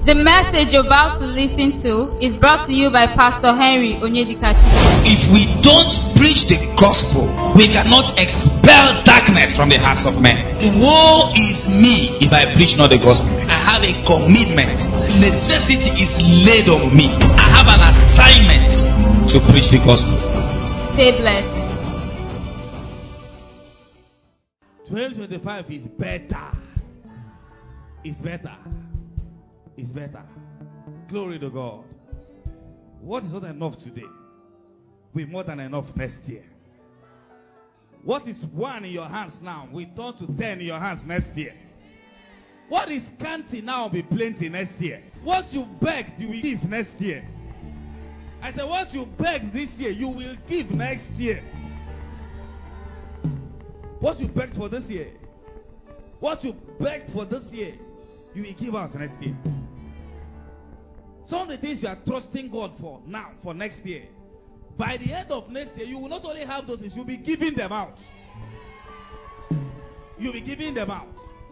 The message you're about to listen to is brought to you by Pastor Henry Onyedikachi. If we don't preach the gospel, we cannot expel darkness from the hearts of men. Woe is me if I preach not the gospel. I have a commitment. Necessity is laid on me. I have an assignment to preach the gospel. Stay blessed. 2025 is better. It's better. It's better. Glory to God. What is not enough today will be more than enough next year. What is 1 in your hands now will turn to 10 in your hands next year. What is scanty now will be plenty next year. What you begged, you will give next year. I said, what you begged this year, you will give next year. What you begged for this year, what you begged for this year, you will give out next year. Some of the things you are trusting God for now, for next year, by the end of next year, you will not only have those things, you'll be giving them out. You'll be giving them out.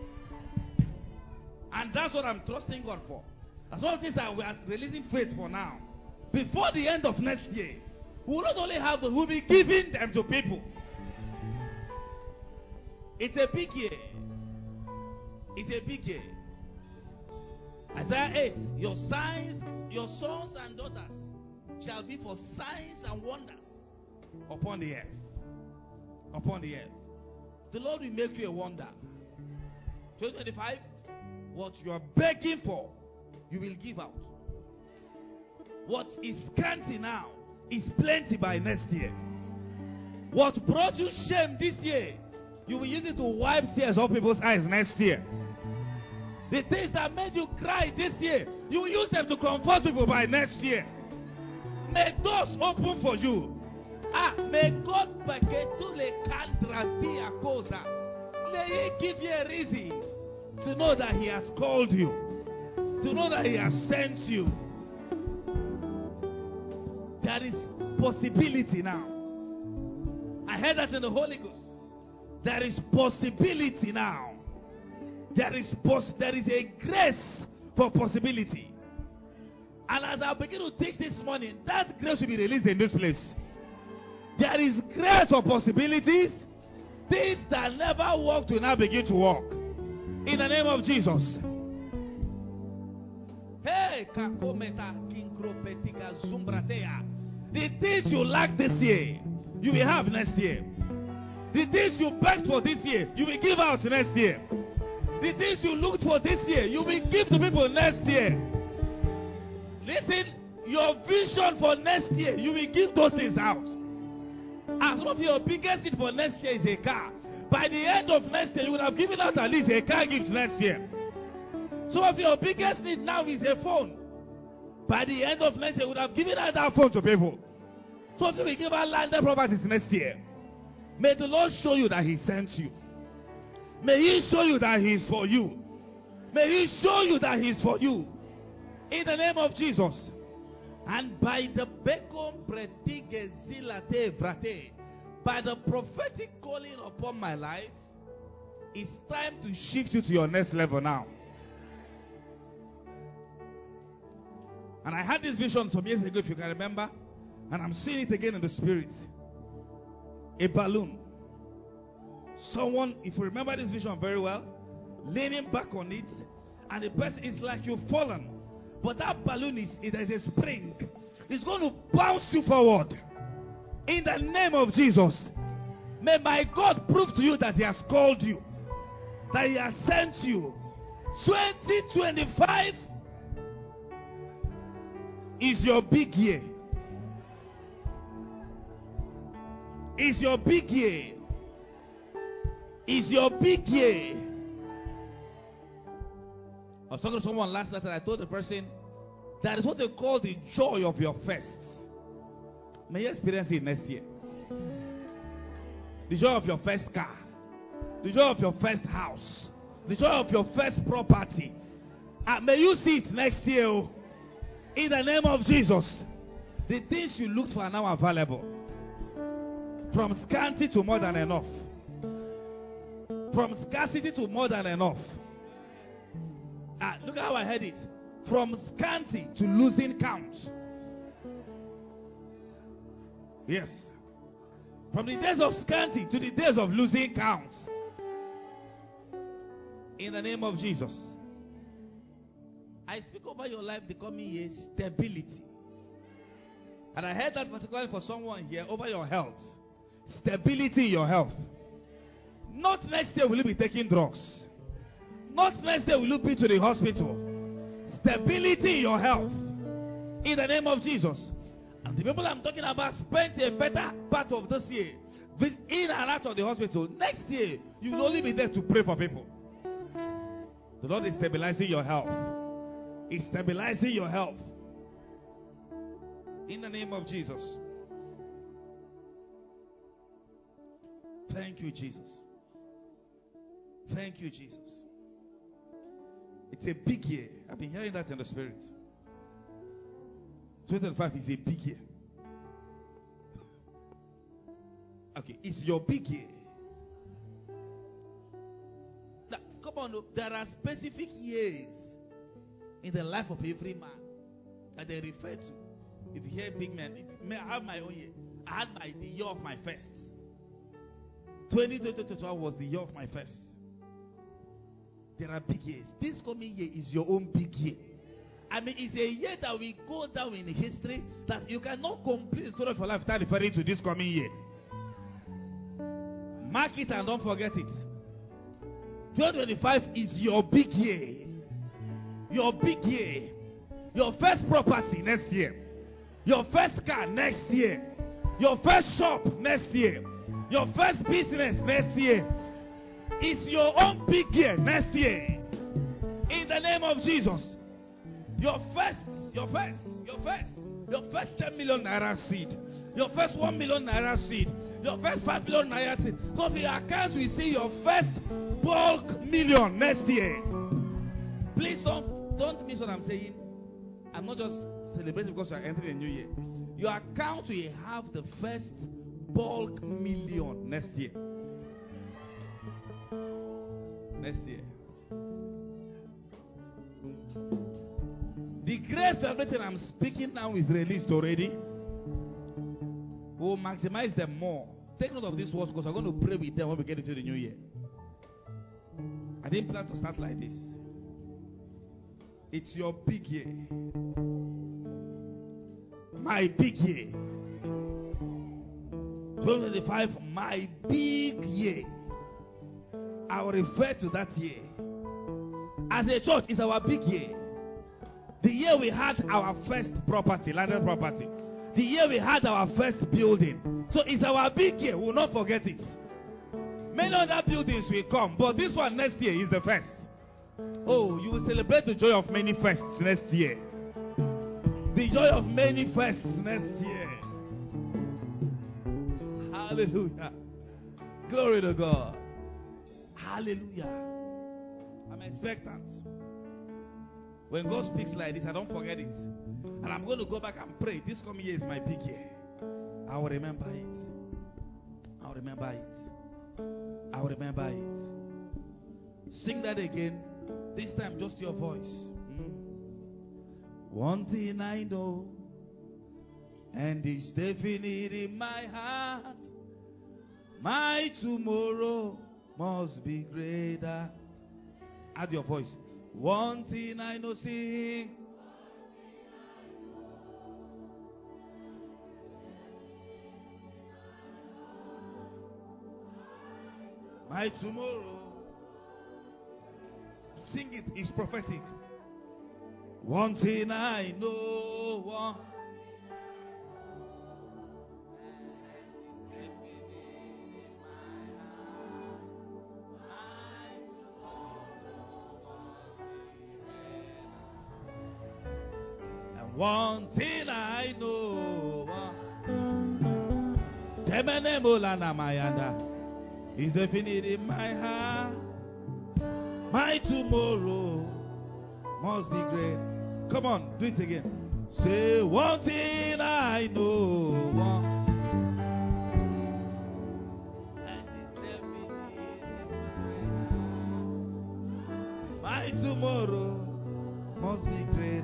And that's what I'm trusting God for. That's one of the things that we are releasing faith for now. Before the end of next year, we will not only have those, we'll be giving them to people. It's a big year. It's a big year. Isaiah 8, your signs, your sons and daughters shall be for signs and wonders upon the earth. Upon the earth. The Lord will make you a wonder. 2025, what you are begging for, you will give out. What is scanty now is plenty by next year. What brought you shame this year, you will use it to wipe tears off people's eyes next year. The things that made you cry this year, you will use them to comfort people by next year. May doors open for you. May God give you a reason to know that He has called you, to know that He has sent you. There is possibility now. I heard that in the Holy Ghost. There is possibility now. There is a grace for possibility. And as I begin to teach this morning, that grace will be released in this place. There is grace for possibilities. Things that never worked will now begin to work. In the name of Jesus. Hey, the things you lack this year, you will have next year. The things you begged for this year, you will give out next year. The things you looked for this year, you will give to people next year. Listen, your vision for next year, you will give those things out. And some of your biggest need for next year is a car. By the end of next year, you would have given out at least a car gift next year. Some of your biggest need now is a phone. By the end of next year, you would have given out that phone to people. Some of you will give out landed properties next year. May the Lord show you that He sent you. May He show you that He is for you. May He show you that He is for you. In the name of Jesus. And by the by the prophetic calling upon my life, it's time to shift you to your next level now. And I had this vision some years ago, if you can remember, and I'm seeing it again in the spirit. A balloon. Someone, if you remember this vision very well, leaning back on it, and the person is like you've fallen. But that balloon there's a spring. It's going to bounce you forward. In the name of Jesus. May my God prove to you that He has called you, that He has sent you. 2025 is your big year. Is your big year. Is your big year. I was talking to someone last night and I told the person that is what they call the joy of your first. May you experience it next year. The joy of your first car. The joy of your first house. The joy of your first property. May you see it next year. In the name of Jesus. The things you looked for are now available. From scarcity to more than enough. From scarcity to more than enough. Look at how I heard it. from scanty to losing count. Yes. From the days of scanty to the days of losing count. In the name of Jesus. I speak over your life the coming year, stability. And I heard that particularly for someone here over your health. Stability in your health. Not next day will you be taking drugs. Not next day will you be to the hospital. Stability in your health. In the name of Jesus. And the people I'm talking about spent a better part of this year in and out of the hospital. Next year, you will only be there to pray for people. The Lord is stabilizing your health. He's stabilizing your health. In the name of Jesus. Thank you, Jesus. Thank you, Jesus. It's a big year. I've been hearing that in the spirit. 2025 is a big year. Okay, it's your big year. Now, come on, there are specific years in the life of every man that they refer to. If you hear big men, I have my own year. I had the year of my first. 2022 was the year of my first. There are big years. This coming year is your own big year. I mean, it's a year that will go down in history that you cannot complete the story of your life without referring to this coming year. Mark it and don't forget it. 2025 is your big year. Your big year. Your first property next year. Your first car next year. Your first shop next year. Your first business next year. It's your own big year next year. In the name of Jesus. Your first 10 million naira seed. Your first 1 million naira seed. Your first 5 million naira seed. So for your accounts, we see your first bulk million next year. Please don't miss what I'm saying. I'm not just celebrating because you are entering a new year. Your account will have the first bulk million next year. Next year. The grace of everything I'm speaking now is released already. We'll maximize them more. Take note of this words because we're going to pray with them when we get into the new year. I didn't plan to start like this. It's your big year. My big year. 2025, my big year. I will refer to that year. As a church, it's our big year. The year we had our first property, landed property. The year we had our first building. So it's our big year. We will not forget it. Many other buildings will come, but this one next year is the first. Oh, you will celebrate the joy of many firsts next year. The joy of many firsts next year. Hallelujah. Glory to God. Hallelujah. I'm expectant. When God speaks like this, I don't forget it. And I'm going to go back and pray. This coming year is my big year. I will remember it. I will remember it. I will remember it. Sing that again. This time just your voice. One thing I know, and it's definite in my heart. My tomorrow must be greater. Add your voice. One thing I know, sing. My tomorrow. Sing it, it's prophetic. One thing I know. One. One thing I know, is definite in my heart. My tomorrow must be great. Come on, do it again. Say one thing I know, and it's definite in my heart. My tomorrow must be great.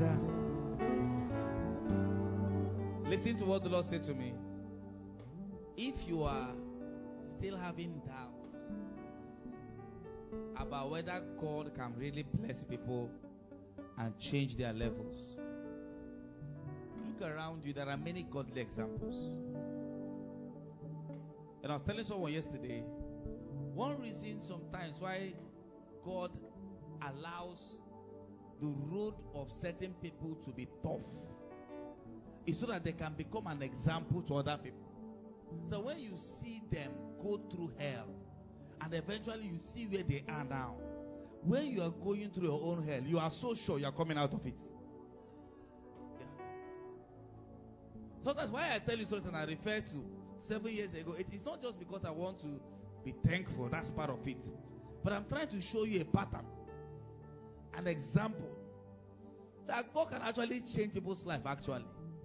listen to what the Lord said to me. If you are still having doubts about whether God can really bless people and change their levels, look around you. There are many godly examples. And I was telling someone yesterday, one reason sometimes why God allows the road of certain people to be tough is so that they can become an example to other people. So when you see them go through hell and eventually you see where they are now, when you are going through your own hell, you are so sure you are coming out of it. Yeah. So that's why I tell you stories and I refer to 7 years ago. It is not just because I want to be thankful, that's part of it. But I'm trying to show you a pattern, an example, that God can actually change people's life actually.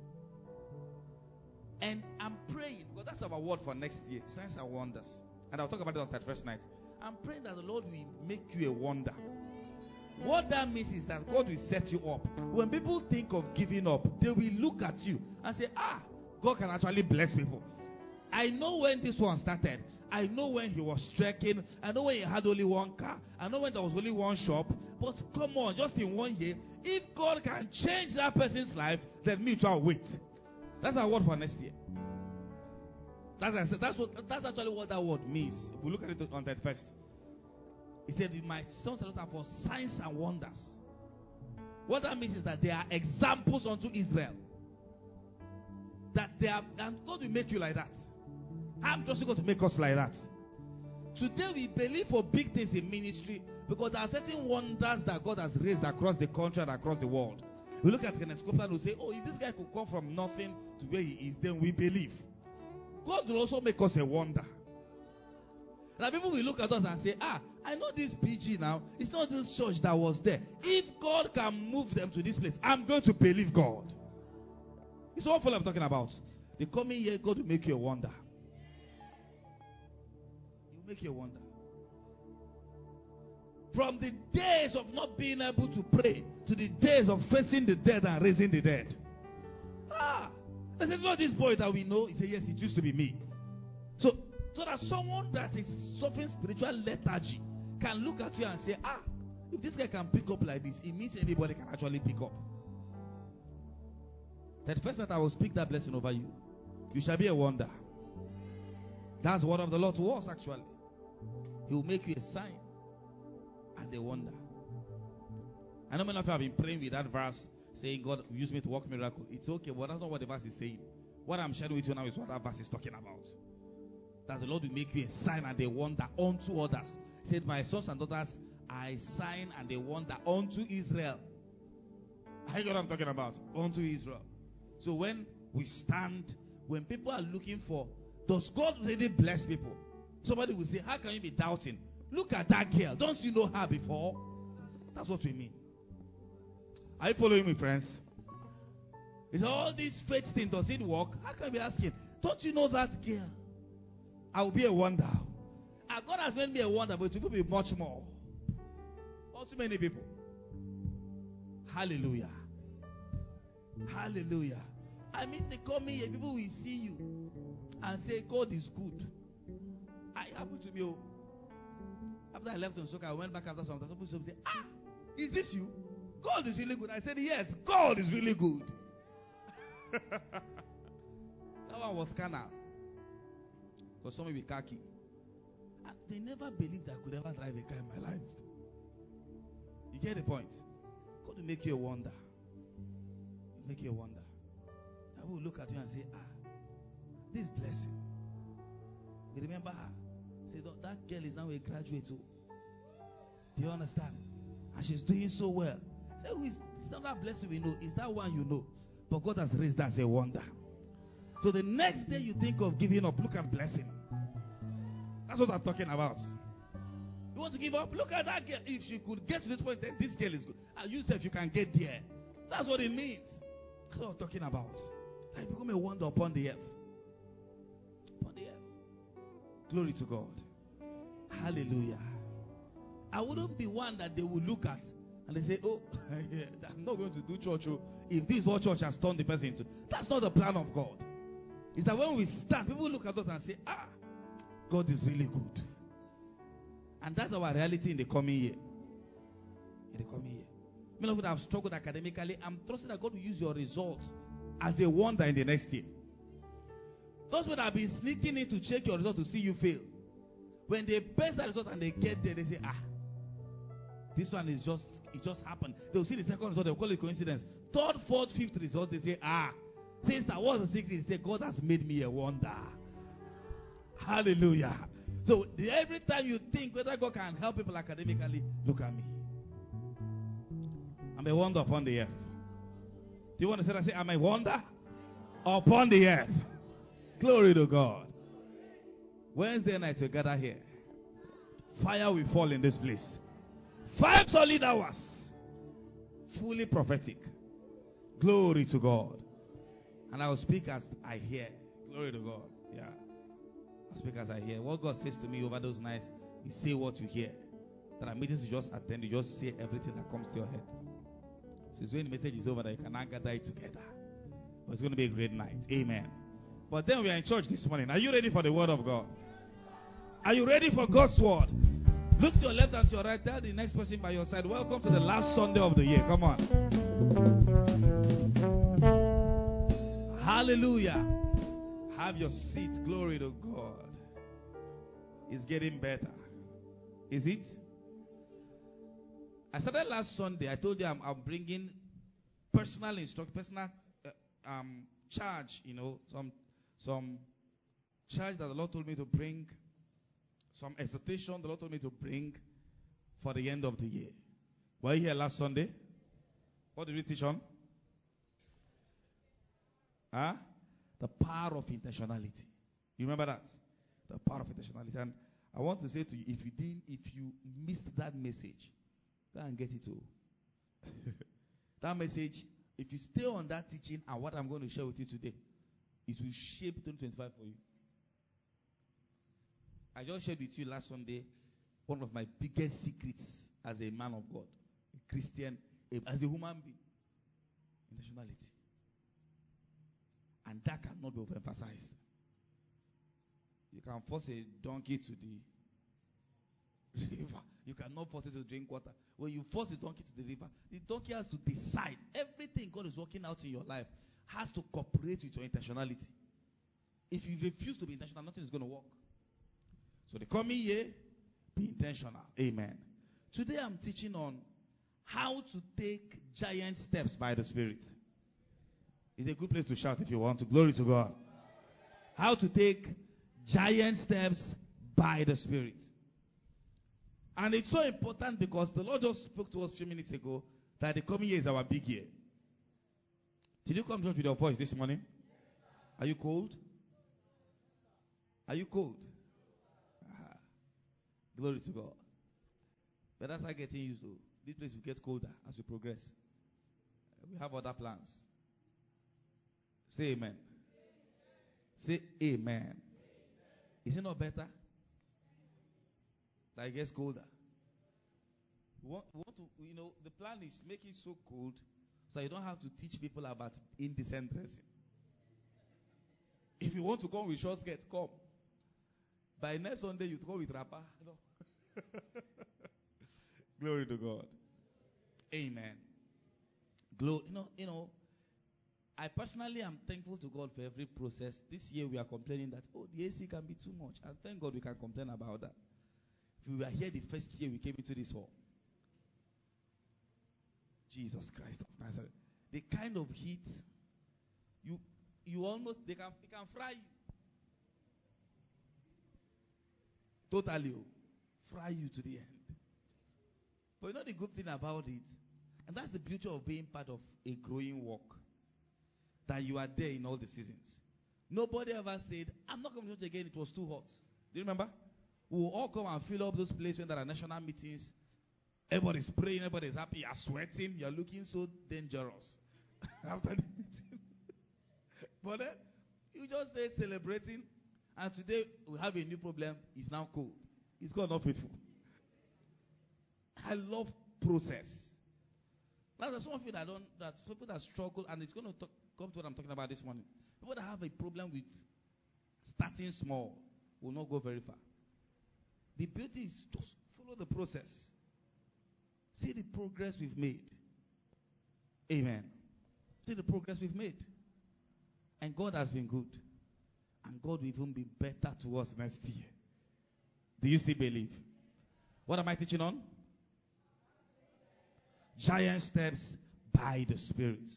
And I'm praying, because that's our word for next year, signs and wonders. And I'll talk about it on that first night. I'm praying that the Lord will make you a wonder. What that means is that God will set you up. When people think of giving up, they will look at you and say, God can actually bless people. I know when this one started. I know when he was trekking. I know when he had only one car. I know when there was only one shop. But come on, just in 1 year, if God can change that person's life, then me too, I'll wait. That's our word for next year. That's actually what that word means. If we look at it on that first, he said, "My sons are for signs and wonders." What that means is that they are examples unto Israel. That they are, and God will make you like that. I'm just going to make us like that. Today we believe for big things in ministry because there are certain wonders that God has raised across the country and across the world. We look at Kenneth Copeland and we say, if this guy could come from nothing to where he is, then we believe. God will also make us a wonder. Now people will look at us and say, I know this PG now. It's not this church that was there. If God can move them to this place, I'm going to believe God. It's all I'm talking about. The coming year, God will make you a wonder. He will make you a wonder. From the days of not being able to pray to the days of facing the dead and raising the dead. They said, not this boy that we know. He said, yes, it used to be me. So that someone that is suffering spiritual lethargy can look at you and say, if this guy can pick up like this, it means anybody can actually pick up. That first night I will speak that blessing over you. You shall be a wonder. That's the word of the Lord to us actually. He will make you a sign and a wonder. I know many of you have been praying with that verse, saying, God, use me to work miracle. It's okay, but that's not what the verse is saying. What I'm sharing with you now is what that verse is talking about. That the Lord will make you a sign and a wonder unto others. He said, my sons and daughters are a sign and a wonder unto Israel. I know what I'm talking about. Unto Israel. So when we stand, when people are looking for, does God really bless people? Somebody will say, how can you be doubting? Look at that girl. Don't you know her before? That's what we mean. Are you following me, friends? Is all this faith thing, does it work? How can we ask him? Don't you know that girl? I will be a wonder. And God has made me a wonder, but it will be much more. Not too many people. Hallelujah. Hallelujah. I mean, the coming year, people will see you and say, God is good. It happened to me. After I left on soccer, I went back after some time. Some people say, is this you? God is really good. I said, yes, God is really good. That one was carnal. For some with khaki. They never believed I could ever drive a car in my life. You get the point? God will make you a wonder. He'll make you a wonder. I will look at you and say, this blessing. You remember her? Say, that girl is now a graduate too. Do you understand? And she's doing so well. Say, it's not that blessing we know. It's that one you know. But God has raised that as a wonder. So the next day you think of giving up, look at blessing. That's what I'm talking about. You want to give up? Look at that girl. If she could get to this point, then this girl is good. And you say if you can get there. That's what it means. That's what I'm talking about. I become a wonder upon the earth. Upon the earth. Glory to God. Hallelujah. I wouldn't be one that they will look at and they say, I'm not not going to do church if this is what church has turned the person into. That's not the plan of God. It's that when we stand, people look at us and say, God is really good. And that's our reality in the coming year. In the coming year. Many of you have struggled academically. I'm trusting that God will use your results as a wonder in the next year. Those people that have been sneaking in to check your result to see you fail. When they base that result and they get there, they say, this one is it just happened. They'll see the second result, they'll call it coincidence. Third, fourth, fifth result, they say, sister, what's the secret? They say, God has made me a wonder. Hallelujah. So every time you think whether God can help people academically, look at me. I'm a wonder upon the earth. Do you want to say that? Say, I'm a wonder upon the earth. Glory to God. Wednesday night we gather here. Fire will fall in this place. 5 solid hours. Fully prophetic. Glory to God. And I will speak as I hear. Glory to God. Yeah. I'll speak as I hear. What God says to me over those nights is say what you hear. There are meetings you just attend. You just say everything that comes to your head. So it's when the message is over that you can now gather it together. But it's going to be a great night. Amen. But then we are in church this morning. Are you ready for the word of God? Are you ready for God's word? Look to your left and to your right. Tell the next person by your side, welcome to the last Sunday of the year. Come on. Hallelujah. Have your seat. Glory to God. It's getting better. Is it? I started last Sunday. I told you I'm bringing personal instruction, personal charge. Some charge that the Lord told me to bring. Some exhortation the Lord told me to bring for the end of the year. Were you here last Sunday? What did we teach on? The power of intentionality. You remember that? The power of intentionality. And I want to say to you, if you missed that message, go and get it too. That message, if you stay on that teaching and what I'm going to share with you today, it will shape 2025 for you. I just shared with you last Sunday one of my biggest secrets as a man of God, a Christian, as a human being. Intentionality. And that cannot be overemphasized. You can force a donkey to the river. You cannot force it to drink water. When you force a donkey to the river, the donkey has to decide. Everything God is working out in your life has to cooperate with your intentionality. If you refuse to be intentional, nothing is going to work. So the coming year, be intentional. Amen. Today I'm teaching on how to take giant steps by the Spirit. It's a good place to shout if you want to. Glory to God. How to take giant steps by the Spirit. And it's so important because the Lord just spoke to us a few minutes ago that the coming year is our big year. Did you come to church with your voice this morning? Are you cold? Are you cold? Glory to God. But that's not getting used to. This place will get colder as we progress. We have other plans. Say amen. Say amen. Is it not better? That it gets colder. We want to, the plan is make it so cold so you don't have to teach people about indecent dressing. If you want to come with short skirts, come. By next Sunday, you come with wrapper. No. Glory to God. Amen. I personally am thankful to God for every process. This year we are complaining that, the AC can be too much. And thank God we can complain about that. If we were here the first year we came into this hall. Jesus Christ of Nazareth. The kind of heat, you almost, they can fry you. Totally. Fry you to the end. But the good thing about it, and that's the beauty of being part of a growing walk, that you are there in all the seasons. Nobody ever said, I'm not coming to church again, it was too hot. Do you remember? We will all come and fill up those places when there are national meetings. Everybody's praying, everybody's happy, you're sweating, you're looking so dangerous after the meeting. But then, you just stay celebrating, and today we have a new problem. It's now cold. It's God not faithful. I love process. Now, there's some of you that people that struggle, and it's going to come to what I'm talking about this morning. People that have a problem with starting small will not go very far. The beauty is just follow the process. See the progress we've made. Amen. See the progress we've made. And God has been good. And God will even be better to us next year. Do you still believe? What am I teaching on? Giant steps by the Spirit.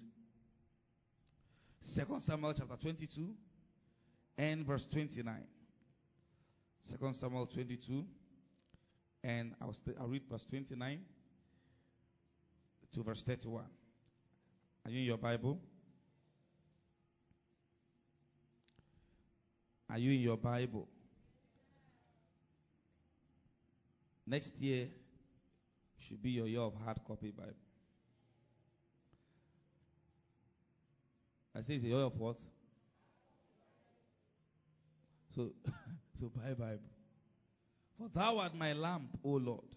2 Samuel chapter 22 and verse 29. 2 Samuel 22 and I'll read verse 29 to verse 31. Are you in your Bible? Are you in your Bible? Next year should be your year of hard copy Bible. I say it's a year of what? So buy Bible. For thou art my lamp, O Lord,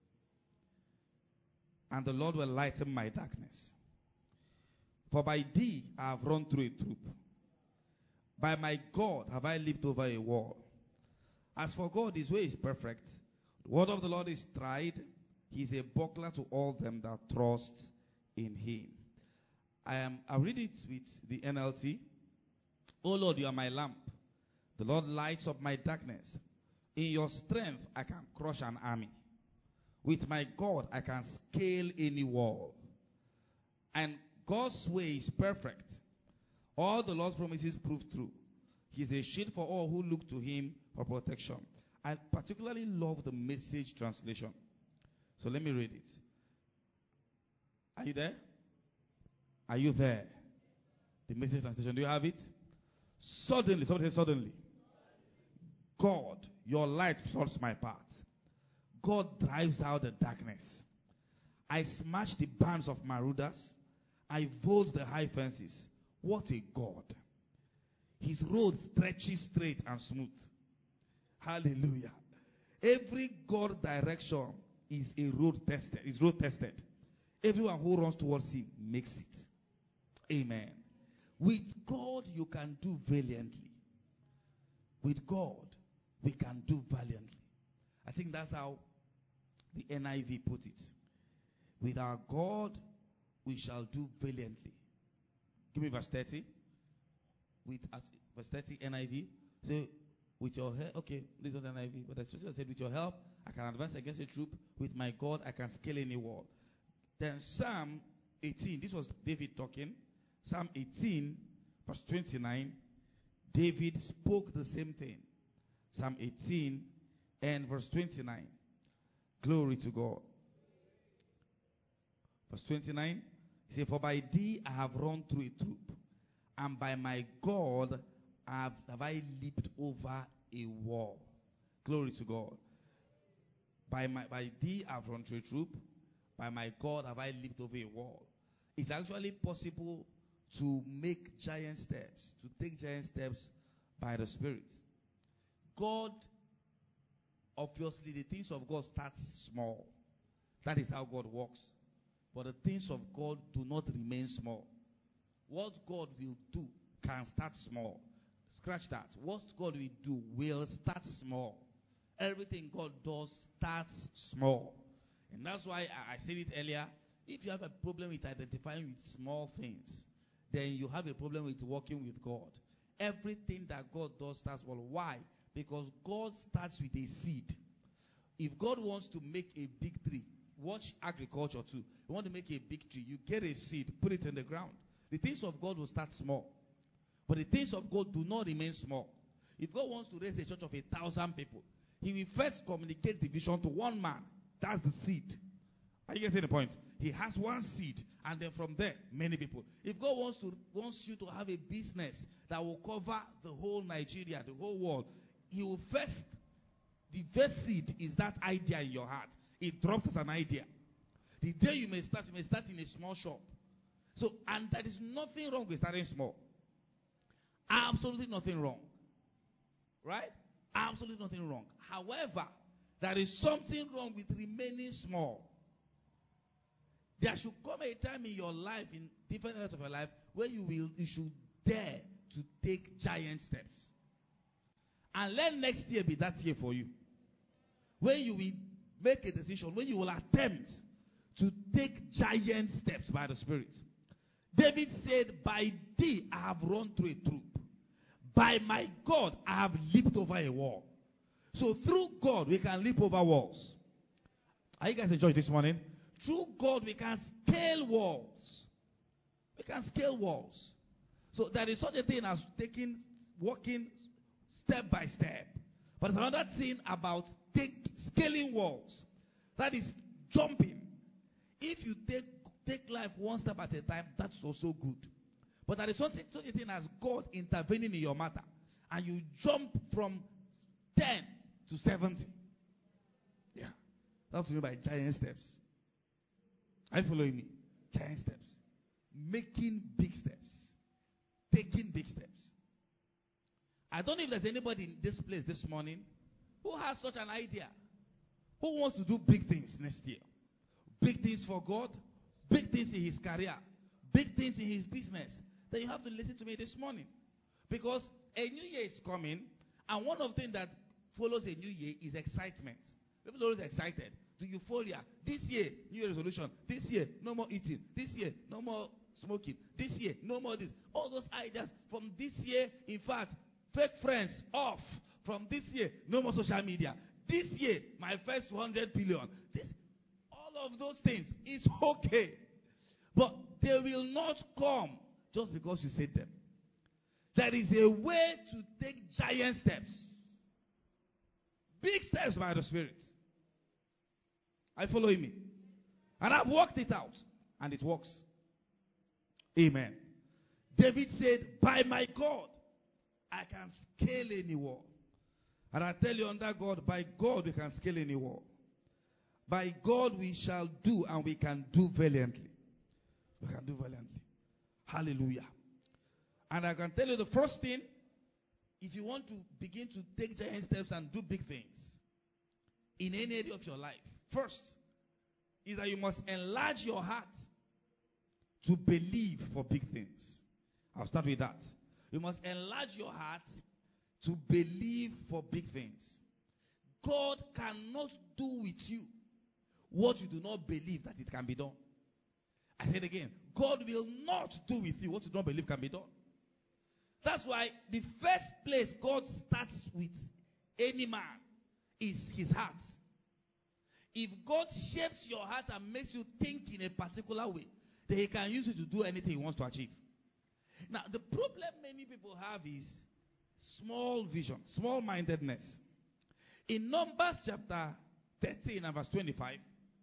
and the Lord will lighten my darkness. For by thee I have run through a troop. By my God have I leaped over a wall. As for God, his way is perfect. The word of the Lord is tried. He is a buckler to all them that trust in him. I'll read it with the NLT. O Lord, you are my lamp. The Lord lights up my darkness. In your strength, I can crush an army. With my God, I can scale any wall. And God's way is perfect. All the Lord's promises prove true. He is a shield for all who look to him for protection. I particularly love the Message translation. So let me read it. Are you there? Are you there? The Message translation. Do you have it? Suddenly, somebody say suddenly. God, your light floods my path. God drives out the darkness. I smash the bands of marauders. I vault the high fences. What a God. His road stretches straight and smooth. Hallelujah. Every God direction is a road tested. Is road tested. Everyone who runs towards him makes it. Amen. With God you can do valiantly. With God we can do valiantly. I think that's how the NIV put it. With our God we shall do valiantly. Give me verse 30. Verse 30 NIV. So with your help, okay, this is not NIV, but I said with your help I can advance against a troop. With my God I can scale any wall. Then Psalm 18, this was David talking. Psalm 18 verse 29, David spoke the same thing. Psalm 18 and verse 29. Glory to God. Verse 29, he said, for by thee I have run through a troop, and by my God have I leaped over a wall. Glory to God. By thee I have run through a troop, by my God have I leaped over a wall. It's actually possible to make giant steps, to take giant steps by the Spirit. God, obviously the things of God start small. That is how God works. But the things of God do not remain small. What God will do can start small. Scratch that. What God will do will start small. Everything God does starts small. And that's why I said it earlier. If you have a problem with identifying with small things, then you have a problem with working with God. Everything that God does starts small. Why? Because God starts with a seed. If God wants to make a big tree, watch agriculture too. You want to make a big tree, you get a seed, put it in the ground. The things of God will start small. But the things of God do not remain small. If God wants to raise a church of 1,000 people, he will first communicate the vision to one man. That's the seed. Are you getting the point? He has one seed, and then from there, many people. If God wants you to have a business that will cover the whole Nigeria, the whole world, he will first, the first seed is that idea in your heart. It drops as an idea. The day you may start in a small shop. So, and there is nothing wrong with starting small. Absolutely nothing wrong. Right? Absolutely nothing wrong. However, there is something wrong with remaining small. There should come a time in your life, in different areas of your life, where you should dare to take giant steps. And let next year be that year for you. When you will make a decision, when you will attempt to take giant steps by the Spirit. David said, by thee I have run through a troop. By my God I have leaped over a wall. So through God we can leap over walls. Are you guys enjoying this morning? Through God we can scale walls. We can scale walls. So there is such a thing as walking step by step. But there's another thing about scaling walls. That is jumping. If you take life one step at a time, that's also good. But there is such a thing as God intervening in your matter. And you jump from 10 to 70. Yeah. That's what you mean by giant steps. Are you following me? Giant steps. Making big steps. Taking big steps. I don't know if there's anybody in this place this morning who has such an idea. Who wants to do big things next year? Big things for God. Big things in his career. Big things in his business. Then you have to listen to me this morning. Because a new year is coming. And one of the things that follows a new year is excitement. People are always excited. The euphoria. This year, New Year resolution. This year, no more eating. This year, no more smoking. This year, no more this. All those ideas from this year, in fact, fake friends off. From this year, no more social media. This year, my first 100 billion. All of those things is okay. But they will not come just because you said them. There is a way to take giant steps. Big steps by the Spirit. Are you following me? And I've worked it out. And it works. Amen. David said, by my God, I can scale any wall. And I tell you, under God, by God we can scale any wall. By God we shall do, and we can do valiantly. We can do valiantly. Hallelujah. And I can tell you the first thing, if you want to begin to take giant steps and do big things in any area of your life, first is that you must enlarge your heart to believe for big things. I'll start with that. You must enlarge your heart to believe for big things. God cannot do with you what you do not believe that it can be done. I said again, God will not do with you what you don't believe can be done. That's why the first place God starts with any man is his heart. If God shapes your heart and makes you think in a particular way, then he can use it to do anything he wants to achieve. Now, the problem many people have is small vision, small-mindedness. In Numbers chapter 13 and verse 25,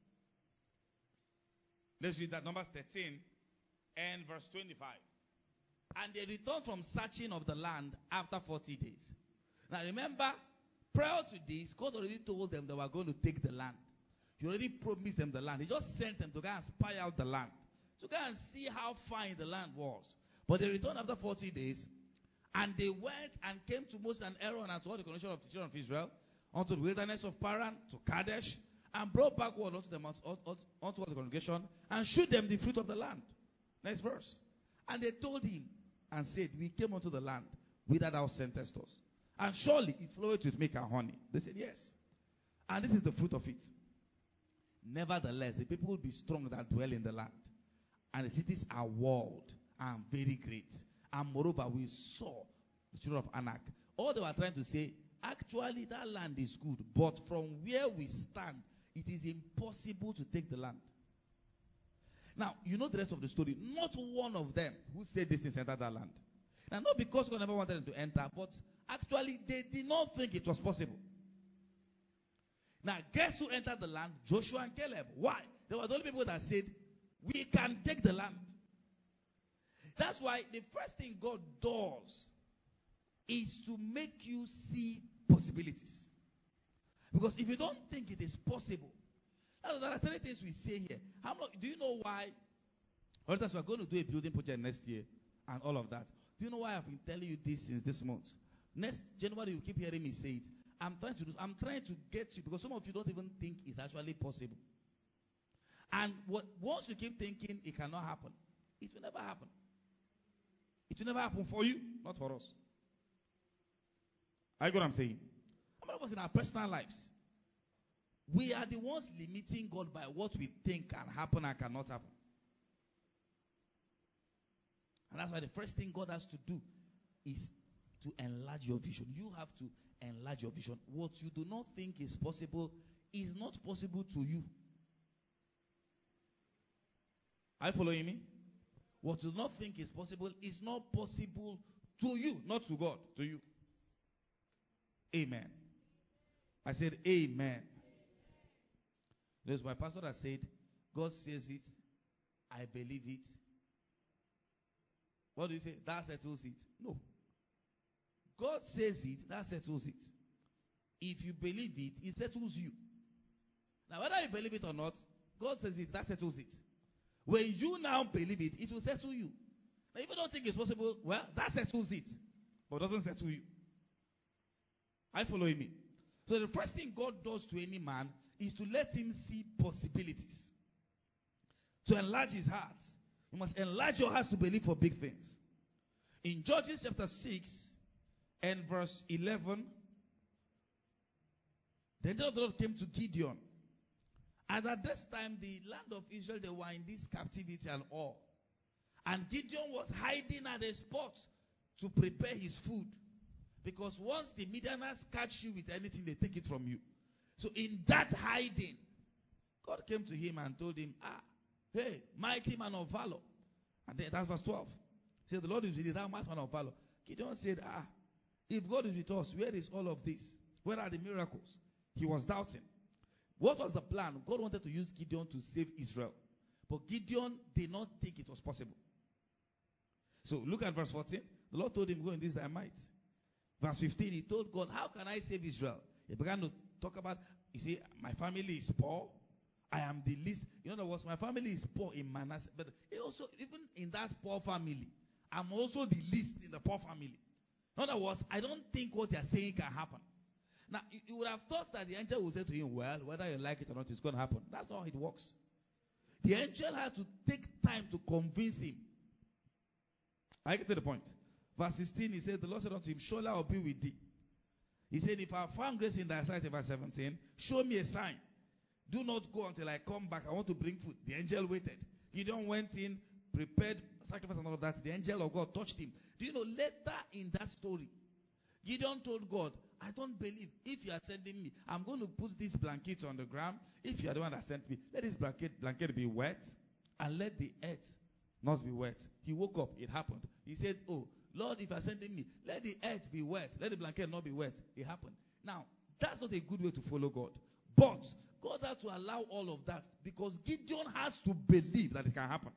let's read that, Numbers 13 and verse 25. And they returned from searching of the land after 40 days. Now remember, prior to this, God already told them they were going to take the land. He already promised them the land. He just sent them to go and spy out the land, to go and see how fine the land was. But they returned after 40 days, and they went and came to Moses and Aaron and to all the congregation of the children of Israel, unto the wilderness of Paran, to Kadesh, and brought back word unto all the congregation, and shewed them the fruit of the land. Next verse. And they told him and said, we came unto the land whither thou sentest us, and surely it floweth with milk and honey. They said, yes. And this is the fruit of it. Nevertheless, the people will be strong that dwell in the land, and the cities are walled and very great. And moreover, we saw the children of Anak. All they were trying to say, actually that land is good, but from where we stand, it is impossible to take the land. Now, you know the rest of the story. Not one of them who said this thing entered that land. Now, not because God never wanted them to enter, but actually they did not think it was possible. Now, guess who entered the land? Joshua and Caleb. Why? They were the only people that said, we can take the land. That's why the first thing God does is to make you see possibilities. Because if you don't think it is possible, there are certain things we say here. Do you know why? For instance, we're going to do a building project next year and all of that. Do you know why I've been telling you this since this month? Next January, you keep hearing me say it. I'm trying to get you, because some of you don't even think it's actually possible. And once you keep thinking it cannot happen, it will never happen. It will never happen for you, not for us. I get what I'm saying? How many of us in our personal lives, we are the ones limiting God by what we think can happen and cannot happen. And that's why the first thing God has to do is to enlarge your vision. You have to enlarge your vision. What you do not think is possible is not possible to you. Are you following me? What you do not think is possible is not possible to you, not to God, to you. Amen. I said amen. There's my pastor that said, God says it, I believe it. What do you say? That settles it. No. God says it, that settles it. If you believe it, it settles you. Now, whether you believe it or not, God says it, that settles it. When you now believe it, it will settle you. Now, if you don't think it's possible, well, that settles it. But it doesn't settle you. Are you following me? So the first thing God does to any man is to let him see possibilities. To enlarge his heart. You must enlarge your heart to believe for big things. In Judges chapter 6 and verse 11, the angel of the Lord came to Gideon. And at this time, the land of Israel, they were in this captivity and all. And Gideon was hiding at a spot to prepare his food. Because once the Midianites catch you with anything, they take it from you. So in that hiding, God came to him and told him, hey, mighty man of valor. And then, that's verse 12. He said, the Lord is with you, thou mighty man of valor. Gideon said, if God is with us, where is all of this? Where are the miracles? He was doubting. What was the plan? God wanted to use Gideon to save Israel. But Gideon did not think it was possible. So look at verse 14. The Lord told him, go in this thy might. Verse 15, he told God, how can I save Israel? He began to talk about, you see, my family is poor. I am the least. In other words, my family is poor in Manasseh. But also, even in that poor family, I'm also the least in the poor family. In other words, I don't think what you're saying can happen. Now, you would have thought that the angel would say to him, well, whether you like it or not, it's going to happen. That's not how it works. The angel had to take time to convince him. I get to the point. Verse 16, he said, the Lord said unto him, surely I will be with thee. He said, if I have found grace in thy sight, in verse 17, show me a sign. Do not go until I come back. I want to bring food. The angel waited. Gideon went in, prepared sacrifice and all of that. The angel of God touched him. Do you know, later in that story, Gideon told God, I don't believe. If you are sending me, I'm going to put this blanket on the ground. If you are the one that sent me, let this blanket be wet and let the earth not be wet. He woke up. It happened. He said, oh, Lord, if you are sending me, let the earth be wet. Let the blanket not be wet. It happened. Now, that's not a good way to follow God. But God had to allow all of that because Gideon has to believe that it can happen.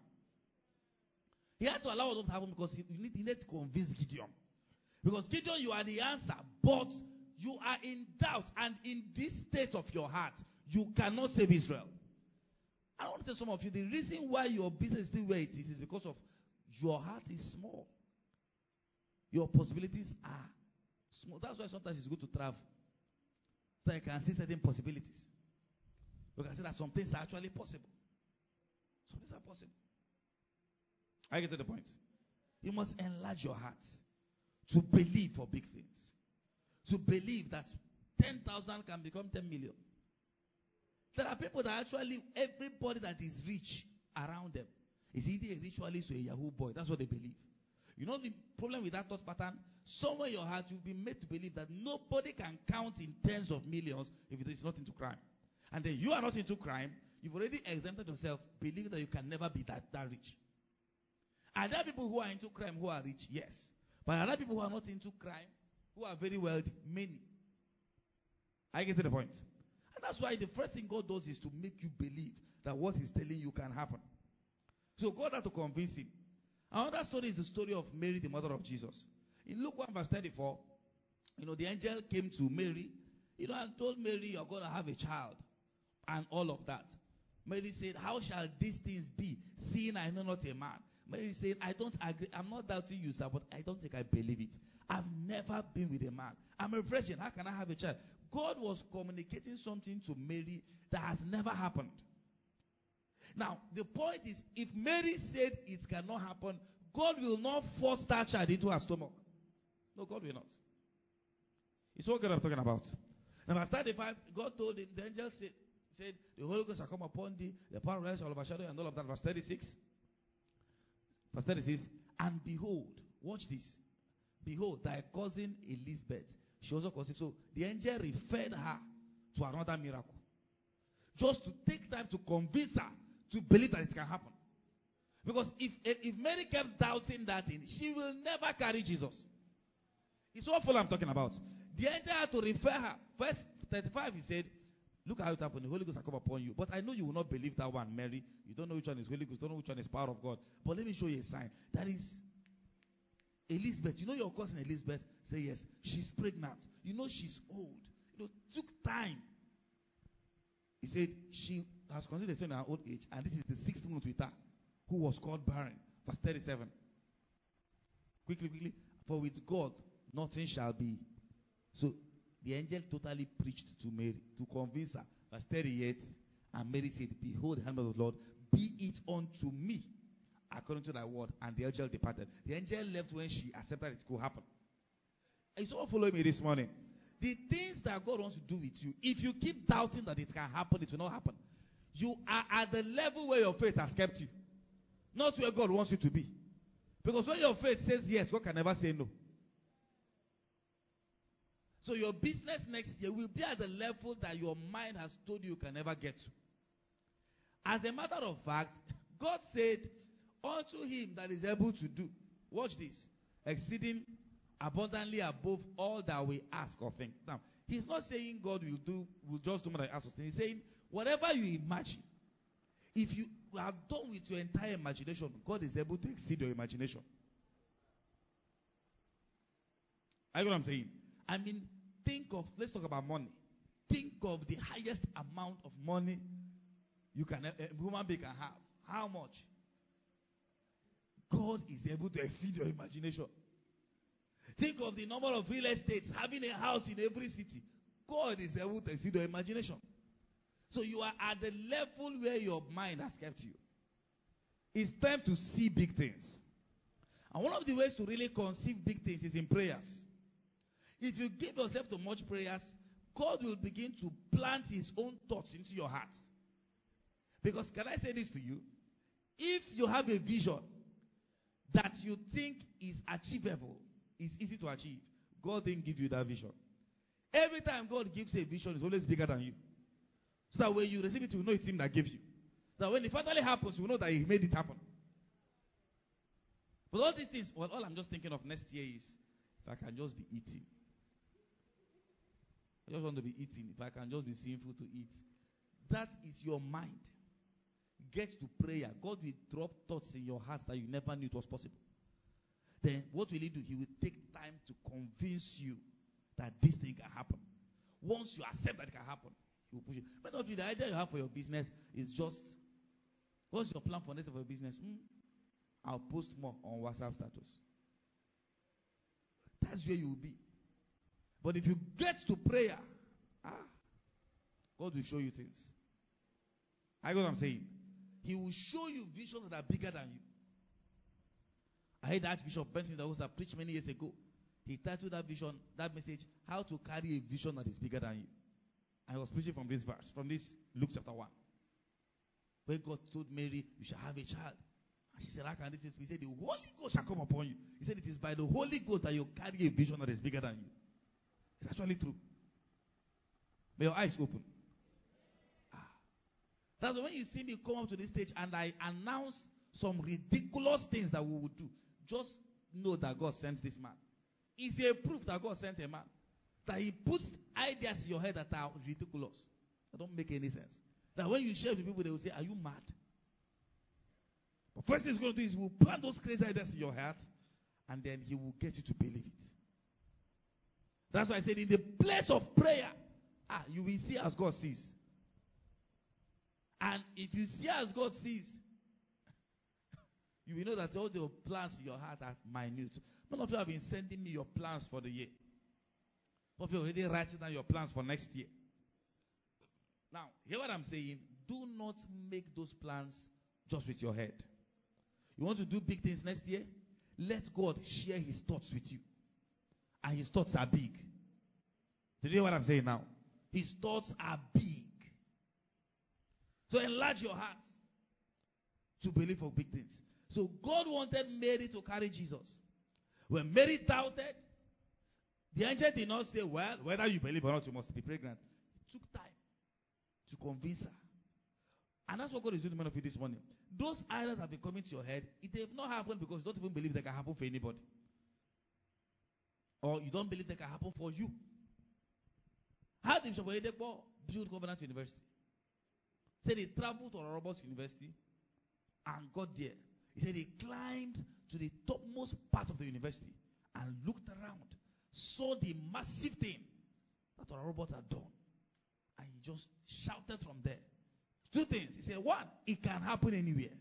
He had to allow all of that to happen because he needed to convince Gideon. Because Gideon, you are the answer, but you are in doubt. And in this state of your heart, you cannot save Israel. I want to tell some of you, the reason why your business is still where it is because of your heart is small. Your possibilities are small. That's why sometimes it's good to travel. So you can see certain possibilities. You can see that some things are actually possible. Some things are possible. I get to the point. You must enlarge your heart to believe for big things. To believe that 10,000 can become 10 million. There are people that actually, everybody that is rich around them is either a ritualist or a Yahoo boy. That's what they believe. You know the problem with that thought pattern? Somewhere in your heart, you've been made to believe that nobody can count in tens of millions if it is not into crime. And then you are not into crime. You've already exempted yourself, believing that you can never be that rich. Are there people who are into crime who are rich? Yes. But are there people who are not into crime, who are very wealthy? Many. I get to the point. And that's why the first thing God does is to make you believe that what He's telling you can happen. So God had to convince him. Another story is the story of Mary, the mother of Jesus. In Luke 1 verse 34, the angel came to Mary, and told Mary, you're going to have a child. And all of that. Mary said, how shall these things be, seeing I know not a man? Mary said, I don't agree. I'm not doubting you, sir, but I don't think I believe it. I've never been with a man. I'm a virgin. How can I have a child? God was communicating something to Mary that has never happened. Now, the point is, if Mary said it cannot happen, God will not force that child into her stomach. No, God will not. It's what God I'm talking about. Now, verse 35, God told him, the angel said, the Holy Ghost shall come upon thee, the power of God shall overshadow you, and all of that. Verse 36. Verse 36. And behold, watch this. Behold, thy cousin Elizabeth, she also conceived. So the angel referred her to another miracle. Just to take time to convince her to believe that it can happen. Because if Mary kept doubting that thing, she will never carry Jesus. It's what full I'm talking about. The angel had to refer her. Verse 35, he said, look how it happened. The Holy Ghost will come upon you. But I know you will not believe that one, Mary. You don't know which one is Holy Ghost. You don't know which one is power of God. But let me show you a sign. That is Elizabeth. You know your cousin Elizabeth? Say yes. She's pregnant. You know she's old. You know, took time. He said she has conceived a son in her old age. And this is the 6th month with her, who was called barren. Verse 37. Quickly. For with God, nothing shall be. So, the angel totally preached to Mary to convince her. Verse 38. And Mary said, behold, the hand of the Lord, be it unto me according to thy word. And the angel departed. The angel left when she accepted it could happen. Is someone following me this morning? The things that God wants to do with you, if you keep doubting that it can happen, it will not happen. You are at the level where your faith has kept you. Not where God wants you to be. Because when your faith says yes, God can never say no. So your business next year will be at the level that your mind has told you can never get to. As a matter of fact, God said, unto him that is able to do, watch this, exceeding abundantly above all that we ask or think. Now, he's not saying God will just do more than ask or think. He's saying, whatever you imagine, if you are done with your entire imagination, God is able to exceed your imagination. I know what I'm saying? I mean, let's talk about money. Think of the highest amount of money a human being can have. How much? God is able to exceed your imagination. Think of the number of real estates, having a house in every city. God is able to exceed your imagination. So you are at the level where your mind has kept you. It's time to see big things. And one of the ways to really conceive big things is in prayers. If you give yourself to much prayers, God will begin to plant his own thoughts into your heart. Because can I say this to you? If you have a vision that you think is achievable, is easy to achieve, God didn't give you that vision. Every time God gives a vision, it's always bigger than you. So that when you receive it, you know it's him that gives you. So that when it finally happens, you know that he made it happen. But all these things, well, all I'm just thinking of next year is, if I can just be eating. I just want to be eating. If I can just be seeing food to eat. That is your mind. Get to prayer. God will drop thoughts in your heart that you never knew it was possible. Then what will he do? He will take time to convince you that this thing can happen. Once you accept that it can happen, he will push you. Many of you, the idea you have for your business is just, what's your plan for next for your business? I'll post more on WhatsApp status. That's where you will be. But if you get to prayer, God will show you things. I know what I'm saying. He will show you visions that are bigger than you. I heard Archbishop Benson that preached many years ago. He titled that vision, that message, How to Carry a Vision That is Bigger Than You. I was preaching from this verse, from this Luke chapter 1. Where God told Mary, you shall have a child. And she said, how can this be? He said, the Holy Ghost shall come upon you. He said, it is by the Holy Ghost that you carry a vision that is bigger than you. It's actually true. May your eyes open. That's when you see me come up to this stage and I announce some ridiculous things that we will do. Just know that God sent this man. It's a proof that God sent a man. That he puts ideas in your head that are ridiculous. That don't make any sense. That when you share with people, they will say, are you mad? But first thing he's going to do is he will plant those crazy ideas in your heart and then he will get you to believe it. That's why I said in the place of prayer, you will see as God sees. And if you see as God sees, you will know that all the plans in your heart are minute. None of you have been sending me your plans for the year. Some of you are already writing down your plans for next year. Now, hear what I'm saying. do not make those plans just with your head. You want to do big things next year? Let God share his thoughts with you. And his thoughts are big. Do you hear what I'm saying now? His thoughts are big. So enlarge your heart to believe for big things. So God wanted Mary to carry Jesus. When Mary doubted, the angel did not say, well, whether you believe or not, you must be pregnant. It took time to convince her. And that's what God is doing to many of you this morning. Those ideas have been coming to your head. It have not happened because you don't even believe they can happen for anybody. Or you don't believe they can happen for you. How did Bishop Oyedepo build Covenant University? Said he traveled to Orobos University and got there. He said he climbed to the topmost part of the university and looked around, saw the massive thing that Orobos had done. And he just shouted from there. Two things. He said, one, it can happen anywhere.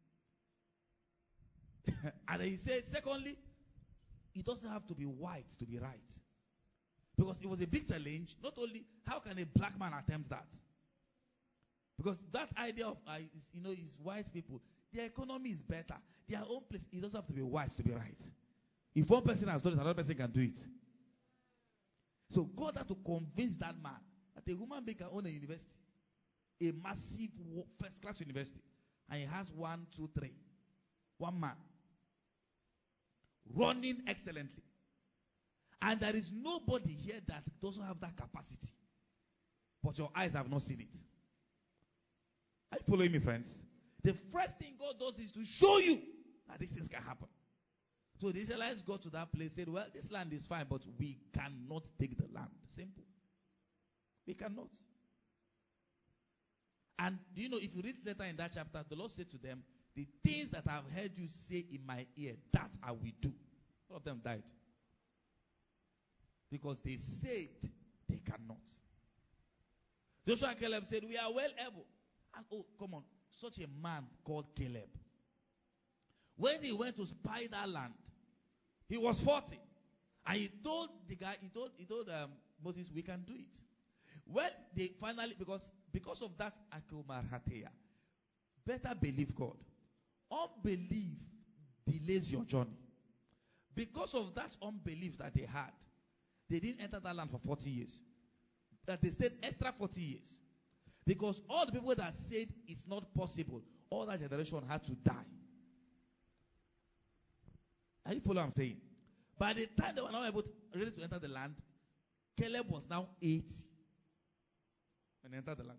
And then he said, secondly, it doesn't have to be white to be right. Because it was a big challenge. Not only, how can a black man attempt that? Because that idea of, is white people, their economy is better. Their own place, it doesn't have to be white to be right. If one person has done it, another person can do it. So God had to convince that man that a human being can own a university. A massive first-class university. And he has 1, 2, 3. One man. Running excellently. And there is nobody here that doesn't have that capacity. But your eyes have not seen it. Are you following me, friends? The first thing God does is to show you that these things can happen. So the Israelites got to that place, said, well, this land is fine, but we cannot take the land. Simple. We cannot. And do you know, if you read later in that chapter, the Lord said to them, the things that I've heard you say in my ear, that I will do. All of them died. Because they said they cannot. Joshua and Caleb said, we are well able. And oh, come on, such a man called Caleb. When he went to spy that land, he was 40. And he told the guy, he told Moses, we can do it. When they finally, because of that Akumar Hateya, better believe God. Unbelief delays your journey. Because of that unbelief that they had, they didn't enter that land for 40 years. That they stayed extra 40 years. Because all the people that said it's not possible, all that generation had to die. Are you following what I'm saying? By the time they were now ready to enter the land, Caleb was now 80. And entered the land.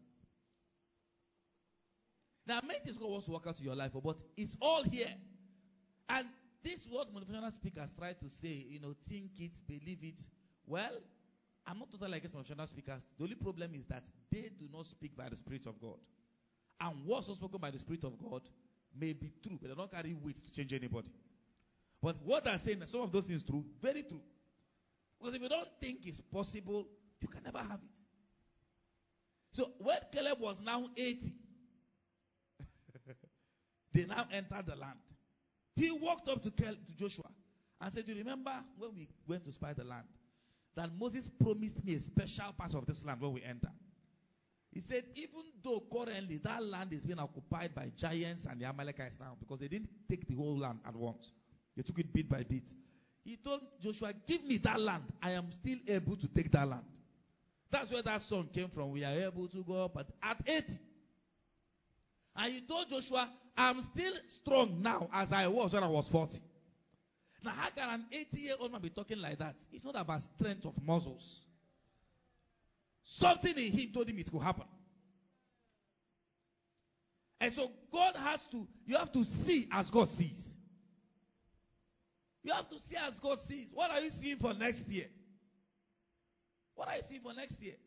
Now, many things God wants to work out in your life, but it's all here. And this is what motivational speakers try to say, think it, believe it. Well, I'm not totally against motivational speakers. The only problem is that they do not speak by the Spirit of God. And what's not spoken by the Spirit of God may be true, but they don't carry weight to change anybody. But what they're saying, some of those things true, very true. Because if you don't think it's possible, you can never have it. So when Caleb was now 80, they now entered the land. He walked up to Joshua and said, do you remember when we went to spy the land? That Moses promised me a special part of this land when we enter. He said, even though currently that land is being occupied by giants and the Amalekites now, because they didn't take the whole land at once. They took it bit by bit. He told Joshua, give me that land. I am still able to take that land. That's where that song came from. We are able to go up at 80. And he told Joshua, I'm still strong now as I was when I was 40. Now, how can an 80-year-old man be talking like that? It's not about strength of muscles. Something in him told him it could happen. And so you have to see as God sees. You have to see as God sees. What are you seeing for next year? What are you seeing for next year?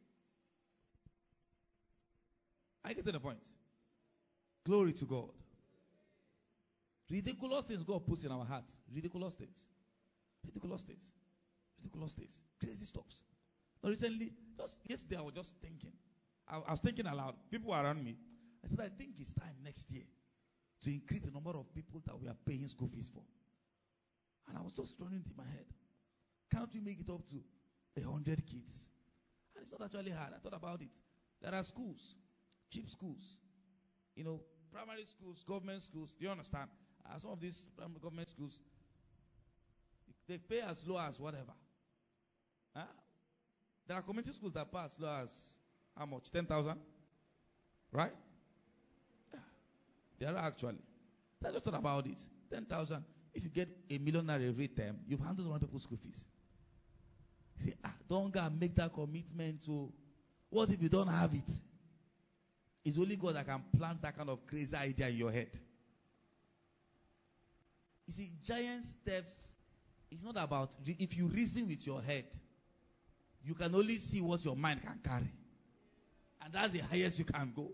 I get to the point. Glory to God. Ridiculous things God puts in our hearts. Ridiculous things. Ridiculous things. Ridiculous things. Crazy stuffs. Now recently, just yesterday I was just thinking. I was thinking aloud. People were around me. I said, I think it's time next year to increase the number of people that we are paying school fees for. And I was just running in my head. Can't we make it up to 100 kids? And it's not actually hard. I thought about it. There are schools, cheap schools, primary schools, government schools. Do you understand? Some of these government schools, they pay as low as whatever. Huh? There are community schools that pay as low as how much? 10,000? Right? Yeah. There are actually. That's just not about it. 10,000. If you get $1 million every term, you've handled one people's school fees. You say, don't go and make that commitment. So, what if you don't have it? It's only God that can plant that kind of crazy idea in your head. You see, giant steps, it's not about, if you reason with your head, you can only see what your mind can carry. And that's the highest you can go.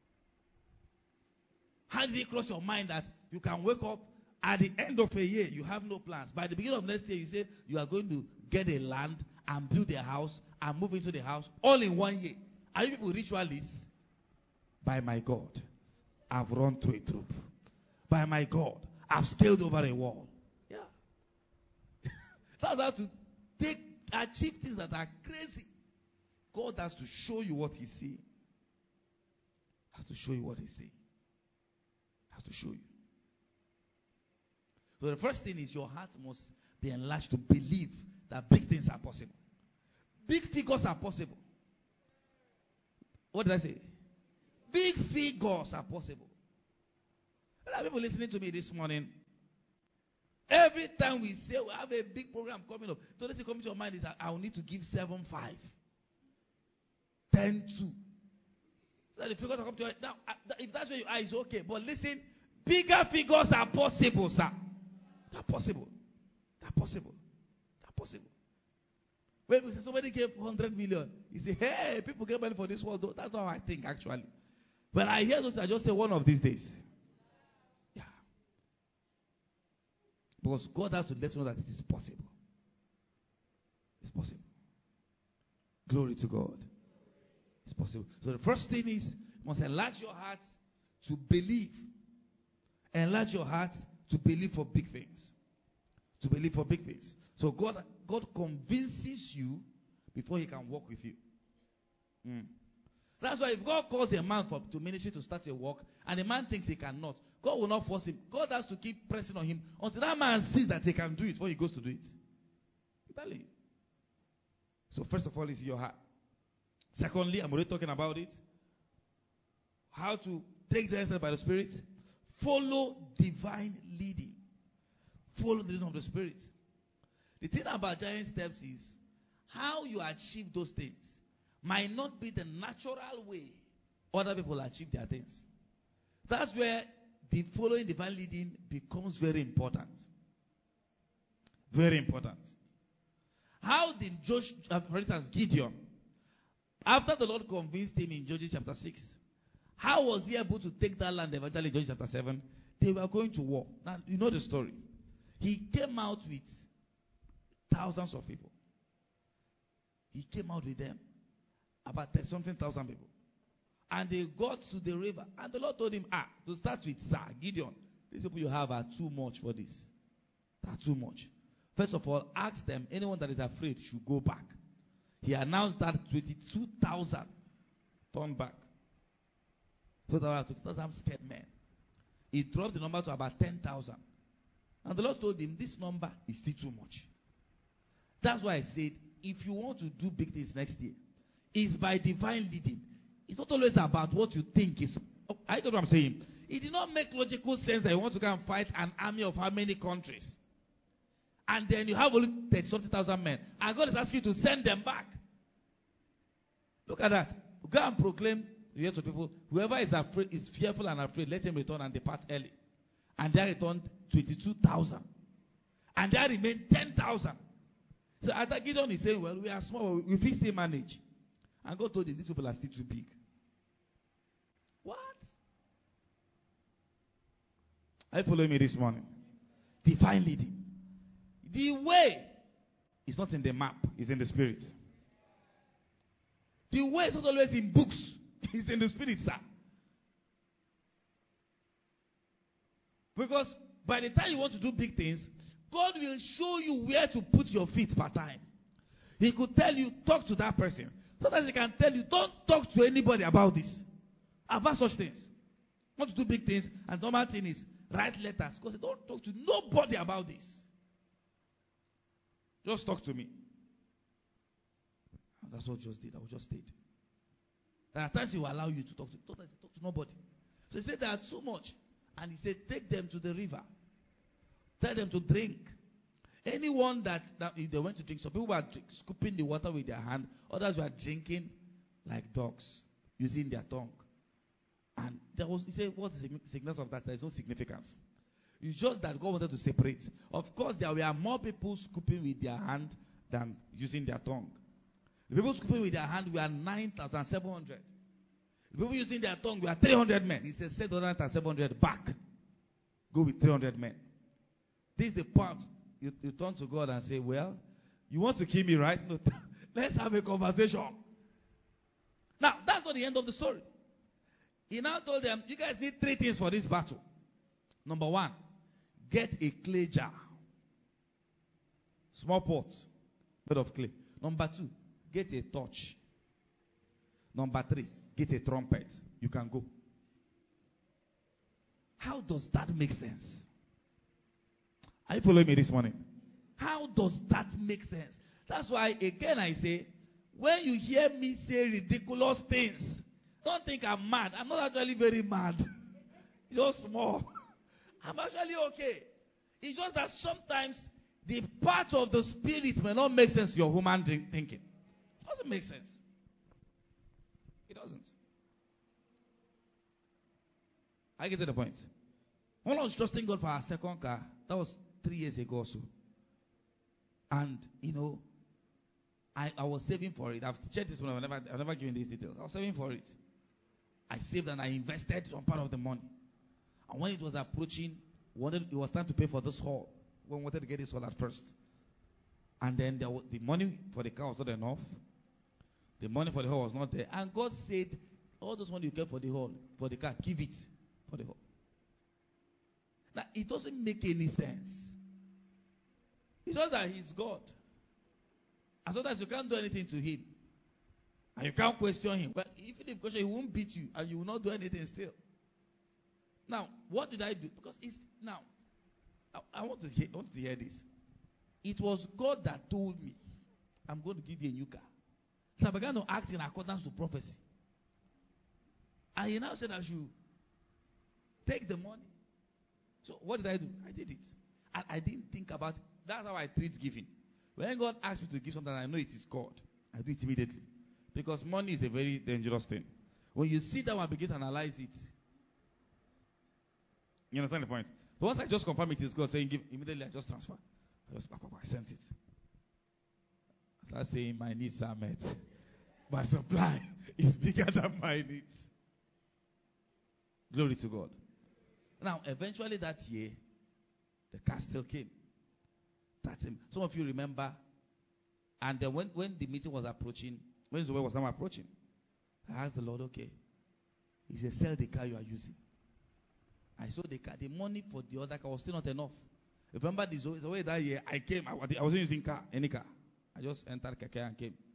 How did it cross your mind that you can wake up at the end of a year, you have no plans? By the beginning of next year, you say you are going to get a land and build a house and move into the house all in 1 year. Are you people ritualists? By my God, I've run through a troop. By my God, I've scaled over a wall. Yeah. That's how to achieve things that are crazy. God has to show you what He's seeing. Has to show you what He's seeing. Has to show you. So the first thing is your heart must be enlarged to believe that big things are possible. Big figures are possible. What did I say? Big figures are possible. There are people listening to me this morning. Every time we say we have a big program coming up, the only thing coming to your mind is I will need to give 7-5, 10-2. So the figures are coming to your now. If that's where you are, it's okay. But listen, bigger figures are possible, sir. They're possible. They're possible. They're possible. When we say somebody gave 100 million, you say, hey, people get money for this world. That's not how I think, actually. When I hear those, I just say one of these days. Yeah. Because God has to let you know that it is possible. It's possible. Glory to God. It's possible. So the first thing is, you must enlarge your heart to believe. Enlarge your heart to believe for big things. To believe for big things. So God convinces you before He can work with you. That's why if God calls a man to ministry to start a work, and the man thinks he cannot, God will not force him. God has to keep pressing on him until that man sees that he can do it before he goes to do it. I'm telling you. So first of all, it's your heart. Secondly, I'm already talking about it. How to take giant steps by the Spirit. Follow divine leading. Follow the leading of the Spirit. The thing about giant steps is how you achieve those things might not be the natural way other people achieve their things. That's where the following divine leading becomes very important. Very important. How did for instance, Gideon, after the Lord convinced him in Judges chapter 6, how was he able to take that land eventually in Judges chapter 7? They were going to war. Now, you know the story. He came out with thousands of people. He came out with them. About 30-something thousand people. And they got to the river. And the Lord told him, to start with, sir, Gideon, these people you have are too much for this. They are too much. First of all, ask them, anyone that is afraid should go back. He announced that 22,000 turned back. So there were 2,000 scared men. He dropped the number to about 10,000. And the Lord told him, this number is still too much. That's why I said, if you want to do big things next year, it's by divine leading. It's not always about what you think is. I get what I'm saying. It did not make logical sense that you want to go and fight an army of how many countries. And then you have only 30,000 men. And God is asking you to send them back. Look at that. Go and proclaim to people, whoever is afraid, is fearful and afraid, let him return and depart early. And there returned 22,000. And there remained 10,000. So after Gideon is saying, well, we are small, we can still manage. And God told him, these people are still too big. What? Are you following me this morning? Divine leading. The way is not in the map, it's in the Spirit. The way is not always in books, it's in the Spirit, sir. Because by the time you want to do big things, God will show you where to put your feet per time. He could tell you, talk to that person. Sometimes He can tell you, don't talk to anybody about this. About such things. Want to do big things, and the normal thing is write letters. Because don't talk to nobody about this. Just talk to me. And that's what I just did. I just stayed. There are times he will allow you to talk to nobody. So he said there are too much. And he said, take them to the river. Tell them to drink. Anyone that if they went to drink, some people were scooping the water with their hand. Others were drinking like dogs, using their tongue. And he said, what's the significance of that? There is no significance. It's just that God wanted to separate. Of course, there were more people scooping with their hand than using their tongue. The people scooping with their hand were 9,700. The people using their tongue were 300 men. He said, send 9,700 back. Go with 300 men. This is the part you turn to God and say, well, you want to kill me, right? No, let's have a conversation. Now, that's not the end of the story. He now told them, you guys need 3 things for this battle. Number 1, get a clay jar. Small pot made of clay. Number 2, get a torch. Number 3, get a trumpet. You can go. How does that make sense? Are you following me this morning? How does that make sense? That's why, again, I say, when you hear me say ridiculous things, don't think I'm mad. I'm not actually very mad. Just small. I'm actually okay. It's just that sometimes the part of the spirit may not make sense to your human thinking. It doesn't make sense. It doesn't. I get to the point. When I was trusting God for our second car, that was 3 years ago or so. And, I was saving for it. I've checked this one. I've never given these details. I was saving for it. I saved and I invested some part of the money. And when it was approaching, it was time to pay for this hall. We wanted to get this hall at first. And then the money for the car was not enough. The money for the hall was not there. And God said, all those money you get for the hall, for the car, give it for the hall. Now, it doesn't make any sense. It's just that He's God. And sometimes you can't do anything to Him. And you can't question Him. But even if you question, He won't beat you. And you will not do anything still. Now, what did I do? Because I want to hear this. It was God that told me, I'm going to give you a new car. So I began to act in accordance to prophecy. And He now said I should take the money. So what did I do? I did it. And I didn't think about it. That's how I treat giving. When God asks me to give something, I know it is God. I do it immediately. Because money is a very dangerous thing. When you sit down and begin to analyze it, you understand the point? So once I just confirm it is God saying give, immediately I just transfer. I sent it. I start saying my needs are met. My supply is bigger than my needs. Glory to God. Now, eventually that year, the car still came. That's him. Some of you remember. And then when the meeting was approaching, when Zoe was now approaching, I asked the Lord, okay. He said, sell the car you are using. I sold the car. The money for the other car was still not enough. Remember the Zoe that year, I came. I wasn't using any car. I just entered Keke and came.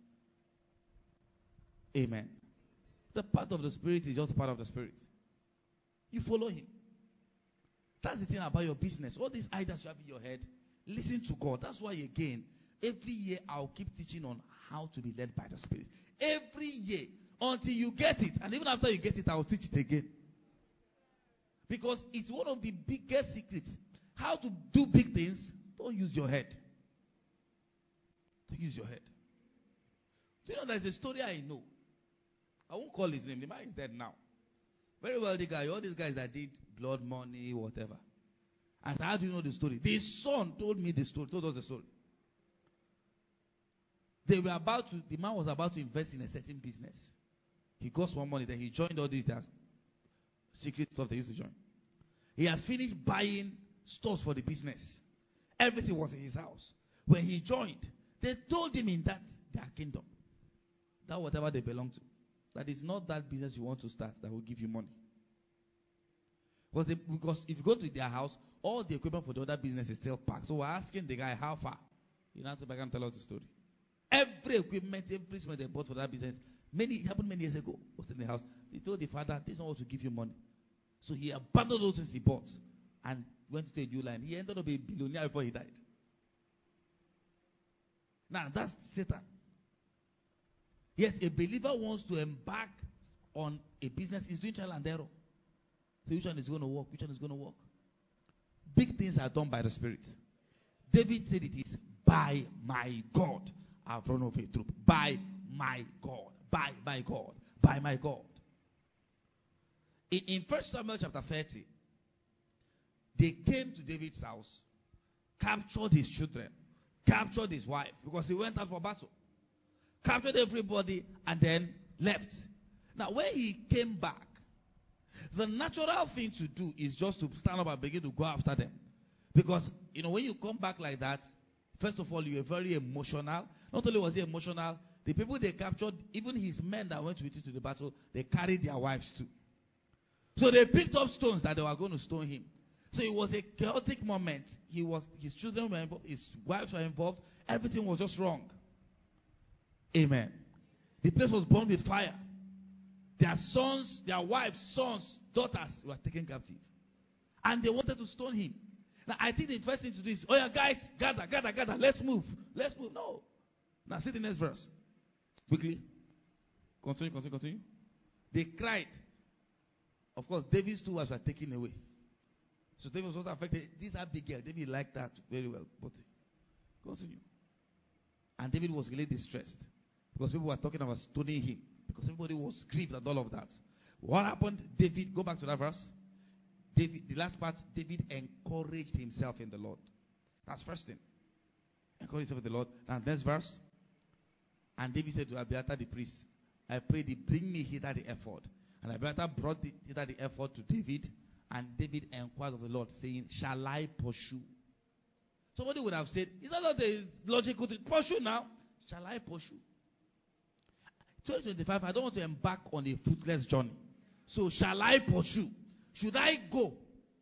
Amen. The part of the Spirit is just a part of the Spirit. You follow Him. That's the thing about your business. All these ideas you have in your head, listen to God. That's why, again, every year I'll keep teaching on how to be led by the Spirit. Every year, until you get it. And even after you get it, I'll teach it again. Because it's one of the biggest secrets. How to do big things, don't use your head. Don't use your head. Do you know there's a story I know? I won't call his name. The man is dead now. Very wealthy guy. All these guys that did blood money, whatever. I said, how do you know the story? The son told me the story. Told us the story. The man was about to invest in a certain business. He got some money. Then he joined all these secret stuff they used to join. He had finished buying stores for the business. Everything was in his house. When he joined, they told him in their kingdom, that whatever they belong to, that is not that business you want to start that will give you money. Because if you go to their house, all the equipment for the other business is still packed. So we're asking the guy how far. He now said, I can tell us the story. Every equipment, every instrument they bought for that business, it happened many years ago, was in the house. They told the father, this is not what to give you money. So he abandoned those things he bought and went to take a new line. He ended up a billionaire before he died. Now, that's Satan. Yes, a believer wants to embark on a business. He's doing trial and error. So which one is going to work? Which one is going to work? Big things are done by the Spirit. David said it is by my God I've run over a troop. By my God. By my God. By my God. In 1 Samuel chapter 30, they came to David's house, captured his children, captured his wife, because he went out for battle. Captured everybody and then left. Now, when he came back, the natural thing to do is just to stand up and begin to go after them. Because, when you come back like that, first of all, you were very emotional. Not only was he emotional, the people they captured, even his men that went with him to the battle, they carried their wives too. So they picked up stones that they were going to stone him. So it was a chaotic moment. His children were involved, his wives were involved. Everything was just wrong. Amen. The place was burned with fire. Their sons, their wives, sons, daughters were taken captive. And they wanted to stone him. Now, I think the first thing to do is, oh yeah, guys, gather, let's move. Let's move. No. Now, see the next verse. Quickly. Continue. They cried. Of course, David's two wives were taken away. So David was also affected. This Abigail, David liked that very well. But continue. And David was really distressed. Because people were talking about stoning him. Because everybody was grieved at all of that. What happened? David, go back to that verse. David, the last part, David encouraged himself in the Lord. That's first thing. Encouraged himself in the Lord. And next verse. And David said to Abiathar the priest, I pray thee, bring me hither the ephod. And Abiathar brought hither the ephod to David. And David inquired of the Lord, saying, shall I pursue? Somebody would have said, is that not the logical thing? Pursue now. Shall I pursue? 2025, I don't want to embark on a fruitless journey. So, shall I pursue? Should I go?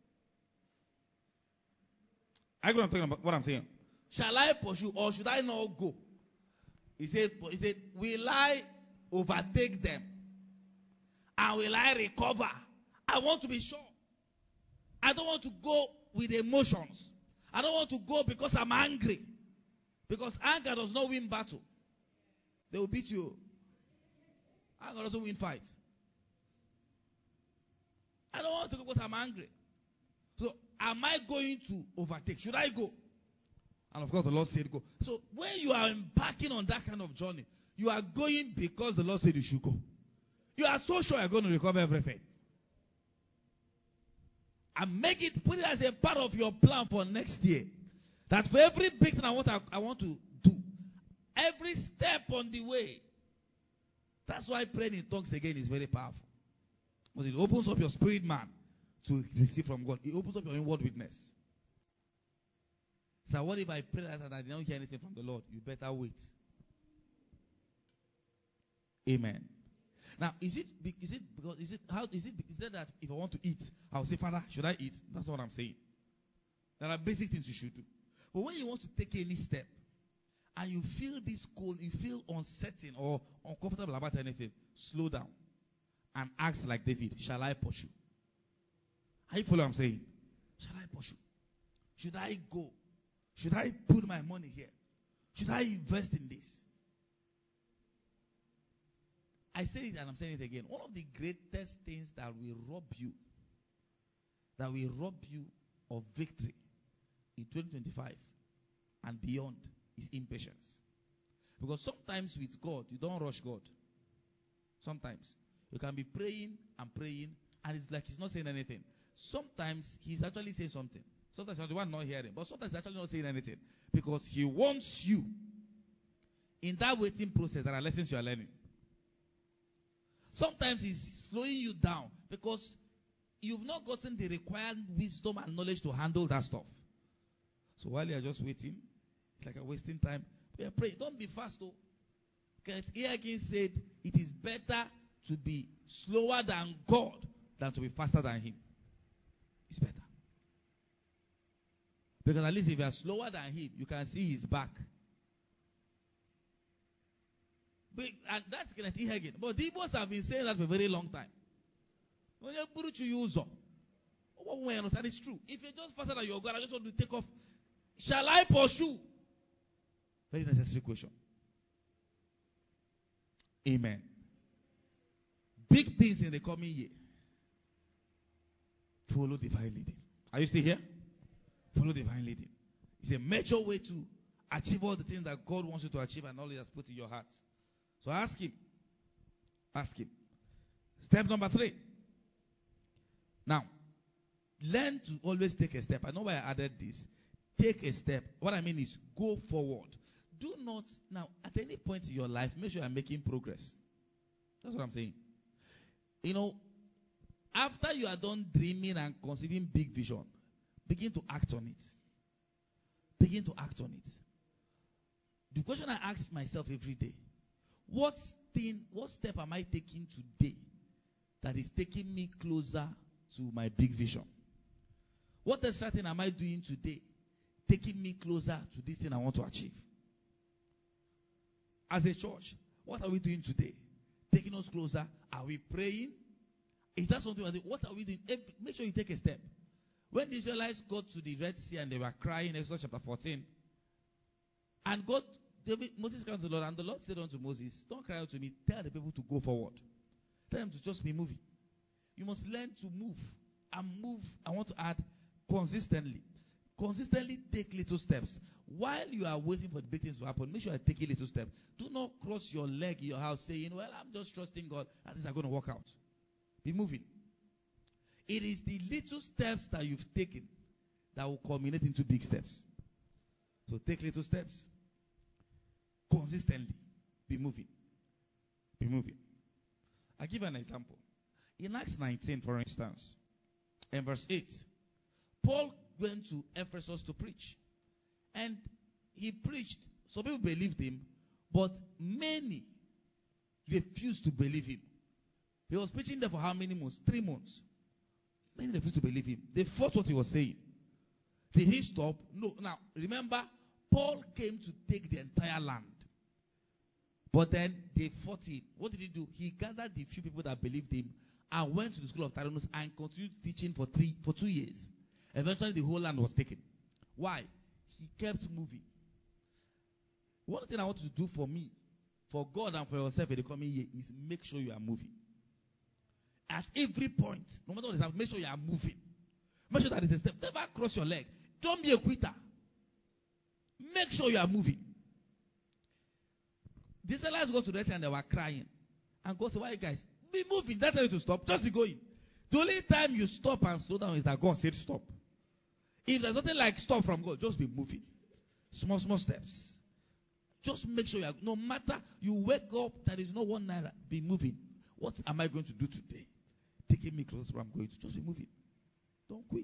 I know what I'm saying. Shall I pursue or should I not go? He said, will I overtake them? And will I recover? I want to be sure. I don't want to go with emotions. I don't want to go because I'm angry. Because anger does not win battle. They will beat you. Anger doesn't win fights. I don't want to go because I'm angry. So, am I going to overtake? Should I go? And of course, the Lord said go. So, when you are embarking on that kind of journey, you are going because the Lord said you should go. You are so sure you're going to recover everything. And put it as a part of your plan for next year. That for every big thing I want to do, every step on the way. That's why praying in tongues again is very powerful. Because it opens up your spirit man to receive from God. It opens up your inward witness. So what if I pray that and I don't hear anything from the Lord? You better wait. Amen. Now, is it that if I want to eat, I'll say, Father, should I eat? That's not what I'm saying. There are basic things you should do. But when you want to take any step, and you feel this cold, you feel uncertain or uncomfortable about anything, slow down and ask like David, shall I pursue? Are you following what I'm saying? Shall I pursue? Should I go? Should I put my money here? Should I invest in this? I said it and I'm saying it again. One of the greatest things that will rob you of victory in 2025 and beyond is impatience. Because sometimes with God, you don't rush God. Sometimes you can be praying and it's like he's not saying anything. Sometimes he's actually saying something. Sometimes you're the one not hearing, but sometimes he's actually not saying anything. Because he wants you. In that waiting process, there are lessons you are learning. Sometimes he's slowing you down because you've not gotten the required wisdom and knowledge to handle that stuff. So while you're just waiting, it's like a wasting time. Pray. Don't be fast though. Kenneth Hagin said it is better to be slower than God than to be faster than him. It's better. Because at least if you are slower than him, you can see his back. And that's Kenneth Hagin. But the Igbos have been saying that for a very long time. what we understand is true. If you're just faster than your God, I just want to take off. Shall I pursue? Very necessary question. Amen. Big things in the coming year. Follow divine leading. Are you still here? Follow divine leading. It's a major way to achieve all the things that God wants you to achieve and all He has put in your heart. So ask Him. Ask Him. Step number 3. Now, learn to always take a step. I know why I added this. Take a step. What I mean is go forward. Do not, now, at any point in your life, make sure you're making progress. That's what I'm saying. You know, after you are done dreaming and conceiving big vision, begin to act on it. Begin to act on it. The question I ask myself every day, what step am I taking today that is taking me closer to my big vision? What extra thing am I doing today taking me closer to this thing I want to achieve? As a church, what are we doing today? Taking us closer? Are we praying? Is that something? What are we doing? Make sure you take a step. When the Israelites got to the Red Sea and they were crying, Exodus chapter 14, and Moses cried to the Lord, and the Lord said unto Moses, don't cry out to me, tell the people to go forward. Tell them to just be moving. You must learn to move. And move, I want to add, consistently. Consistently take little steps. While you are waiting for the big things to happen, make sure you take a little step. Do not cross your leg in your house saying, well, I'm just trusting God and things are going to work out. Be moving. It is the little steps that you've taken that will culminate into big steps. So take little steps. Consistently. Be moving. Be moving. I'll give an example. In Acts 19, for instance, in verse 8, Paul went to Ephesus to preach. And he preached. Some people believed him, but many refused to believe him. He was preaching there for how many months? 3 months. Many refused to believe him. They fought what he was saying. Did he stop? No. Now, remember, Paul came to take the entire land. But then they fought him. What did he do? He gathered the few people that believed him and went to the school of Tyrannus and continued teaching for 2 years. Eventually, the whole land was taken. Why? He kept moving. One thing I want you to do for me, for God and for yourself in the coming year is make sure you are moving. At every point, no matter what is happening, make sure you are moving. Make sure that it's a step. Never cross your leg. Don't be a quitter. Make sure you are moving. The Israelites go to the rest and they were crying. And God said, why you guys? Be moving. Don't tell you to stop. Just be going. The only time you stop and slow down is that God said stop. If there's nothing like stop from God, just be moving. Small steps. Just make sure you are, no matter you wake up, there is no 1 naira. Be moving. What am I going to do today? Taking me closer to where I'm going to. Just be moving. Don't quit.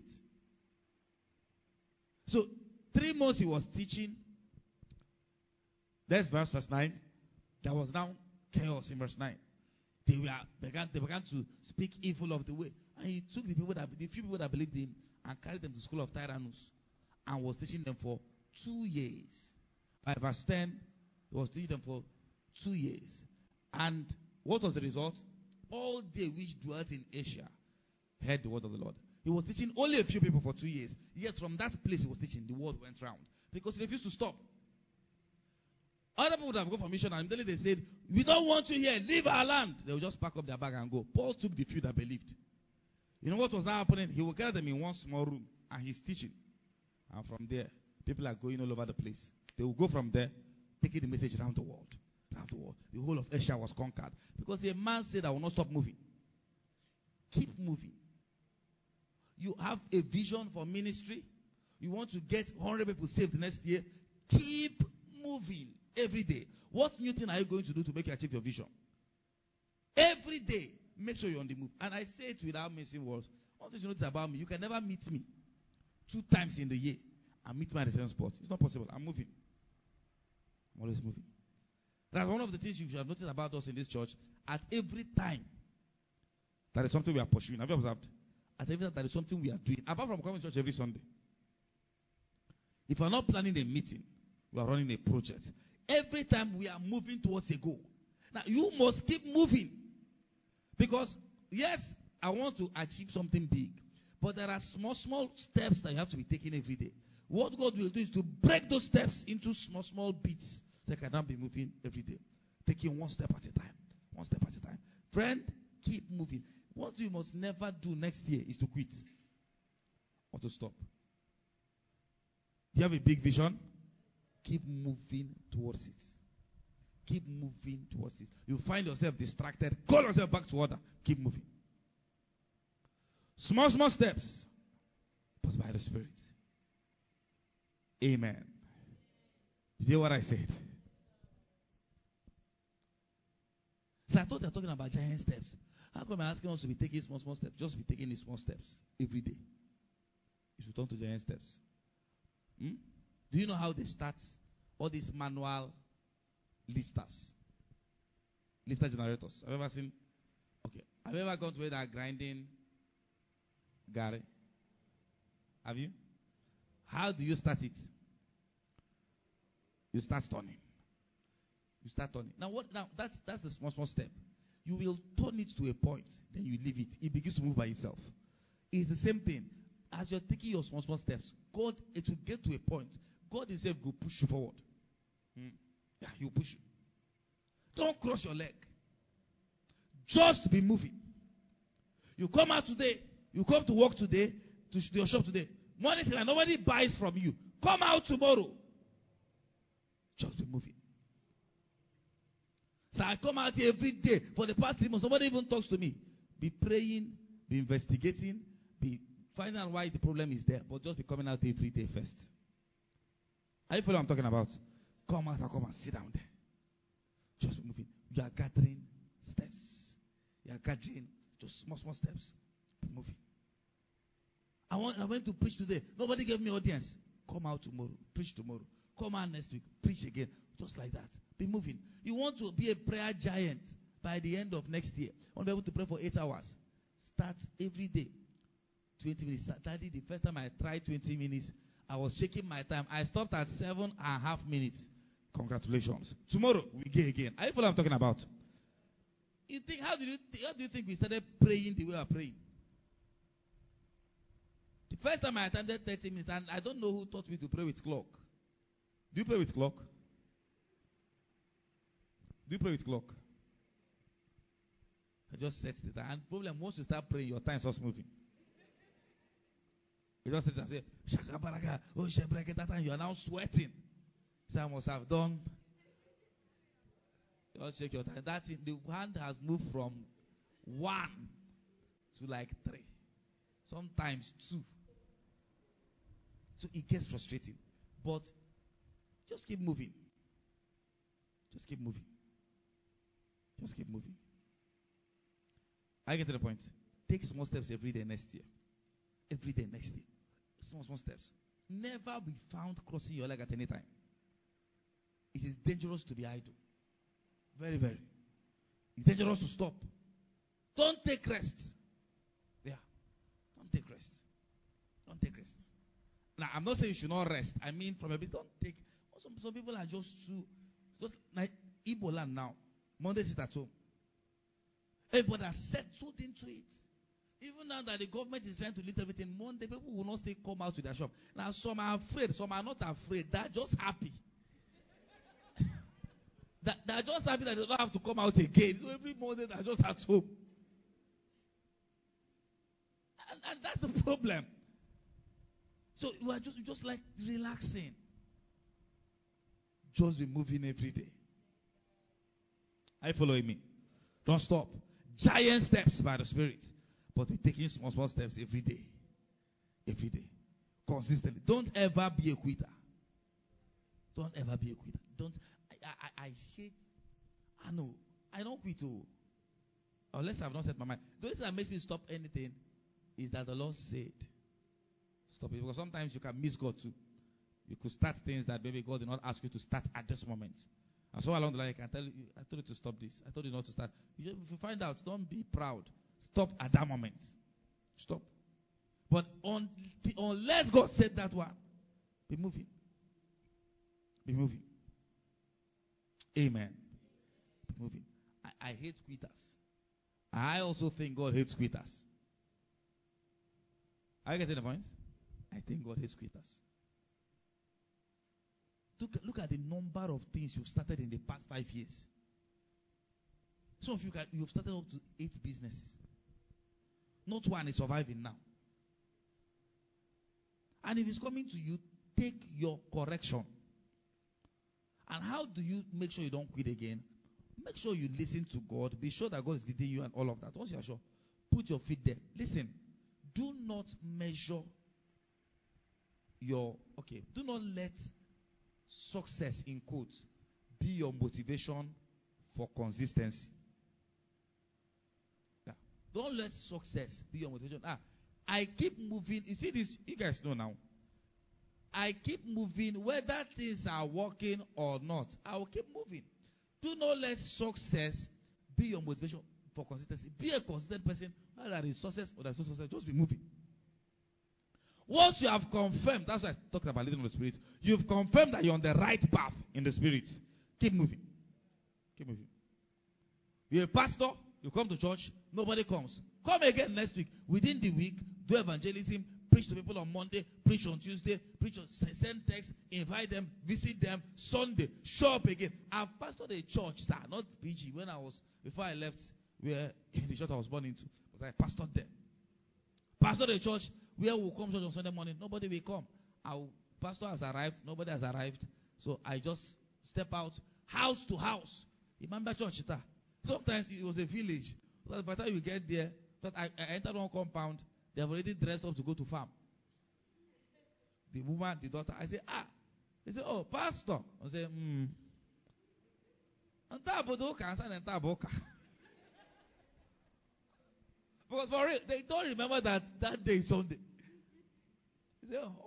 So, 3 months he was teaching. That's verse 9. There was now chaos in verse 9. They began to speak evil of the way. And he took the few people that believed him and carried them to the school of Tyrannus and was teaching them for 2 years. By verse 10, he was teaching them for 2 years. And what was the result? All they which dwelt in Asia heard the word of the Lord. He was teaching only a few people for 2 years. Yet from that place he was teaching, the word went round. Because he refused to stop. Other people would have gone for mission and they said, we don't want you here, leave our land. They would just pack up their bag and go. Paul took the few that believed. You know what was now happening? He will gather them in one small room and he's teaching. And from there, people are going all over the place. They will go from there, taking the message around the world. Around the world. The whole of Asia was conquered. Because a man said, I will not stop moving. Keep moving. You have a vision for ministry. You want to get 100 people saved next year. Keep moving every day. What new thing are you going to do to make you achieve your vision? Every day, make sure you're on the move. And I say it without missing words. One thing you notice about me, you can never meet me 2 times in the year and meet me at the same spot. It's not possible. I'm moving. I'm always moving. That's one of the things you should have noticed about us in this church. At every time, that is something we are pursuing. Have you observed? At every time, that is something we are doing. Apart from coming to church every Sunday. If we are not planning a meeting, we are running a project. Every time we are moving towards a goal. Now, you must keep moving. Because, yes, I want to achieve something big. But there are small, small steps that you have to be taking every day. What God will do is to break those steps into small, small bits so you cannot be moving every day. Taking one step at a time. One step at a time. Friend, keep moving. What you must never do next year is to quit or to stop. Do you have a big vision? Keep moving towards it. Keep moving towards it. You find yourself distracted. Call yourself back to order. Keep moving. Small, small steps, but by the Spirit. Amen. Did you hear what I said? So I thought they were talking about giant steps. How come I'm asking us to be taking small, small steps? Just be taking these small steps every day. You should turn to giant steps. Do you know how they start all these manual listers? Lister generators. Have you ever seen? Okay. Have you ever gone to where they are grinding Gary? Have you? How do you start it? You start turning. You start turning. Now that's the small, small step. You will turn it to a point, then you leave it. It begins to move by itself. It's the same thing. As you're taking your small, small steps, God, it will get to a point. God himself will push you forward. Yeah, he'll push you. Don't cross your leg. Just be moving. You come out today. You come to work today, to your shop today. Morning till nobody buys from you. Come out tomorrow. Just be moving. So I come out here every day for the past 3 months. Nobody even talks to me. Be praying, be investigating, be finding out why the problem is there, but just be coming out every day first. Are you following what I'm talking about? Come out and come and sit down there. Just be moving. You are gathering steps. You are gathering just small, small steps. Be moving. I went to preach today. Nobody gave me audience. Come out tomorrow. Preach tomorrow. Come out next week. Preach again. Just like that. Be moving. You want to be a prayer giant by the end of next year. You want to be able to pray for 8 hours. Start every day. 20 minutes. Started the first time I tried 20 minutes. I was shaking my time. I stopped at 7.5 minutes. Congratulations. Tomorrow we go again. Are you following what I'm talking about? You think how do you think we started praying the way we are praying? The first time I attended 30 minutes, and I don't know who taught me to pray with clock. Do you pray with clock? Do you pray with clock? I just set the time. And problem, once you start praying, your time starts moving. You just sit and say, Shaka Baraka, oh Shebreke, that time you are now sweating. So I must have done. Just shake your time. That thing, the hand has moved from 1 to like 3. Sometimes 2. So it gets frustrating. But just keep moving. Just keep moving. Just keep moving. I get to the point. Take small steps every day next year. Every day next year. Small, small steps. Never be found crossing your leg at any time. It is dangerous to be idle. Very, very. It's dangerous to stop. Don't take rest. Yeah. Don't take rest. Don't take rest. Now, I'm not saying you should not rest. I mean, from a bit, don't take. Some people are just like Igbo land now. Monday sit at home. Everybody has settled into it. Even now that the government is trying to lift everything, Monday people will not still come out to their shop. Now, some are afraid, some are not afraid. They're just happy. They're just happy that they don't have to come out again. So every Monday they're just at home. And that's the problem. So you are just like relaxing. Just be moving every day. Are you following me? Don't stop. Giant steps by the Spirit. But we're taking small, small steps every day. Every day. Consistently. Don't ever be a quitter. Don't ever be a quitter. I hate. I know. I don't quit. Unless I've not set my mind. The only thing that makes me stop anything is that the Lord said. Stop it. Because sometimes you can miss God too. You could start things that maybe God did not ask you to start at this moment. And so along the line, I can tell you, I told you to stop this. I told you not to start. If you find out, don't be proud. Stop at that moment. Stop. But unless God said that one, be moving. Be moving. Amen. Be moving. I hate quitters. I also think God hates quitters. Are you getting the point? I think God hates quitters. Look at the number of things you've started in the past 5 years. Some of you've started up to 8 businesses. Not one is surviving now. And if it's coming to you, take your correction. And how do you make sure you don't quit again? Make sure you listen to God. Be sure that God is leading you and all of that. Once you are sure, put your feet there. Listen, do not measure do not let success, in quotes, be your motivation for consistency. Yeah. Don't let success be your motivation. I keep moving. You see this? You guys know now. I keep moving whether things are working or not. I will keep moving. Do not let success be your motivation for consistency. Be a consistent person. Whether there is success or there is no success, just be moving. Once you have confirmed, that's why I talked about leading in the Spirit. You've confirmed that you're on the right path in the Spirit. Keep moving. Keep moving. You're a pastor, you come to church, nobody comes. Come again next week. Within the week, do evangelism, preach to people on Monday, preach on Tuesday, send text, invite them, visit them, Sunday, show up again. I've pastored a church, sir, not PG, before I left where the church I was born into, because I pastored there. Pastored a church where we'll come to church on Sunday morning, nobody will come. Our pastor has arrived, nobody has arrived. So I just step out, house to house. Remember church, sometimes it was a village. By the time you get there, I entered one compound, they have already dressed up to go to farm. The woman, the daughter, I say, They say, oh, pastor. I say, Because for real, they don't remember that day is Sunday. They say, oh,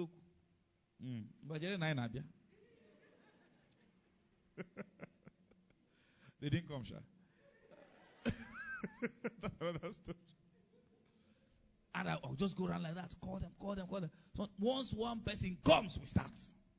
they didn't come, sure. That's another story. And I'll just go around like that, call them. So once one person comes, we start.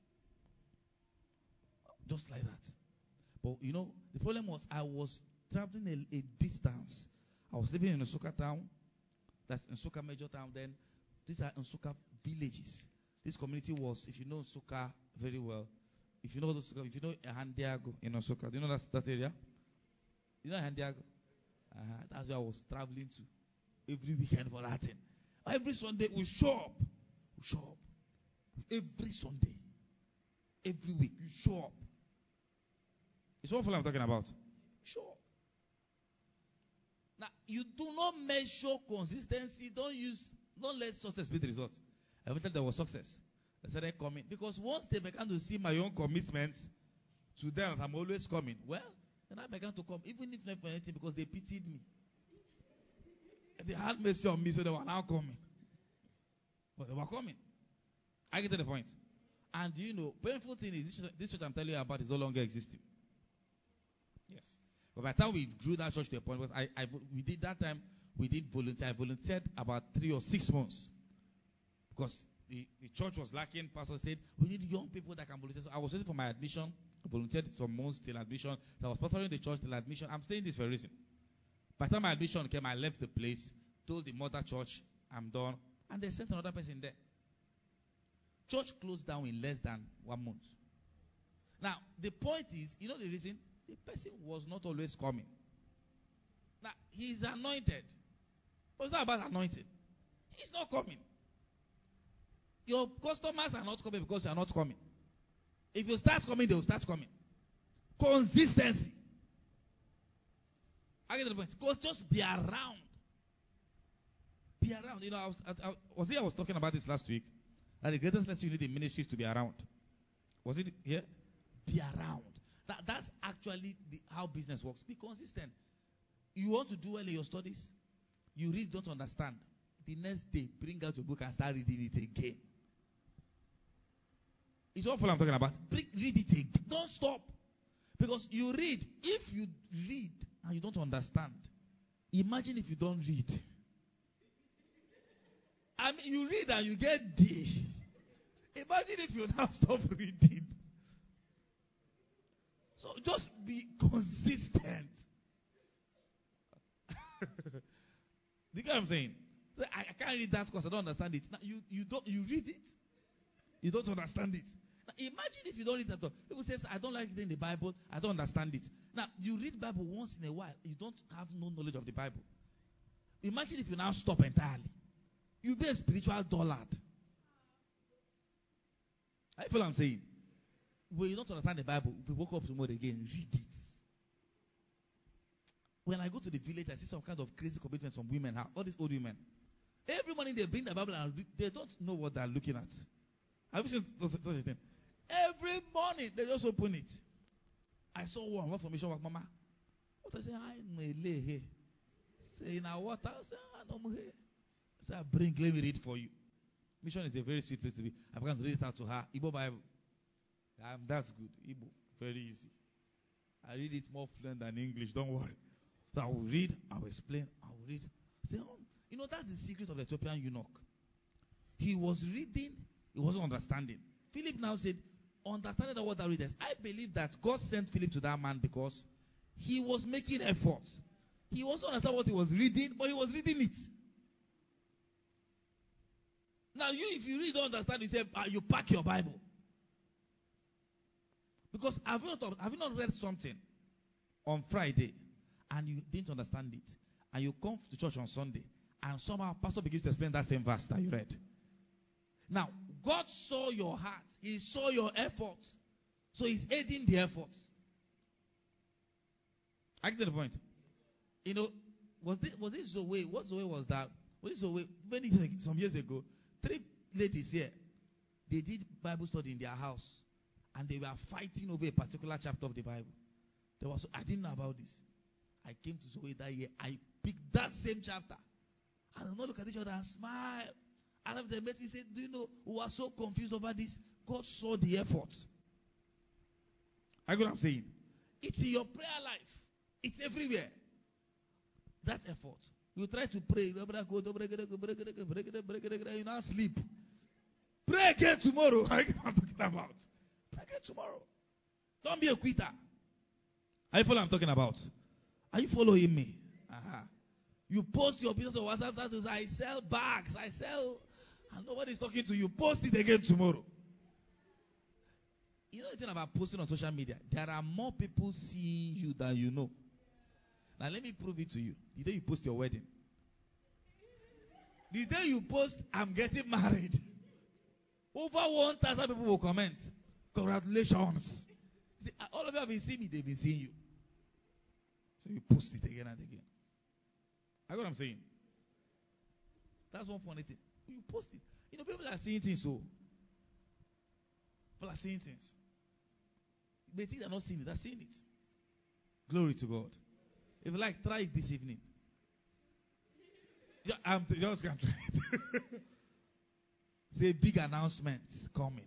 Just like that. But the problem was I was traveling a distance. I was living in Nsukka town. That's Nsukka major town. Then these are Nsukka villages. This community was, if you know Nsukka very well, if you know Handiago in Nsukka, do you know that area? You know Handiago? That's where I was traveling to every weekend for that thing. Every Sunday we show up. Every Sunday. Every week you show up. It's what I'm talking about. Show up. Now, you do not measure consistency. Don't let success be the result. Eventually there was success. They started coming. Because once they began to see my own commitment to them, I'm always coming. Well, then I began to come, even if not for anything, because they pitied me. They had mercy on me, so they were now coming. But they were coming. I get to the point. And painful thing is, this church I'm telling you about is no longer existing. Yes. But by the time we grew that church to a point, we did volunteer. I volunteered about 3 or 6 months. Because the church was lacking. Pastor said, we need young people that can volunteer. So I was waiting for my admission. I volunteered some months till admission. So I was pastoring the church till admission. I'm saying this for a reason. By the time my admission came, I left the place, told the mother church, I'm done. And they sent another person there. Church closed down in less than 1 month. Now, the point is, the reason? The person was not always coming. Now, he's anointed. But it's not about anointing. He's not coming. Your customers are not coming because you are not coming. If you start coming, they will start coming. Consistency. I get the point. Because just be around. Be around. I was talking about this last week. That the greatest lesson you need in ministry is to be around. Was it here? Be around. That's actually how business works. Be consistent. You want to do well in your studies? You really don't understand. The next day, bring out your book and start reading it again. It's what I'm talking about. Read it again. Don't stop. Because you read. If you read and you don't understand, imagine if you don't read. I mean, you read and you get D. Imagine if you now stop reading. So just be consistent. Do you get what I'm saying? So I can't read that because I don't understand it. Now, you read it. You don't understand it. Now, imagine if you don't read that. People say, I don't like reading the Bible. I don't understand it. Now, you read Bible once in a while. You don't have no knowledge of the Bible. Imagine if you now stop entirely. You'll be a spiritual dullard. I feel what I'm saying. When you don't understand the Bible, if you woke up tomorrow again, read it. When I go to the village, I see some kind of crazy commitments from women. All these old women. Every morning they bring the Bible and read. They don't know what they're looking at. Have you seen such a thing? Every morning they just open it. I saw one from Mission Work, Mama. What I say, I may lay here. Say, now what? I say, I'm here. I say, let me read for you. Mission is a very sweet place to be. I'm going to read it out to her. Igbo Bible. That's good. Igbo. Very easy. I read it more fluent than English. Don't worry. So I will read. I will explain. I will read. Say, that's the secret of the Ethiopian eunuch. He was reading. He wasn't understanding. Philip now said, understanding the word that readers. I believe that God sent Philip to that man because he was making efforts. He also understand what he was reading, but he was reading it. Now, if you really don't understand, you say, you pack your Bible. Because have you not read something on Friday and you didn't understand it, and you come to church on Sunday, and somehow pastor begins to explain that same verse that you read? Now, God saw your heart. He saw your efforts. So he's aiding the efforts. I get the point. Was it Zoe? What Zoe was that? Was it Zoe? Some years ago, 3 ladies here, they did Bible study in their house. And they were fighting over a particular chapter of the Bible. I didn't know about this. I came to Zoe that year. I picked that same chapter. And they look at each other and smile. And after they met me, said, do you know, we were so confused over this. God saw the effort. I get what I'm saying? It's in your prayer life. It's everywhere. That effort. You try to pray. You now sleep. Pray again tomorrow. I get what I'm talking about. Pray again tomorrow. Don't be a quitter. Are you following what I'm talking about? Are you following me? You post your business on WhatsApp status. I sell bags. I sell. And nobody's talking to you. Post it again tomorrow. You know the thing about posting on social media? There are more people seeing you than you know. Now let me prove it to you. The day you post your wedding. The day you post, I'm getting married. Over 1,000 people will comment. Congratulations. See, all of you have been seeing me. They've been seeing you. So you post it again and again. I know what I'm saying. That's one funny thing. You post it. People are seeing things so. People are seeing things. They think they're not seeing it. They're seeing it. Glory to God. If you like, try it this evening. I'm just going to try it. Say big announcement coming.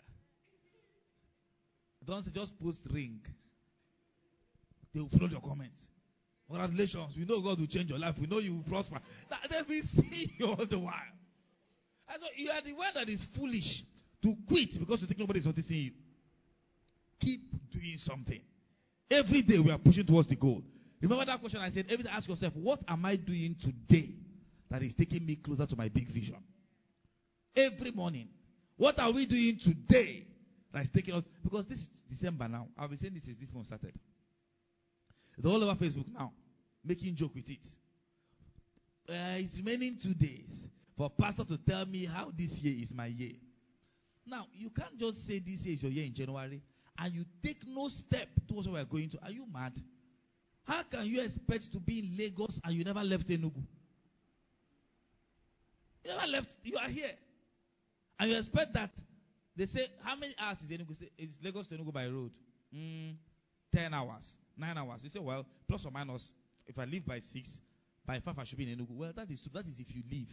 Don't say just post ring. They will follow your comments. Congratulations. We know God will change your life. We know you will prosper. They will see you all the while. And so you are the one that is foolish to quit because you think nobody is noticing you. Keep doing something. Every day we are pushing towards the goal. Remember that question I said? Every day ask yourself, what am I doing today that is taking me closer to my big vision? Every morning. What are we doing today that is taking us? Because this is December now. I've been saying this since this month started. It's all over Facebook now. Making joke with it. It's remaining 2 days for pastor to tell me how this year is my year. Now, you can't just say this year is your year in January and you take no step towards what we are going to. Are you mad? How can you expect to be in Lagos and you never left Enugu? You never left. You are here. And you expect that. They say, how many hours is Enugu? Is Lagos to Enugu by road? 10 hours. 9 hours. You say, well, plus or minus, if I leave by 6, by 5 I should be in Enugu. Well, that is true. That is if you leave.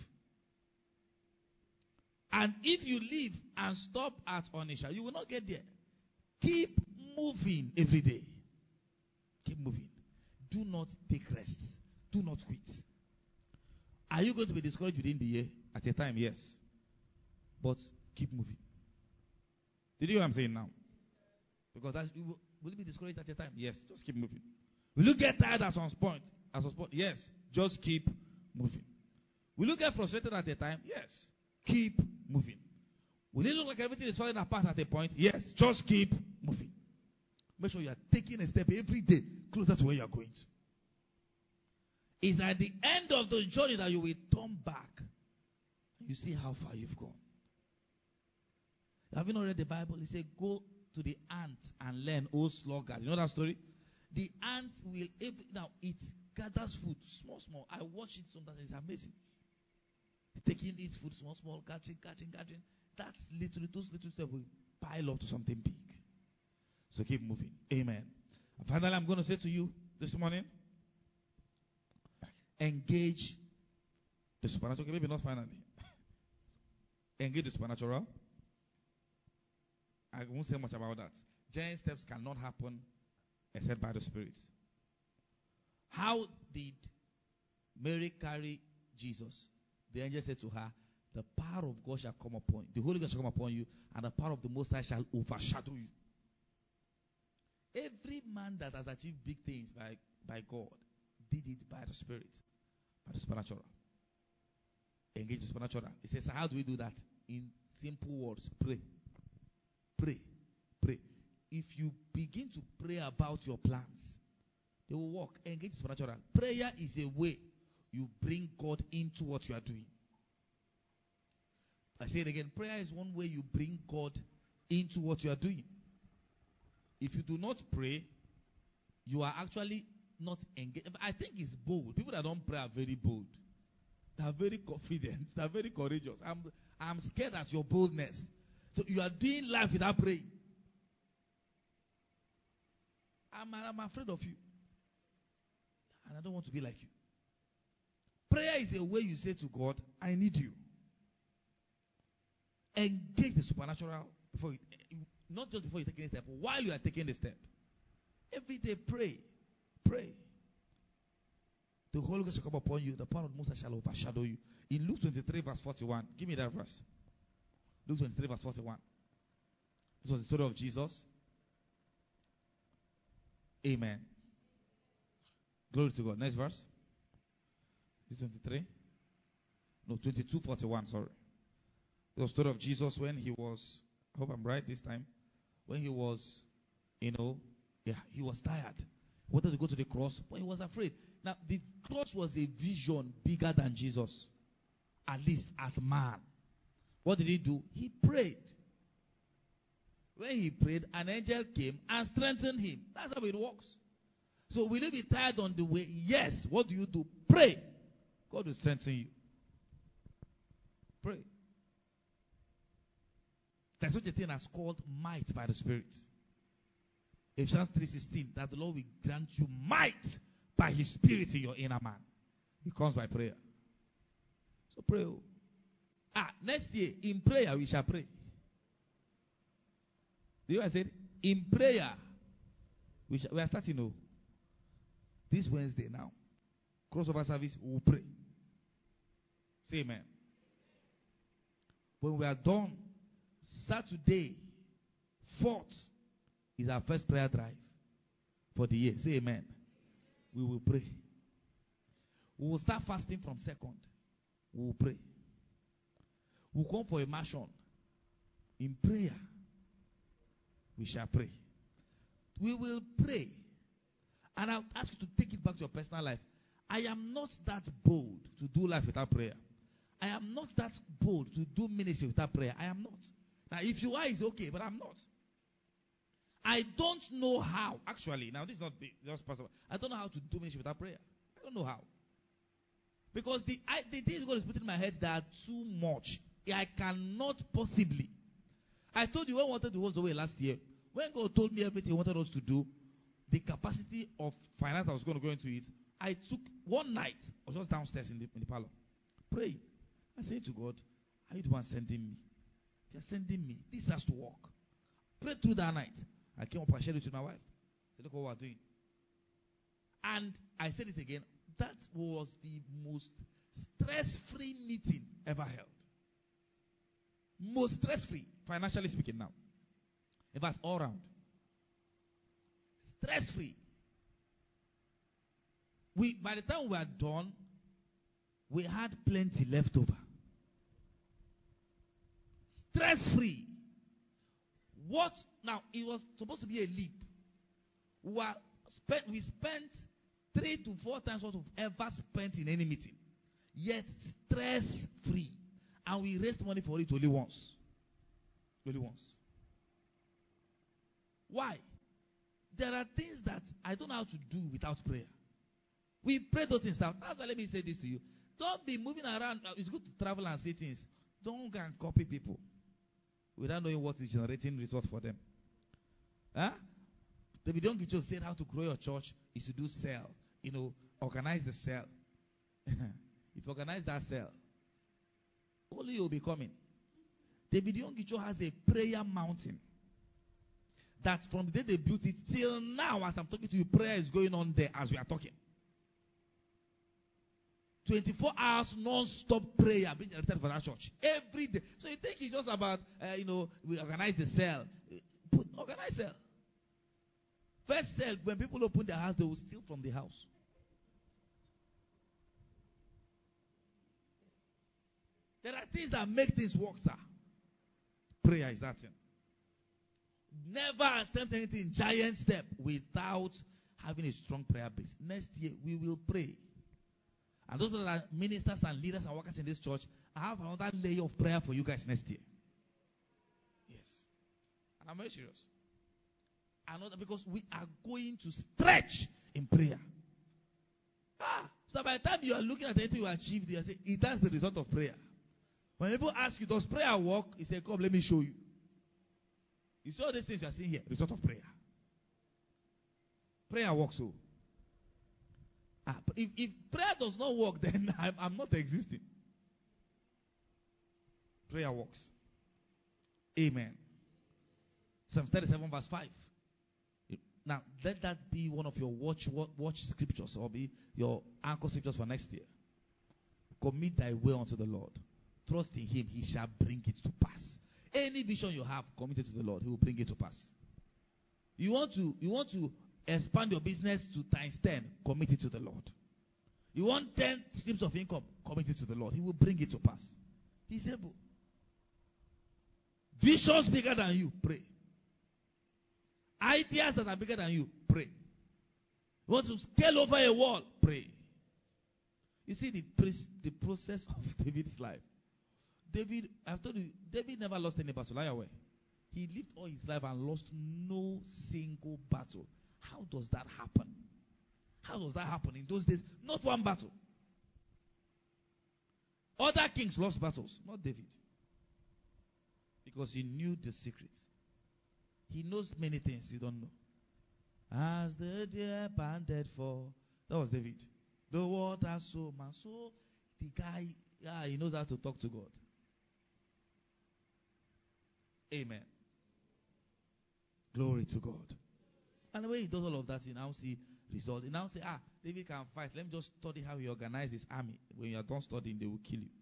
And if you leave and stop at Onitsha, you will not get there. Keep moving every day. Keep moving. Do not take rest. Do not quit. Are you going to be discouraged within the year? At a time, yes. But keep moving. Did you hear what I'm saying now? Because will you be discouraged at a time? Yes. Just keep moving. Will you get tired at some point? Yes. Just keep moving. Will you get frustrated at a time? Yes. Keep moving. Will it look like everything is falling apart at a point? Yes. Just keep moving. Make sure you are taking a step every day closer to where you are going to. It's at the end of the journey that you will turn back and you see how far you've gone. Have you not read the Bible? It says, go to the ant and learn, O sluggard. You know that story? The ant will, now it gathers food, small. I watch it sometimes, it's amazing. Taking its food, small, gathering. Those little steps will pile up to something big. So keep moving. Amen. And finally, I'm going to say to you this morning, engage the supernatural. Okay, maybe not finally. Engage the supernatural. I won't say much about that. Giant steps cannot happen except by the Spirit. How did Mary carry Jesus? The angel said to her, the power of God shall come upon you. The Holy Ghost shall come upon you, and the power of the Most High shall overshadow you. Every man that has achieved big things by God did it by the Spirit, by the supernatural. Engage the supernatural. He says, how do we do that? In simple words, pray. Pray. Pray. If you begin to pray about your plans, they will work. Engage the supernatural. Prayer is a way you bring God into what you are doing. I say it again. Prayer is one way you bring God into what you are doing. If you do not pray, you are actually not engaged. I think it's bold. People that don't pray are very bold. They are very confident. They are very courageous. I'm scared at your boldness. So you are doing life without praying. I'm afraid of you. And I don't want to be like you. Prayer is a way you say to God, I need you. Engage the supernatural before you, not just before you take any step, while you are taking the step. Every day pray. Pray. The Holy Ghost shall come upon you. The power of the Most High shall overshadow you. In Luke 23 verse 41. Give me that verse. Luke 23 verse 41. This was the story of Jesus. Amen. Glory to God. Next verse. This 23. No, 22:41, sorry. The story of Jesus when he was, I hope I'm right this time, when he was, he was tired. He wanted to go to the cross, but he was afraid. Now, the cross was a vision bigger than Jesus, at least as man. What did he do? He prayed. When he prayed, an angel came and strengthened him. That's how it works. So will you be tired on the way? Yes. What do you do? Pray. God will strengthen you. Pray. There's such a thing as called might by the Spirit. Ephesians 3:16, that the Lord will grant you might by His Spirit in your inner man. It comes by prayer. So pray. Next year, in prayer, we shall pray. Do you know what I said? In prayer, we are starting this Wednesday now. Crossover service, we will pray. Say amen. When we are done, Saturday, 4th, is our first prayer drive for the year. Say amen. We will pray. We will start fasting from 2nd. We will pray. We will come for immersion. In prayer, we shall pray. We will pray. And I'll ask you to take it back to your personal life. I am not that bold to do life without prayer. I am not that bold to do ministry without prayer. I am not. Now, if you are, it's okay, but I'm not. I don't know how. Actually, now this is not just possible. I don't know how to do ministry without prayer. I don't know how. Because the things God is putting in my head that are too much. I cannot possibly. I told you when we wanted to host the way last year, when God told me everything He wanted us to do, the capacity of finance I was going to go into it, I took one night, I was just downstairs in the parlor, praying. I said to God, are you the one sending me? If you're sending me, this has to work. Prayed through that night. I came up and shared it with my wife. I said, look what we're doing. And I said it again, that was the most stress-free meeting ever held. Most stress-free, financially speaking now. In fact, all around. Stress-free. By the time we are done, we had plenty left over. Stress-free. What? Now, it was supposed to be a leap. We spent 3 to 4 times what we've ever spent in any meeting. Yet stress-free. And we raised money for it only once. Only once. Why? There are things that I don't know how to do without prayer. We pray those things out. That's why let me say this to you. Don't be moving around. It's good to travel and see things. Don't go and copy people without knowing what is generating results for them. Huh? David Yongicho said how to grow your church is to do cell. Organize the cell. If you organize that cell, only you'll be coming. David Yongicho has a prayer mountain. That from the day they built it till now, as I'm talking to you, prayer is going on there as we are talking. 24 hours non-stop prayer being generated for that church. Every day. So you think it's just about, we organize the cell. Organize cell. First cell, when people open their house, they will steal from the house. There are things that make things work, sir. Prayer is that thing. Never attempt anything giant step without having a strong prayer base. Next year, we will pray. And those that are ministers and leaders and workers in this church, I have another layer of prayer for you guys next year. Yes. And I'm very serious. Another, because we are going to stretch in prayer. So by the time you are looking at anything you achieved, you say, it has the result of prayer. When people ask you, does prayer work? You say, come, let me show you. You see all these things you are seeing here, result of prayer. Prayer works so. If prayer does not work, then I'm not existing. Prayer works. Amen. Psalm 37 verse 5. Now, let that be one of your watch scriptures or be your anchor scriptures for next year. Commit thy way unto the Lord. Trust in him, he shall bring it to pass. Any vision you have, commit it to the Lord, he will bring it to pass. You want to expand your business to times 10, commit it to the Lord. You want 10 streams of income, commit it to the Lord. He will bring it to pass. He's able. Visions bigger than you, pray. Ideas that are bigger than you, pray. You want to scale over a wall, pray. You see the process of David's life. I've told you, David never lost any battle. Lie away. He lived all his life and lost no single battle. How does that happen? How does that happen in those days? Not one battle. Other kings lost battles, not David. Because he knew the secret. He knows many things you don't know. As the deer panted for, that was David. The water so man. So the guy, he knows how to talk to God. Amen. Glory to God. And the way he does all of that, you now see result. You now say, David can fight. Let me just study how he organized his army. When you are done studying, they will kill you.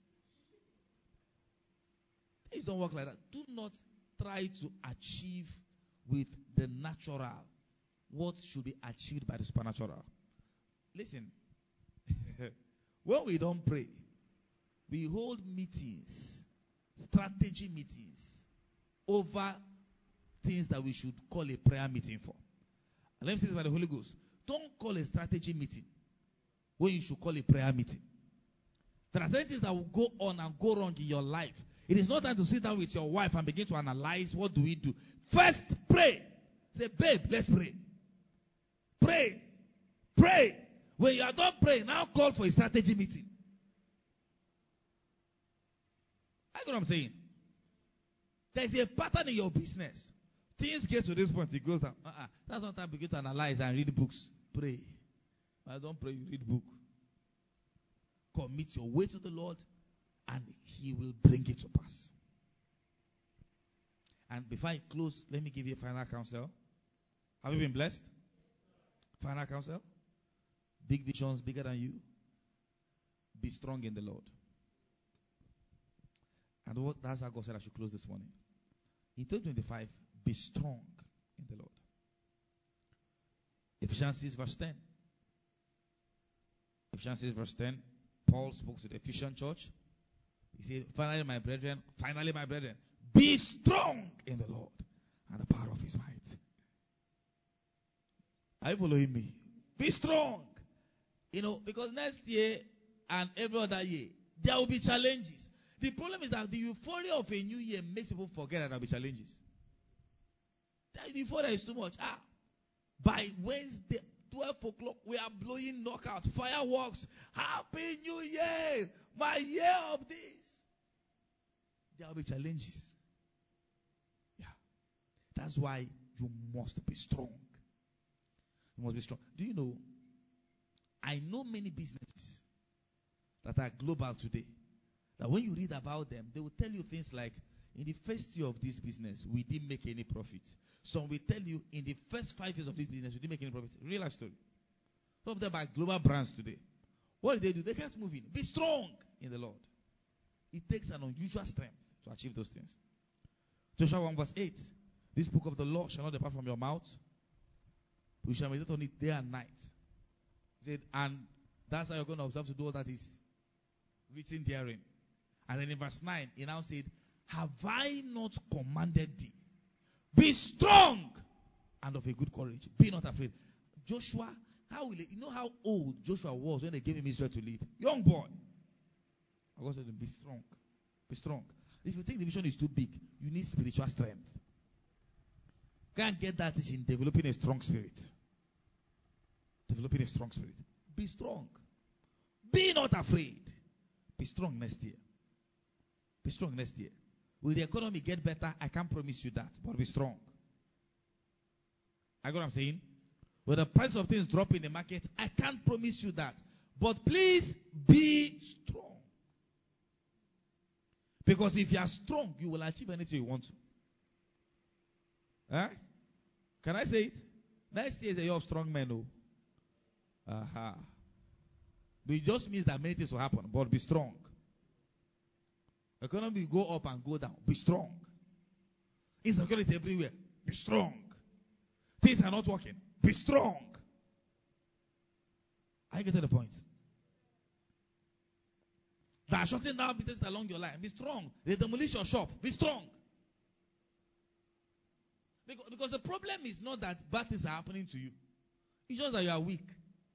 Things don't work like that. Do not try to achieve with the natural what should be achieved by the supernatural. Listen, when we don't pray, we hold meetings, strategy meetings, over things that we should call a prayer meeting for. And let me say this by the Holy Ghost. Don't call a strategy meeting when you should call a prayer meeting. There are certain things that will go on and go wrong in your life. It is not time to sit down with your wife and begin to analyze what do we do. First, pray. Say, babe, let's pray. Pray. Pray. When you are done praying, now call for a strategy meeting. I know what I'm saying. There is a pattern in your business. Things get to this point, it goes down. That's not time to begin to analyze and read books. Pray. I don't pray, you read book. Commit your way to the Lord, and he will bring it to pass. And before I close, let me give you a final counsel. Have you been blessed? Final counsel. Big visions bigger than you. Be strong in the Lord. And that's how God said I should close this morning. In 2025, be strong in the Lord. Ephesians 6 verse 10. Ephesians 6 verse 10. Paul spoke to the Ephesian church. He said, finally, my brethren, be strong in the Lord and the power of his might. Are you following me? Be strong. Because next year and every other year, there will be challenges. The problem is that the euphoria of a new year makes people forget that there will be challenges. The euphoria is too much. By Wednesday, 12 o'clock, we are blowing knockout, fireworks. Happy New Year! My year of this. There will be challenges. Yeah. That's why you must be strong. You must be strong. Do you know? I know many businesses that are global today. That when you read about them, they will tell you things like, in the first year of this business, we didn't make any profit. Some will tell you, in the first 5 years of this business, we didn't make any profit. Real life story. Some of them are global brands today. What did they do? They kept moving. Be strong in the Lord. It takes an unusual strength to achieve those things. Joshua 1 verse 8. This book of the law shall not depart from your mouth. We shall meditate on it day and night. He said, and that's how you're going to observe to do all that is written therein. And then in verse 9, he now said, have I not commanded thee? Be strong and of a good courage. Be not afraid. Joshua, you know how old Joshua was when they gave him Israel to lead? Young boy. I was saying, be strong. Be strong. If you think the vision is too big, you need spiritual strength. Can't get that in developing a strong spirit. Developing a strong spirit. Be strong. Be not afraid. Be strong next year. Be strong next year. Will the economy get better? I can't promise you that. But be strong. I got what I'm saying? Will the price of things drop in the market? I can't promise you that. But please be strong. Because if you are strong, you will achieve anything you want to. Huh? Can I say it? Next year is a year of strong men. Oh. But it just means that many things will happen. But be strong. Economy will go up and go down. Be strong. Insecurity everywhere. Be strong. Things are not working. Be strong. I get to the point. They are shutting down businesses along your line. Be strong. They demolish your shop. Be strong. Because the problem is not that bad things are happening to you. It's just that you are weak.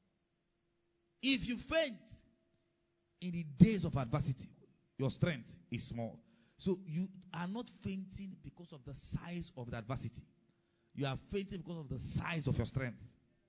If you faint in the days of adversity, your strength is small. So you are not fainting because of the size of the adversity. You are fainting because of the size of your strength.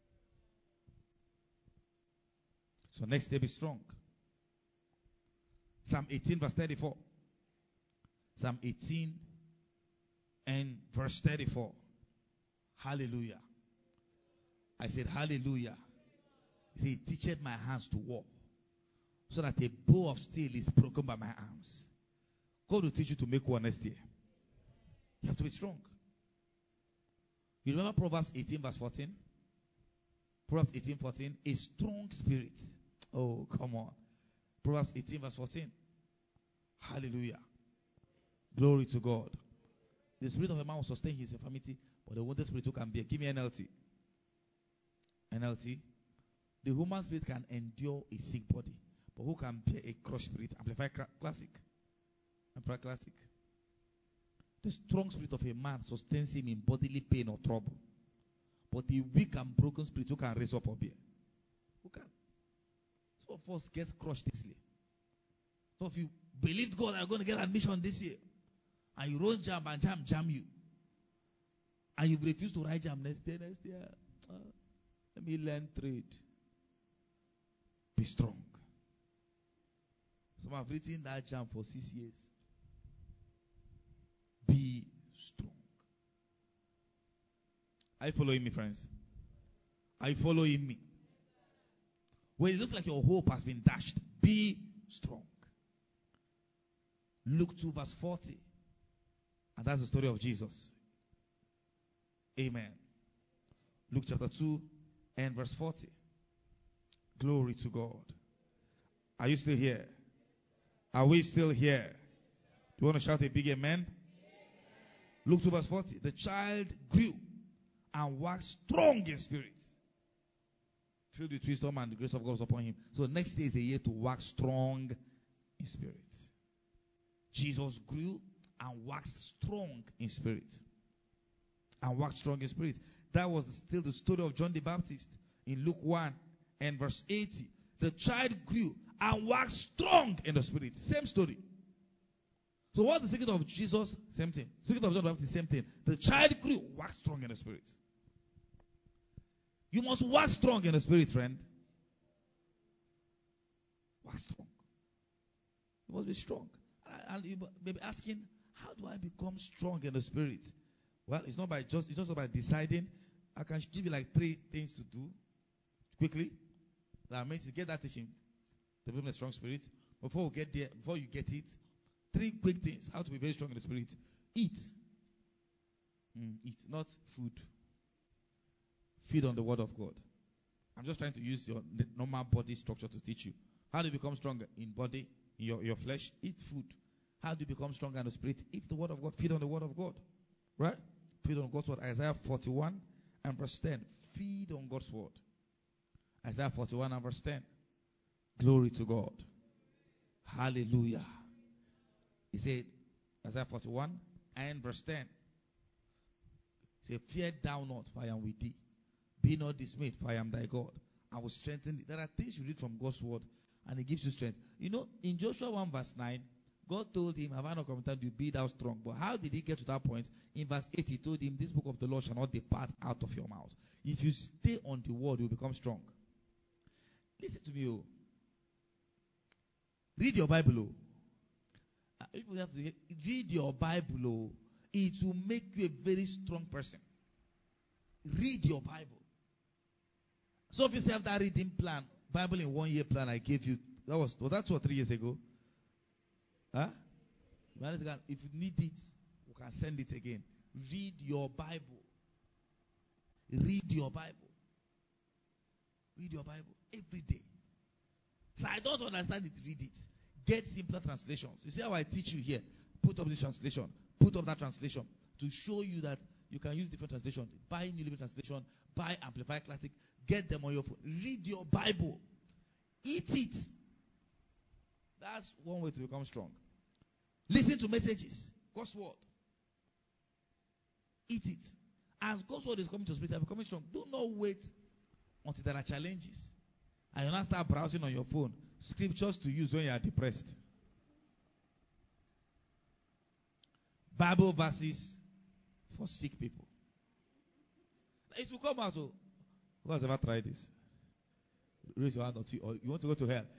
So next day, be strong. Psalm 18 verse 34. Psalm 18 and verse 34. Hallelujah. I said hallelujah. He said, teacheth my hands to war, so that a bow of steel is broken by my arms. God will teach you to make war next year. You have to be strong. You remember Proverbs 18 verse 14? Proverbs 18:14. A strong spirit. Oh, come on. Proverbs 18 verse 14. Hallelujah. Glory to God. The spirit of a man will sustain his infirmity, but the wounded spirit who can bear. Give me NLT. NLT. The human spirit can endure a sick body, but who can bear a crushed spirit? Amplify Classic. Amplify Classic. The strong spirit of a man sustains him in bodily pain or trouble, but the weak and broken spirit who can raise up or bear? Who can? Some of us gets crushed easily. Some of you believed God are going to get admission this year, and you wrote jam and jam you, and you've refused to write jam next year. Let me learn trade. Be strong. Some have written that jam for 6 years. Be strong. Are you following me, friends? Are you following me? When it looks like your hope has been dashed, be strong. Luke 2 verse 40. And that's the story of Jesus. Amen. Luke chapter 2 and verse 40. Glory to God. Are you still here? Are we still here? Do you want to shout a big amen? Luke 2 verse 40. The child grew and waxed strong in spirit. filled with wisdom, and the grace of God was upon him. So next year is a year to wax strong in spirit. Jesus grew and waxed strong in spirit. And waxed strong in spirit. That was still the story of John the Baptist in Luke 1 and verse 80. The child grew and waxed strong in the spirit. Same story. So what's the secret of Jesus? Same thing. Secret of John the Baptist, same thing. The child grew, waxed strong in the spirit. You must wax strong in the spirit, friend. Wax strong. You must be strong. And you may be asking, how do I become strong in the spirit? Well, it's not by deciding. I can give you like 3 things to do quickly. That means to get that teaching, develop a strong spirit. Before we get there, before you get it, 3 quick things how to be very strong in the spirit. Eat. Eat, not food. Feed on the word of God. I'm just trying to use your normal body structure to teach you. How do you become stronger in body, in your flesh? Eat food. How do you become stronger in the spirit? Eat the word of God. Feed on the word of God. Right? Feed on God's word. Isaiah 41 and verse 10. Feed on God's word. Isaiah 41 and verse 10. Glory to God. Hallelujah. He said, Isaiah 41 and verse 10. He said, fear thou not, for I am with thee. Be not dismayed, for I am thy God. I will strengthen thee. There are things you read from God's word, and it gives you strength. You know, in Joshua 1 verse 9, God told him, have I not commanded you, be thou strong. But how did he get to that point? In verse 8, he told him, this book of the law shall not depart out of your mouth. If you stay on the word, you will become strong. Listen to me, oh. Read your Bible, oh. If you have to read your Bible, oh. It will make you a very strong person. Read your Bible. So if you have that reading plan, Bible in 1 year plan I gave you, was that 2 or 3 years ago? Huh? If you need it, we can send it again. Read your Bible. Read your Bible. Read your Bible every day. So I don't understand it, read it. Get simpler translations. You see how I teach you here? Put up this translation. Put up that translation. To show you that you can use different translations. Buy New Living Translation. Buy Amplified Classic. Get them on your phone. Read your Bible. Eat it. That's one way to become strong. Listen to messages. God's word. Eat it. As God's word is coming to spirit, you are becoming strong. Do not wait until there are challenges. And you now start browsing on your phone. Scriptures to use when you are depressed. Bible verses for sick people. It will come out. Who has ever tried this? Raise your hand or you want to go to hell.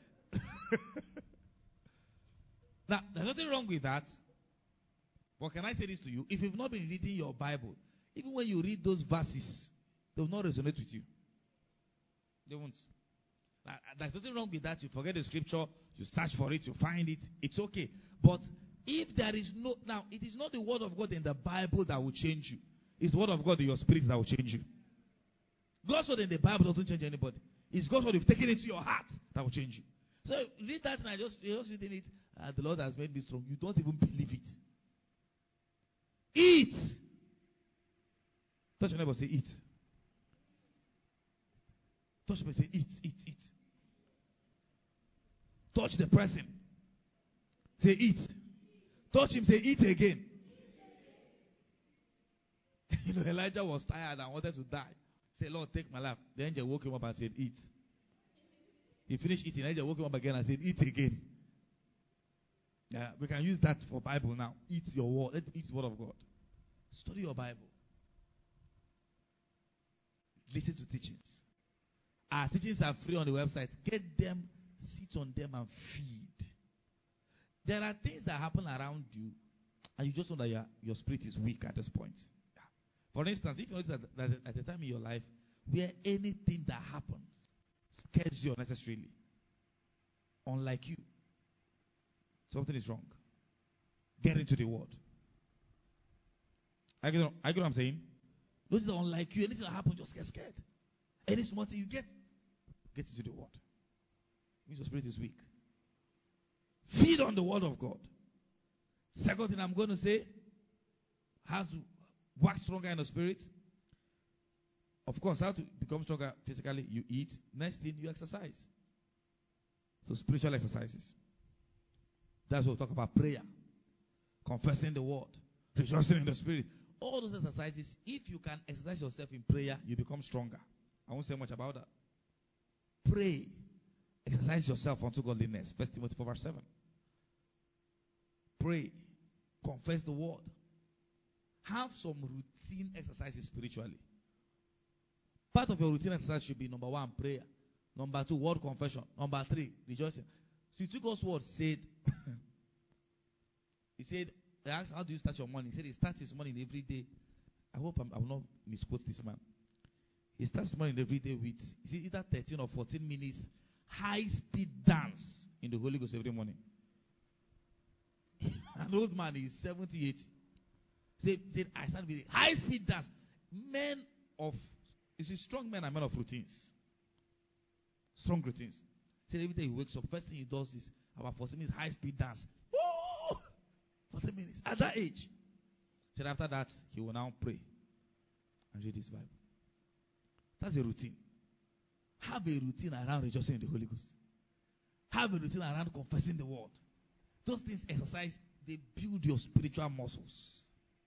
Now, there's nothing wrong with that. But can I say this to you? If you've not been reading your Bible, even when you read those verses, they will not resonate with you. They won't. Now, there's nothing wrong with that. You forget the scripture, you search for it, you find it. It's okay. But if there is no... Now, it is not the word of God in the Bible that will change you. It's the word of God in your spirit that will change you. God's word in the Bible doesn't change anybody. It's God's word you've taken into your heart that will change you. So read that and you're just reading it. The Lord has made me strong. You don't even believe it. Eat. Touch your neighbor, say eat. Touch me, say eat, eat, eat. Touch the person. Say eat. Touch him, say eat again. You know, Elijah was tired and wanted to die. Say, Lord, take my life. The angel woke him up and said, eat. He finished eating. The angel woke him up again and said, eat again. Yeah, we can use that for Bible now. Eat your word. Eat the word of God. Study your Bible. Listen to teachings. Our teachings are free on the website. Get them, sit on them and feed. There are things that happen around you and you just know that your spirit is weak at this point. Yeah. For instance, if you notice that at a time in your life where anything that happens scares you unnecessarily, unlike you, something is wrong. Get into the word. I get what I'm saying? Those that are unlike you, anything that happens, just get scared. Any small thing you get into the word. Means your spirit is weak. Feed on the word of God. Second thing I'm going to say, how to wax stronger in the spirit. Of course, how to become stronger physically? You eat. Next thing, you exercise. So spiritual exercises. That's what we talk about. Prayer, confessing the word, rejoicing in the spirit. All those exercises, if you can exercise yourself in prayer, you become stronger. I won't say much about that. Pray. Exercise yourself unto godliness. 1 Timothy 4 verse 7. Pray. Confess the word. Have some routine exercises spiritually. Part of your routine exercise should be number 1, prayer. Number 2, word confession. Number 3, rejoicing. So he took God's word, said, he said, I asked, how do you start your morning? He said he starts his morning every day. I hope I will not misquote this man. He starts his morning every day with, is it either 13 or 14 minutes high-speed dance in the Holy Ghost every morning. An old man is 70, 80. Said I start with high-speed dance. Men of, you see, strong men are men of routines. Strong routines. Said every day he wakes up, first thing he does is about 40 minutes high-speed dance. Woo! 40 minutes. At that age. Said after that, he will now pray and read his Bible. That's a routine. Have a routine around rejoicing in the Holy Ghost. Have a routine around confessing the word. Those things exercise, they build your spiritual muscles.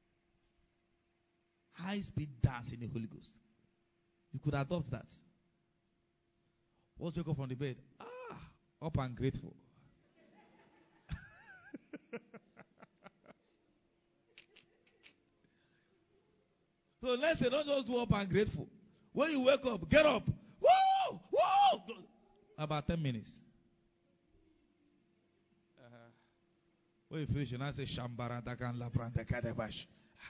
High-speed dance in the Holy Ghost. You could adopt that. Once you wake up from the bed, up and grateful. So let's say, don't just do up and grateful. When you wake up, get up. Whoa! Whoa! About 10 minutes. When you finish, you now say, Shambara Dagan Labranda Kadebash.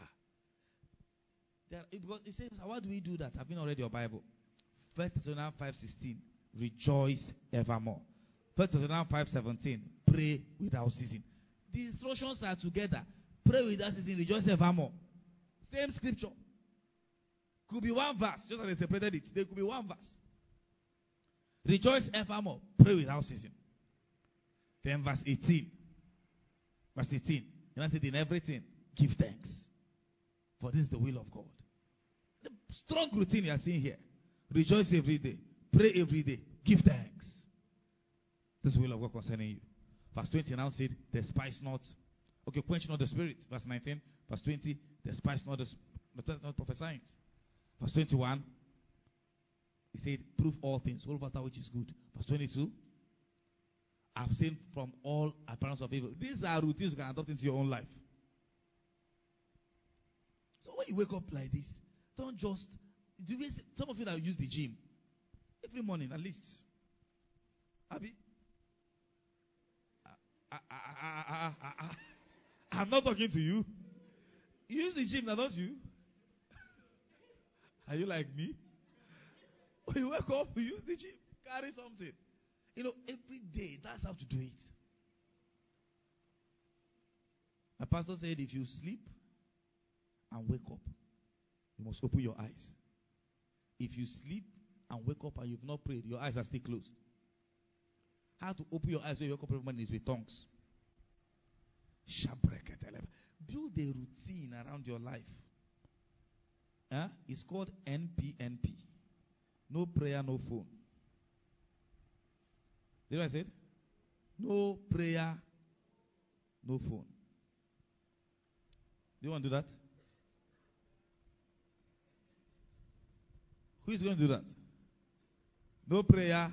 Because it says, how do we do that? Have you not read your Bible? 1 Thessalonians 5:16. Rejoice evermore. 1 Thessalonians 5:17. Pray without ceasing. The instructions are together. Pray without ceasing. Rejoice evermore. Same scripture. Could be one verse. Just as they separated it. There could be one verse. Rejoice evermore. Pray without ceasing. Then verse 18. Verse 18. And I said, in everything, give thanks. For this is the will of God. The strong routine you are seeing here. Rejoice every day. Pray every day. Give thanks. This is the will of God concerning you. Verse 20 now said, despise not. Okay, quench not the spirit. Verse 19. Verse 20, despise not not prophesying. Verse 21, he said, prove all things. Hold fast that which is good. Verse 22, abstain from all appearance of evil. These are routines you can adopt into your own life. So when you wake up like this, don't just, some of you that use the gym, every morning at least. Abi? I'm not talking to you. You use the gym now, don't you? Are you like me? When you wake up, you use the gym. Carry something. You know, every day, that's how to do it. My pastor said if you sleep and wake up, you must open your eyes. If you sleep and wake up and you've not prayed, your eyes are still closed. How to open your eyes when you wake up every morning is with tongues. Build a routine around your life. It's called NPNP. No prayer, no phone. Did I say it? No prayer, no phone. Do you want to do that? Who is going to do that? No prayer.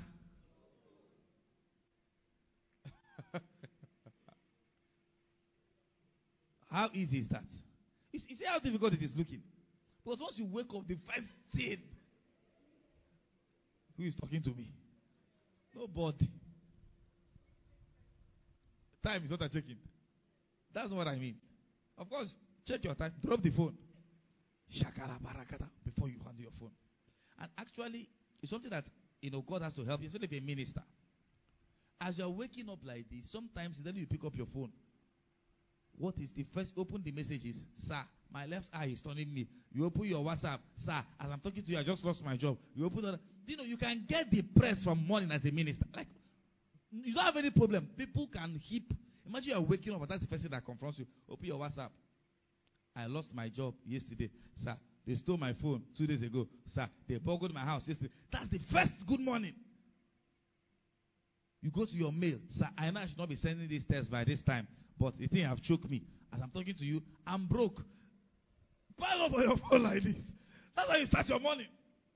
How easy is that? You see how difficult it is looking? Because once you wake up, the first thing, who is talking to me? Nobody. Time is not a checking. That's what I mean. Of course, check your time. Drop the phone. Shakara barakata before you handle your phone. And actually, it's something that God has to help you. It's only a minister. As you are waking up like this, sometimes then you pick up your phone. What is the first? Open the messages. Sir, my left eye is turning me. You open your WhatsApp. Sir, as I'm talking to you, I just lost my job. You open the, you can get depressed from morning as a minister. Like, you don't have any problem. People can heap. Imagine you're waking up and that's the person that confronts you. Open your WhatsApp. I lost my job yesterday. Sir, they stole my phone 2 days ago. Sir, they burgled my house yesterday. That's the first good morning. You go to your mail. Sir, I know I should not be sending these tests by this time, but the thing have choked me. As I'm talking to you, I'm broke. Pile up on your phone like this. That's how you start your morning.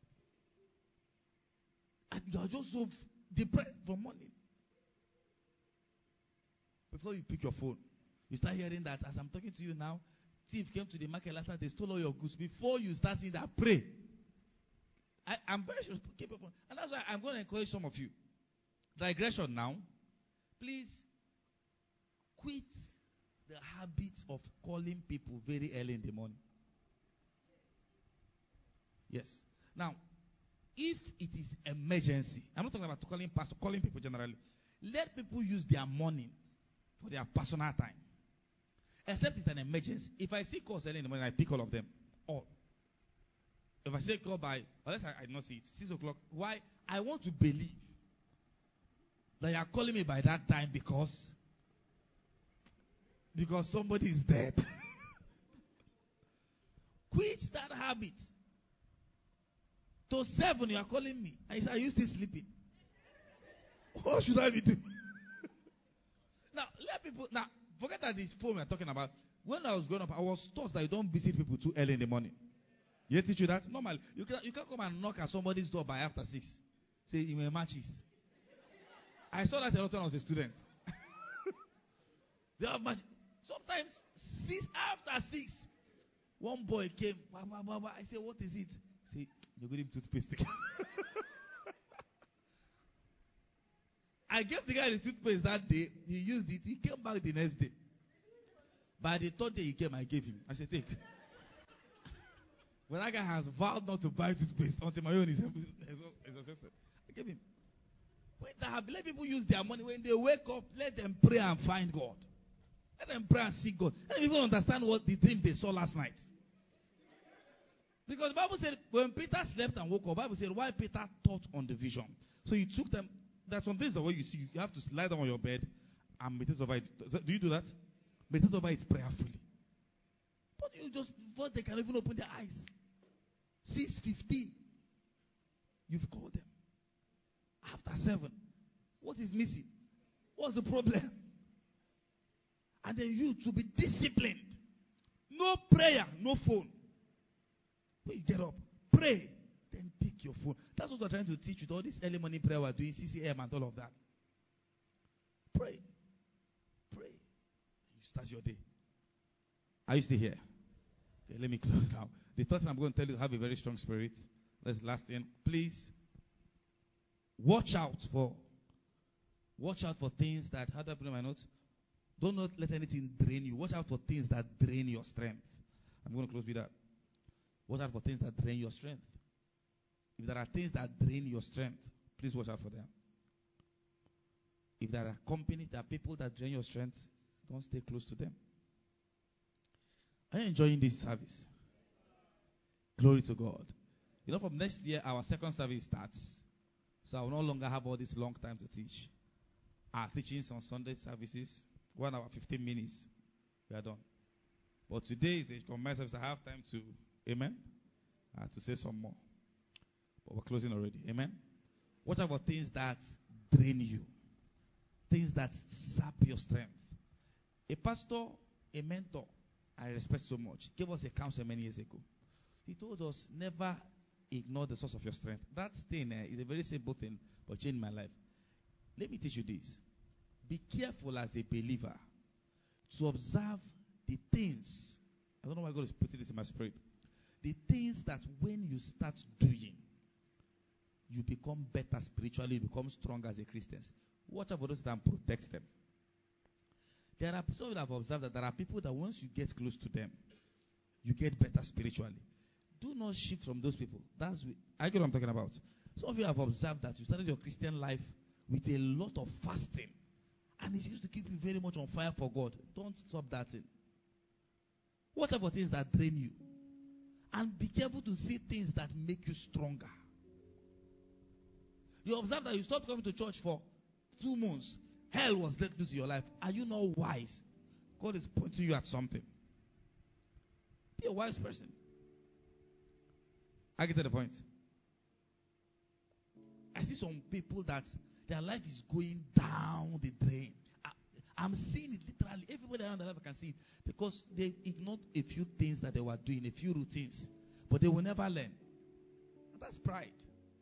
And you are just so depressed from morning. Before you pick your phone, you start hearing that as I'm talking to you now, thief came to the market last night, they stole all your goods. Before you start seeing that, pray. I'm very sure. Keep your phone. And that's why I'm going to encourage some of you. Digression now. Please quit the habit of calling people very early in the morning. Yes. Now, if it is emergency, I'm not talking about calling pastor, calling people generally. Let people use their morning for their personal time. Except it's an emergency. If I see calls early in the morning, I pick all of them. All. If I say call by, unless I not see it, 6 o'clock, why? I want to believe that you are calling me by that time because somebody is dead. Quit that habit. To 7, you are calling me. I say, are you still sleeping? What should I be doing? Now, let people. Now, forget that this phone we are talking about. When I was growing up, I was taught that you don't visit people too early in the morning. You teach you that? Normally, you can't come and knock at somebody's door by after 6. Say, you may matches. I saw that a lot when I was a student. They have match. Sometimes 6 after 6. One boy came. I said, what is it? Say, you give him toothpaste. I gave the guy the toothpaste that day. He used it. He came back the next day. By the third day he came, I gave him. I said, take. When that guy has vowed not to buy toothpaste until my own is exhausted, I gave him. Let people use their money. When they wake up, let them pray and find God. Let them pray and seek God. Let people understand what the dream they saw last night. Because the Bible said, when Peter slept and woke up, the Bible said, why Peter thought on the vision. So you took them. There's some things the way you see, you have to lie down on your bed and meditate over it. Do you do that? Meditate over it prayerfully. But you just, before they can even open their eyes. 6:15. You've called them. After 7. What is missing? What's the problem? And then you to be disciplined. No prayer, no phone. When you get up, pray, then pick your phone. That's what we're trying to teach with all this early morning prayer we're doing, CCM and all of that. Pray. Pray. You start your day. Are you still here? Okay, let me close now. The third thing I'm going to tell you is have a very strong spirit. That's the last thing. Please, watch out for things that, how do I put in my notes? Don't not let anything drain you. Watch out for things that drain your strength. I'm going to close with that. Watch out for things that drain your strength. If there are things that drain your strength, please watch out for them. If there are companies, there are people that drain your strength, don't stay close to them. Are you enjoying this service? Glory to God. You know, from next year, our second service starts. So I will no longer have all this long time to teach. Our teachings on Sunday services, 1 hour, 15 minutes. We are done. But today is a combined service. I have time to, amen? I have to say some more. But we're closing already. Amen? Watch out for things that drain you. Things that sap your strength. A pastor, a mentor, I respect so much, gave us a counsel many years ago. He told us, never ignore the source of your strength. That thing is a very simple thing, but changed my life. Let me teach you this. Be careful as a believer to observe the things. I don't know why God is putting this in my spirit. The things that when you start doing, you become better spiritually, you become stronger as a Christian. Watch out for those and protect them. There are people that have observed that there are people that once you get close to them, you get better spiritually. Do not shift from those people. I get what I'm talking about. Some of you have observed that you started your Christian life with a lot of fasting. And it used to keep you very much on fire for God. Don't stop that thing. Watch out for things that drain you. And be careful to see things that make you stronger. You observe that you stopped coming to church for 2 months. Hell was let loose in your life. Are you not wise? God is pointing you at something. Be a wise person. I get to the point. I see some people that their life is going down the drain. I'm seeing it literally. Everybody around their life can see it. Because they ignored a few things that they were doing, a few routines. But they will never learn. And that's pride.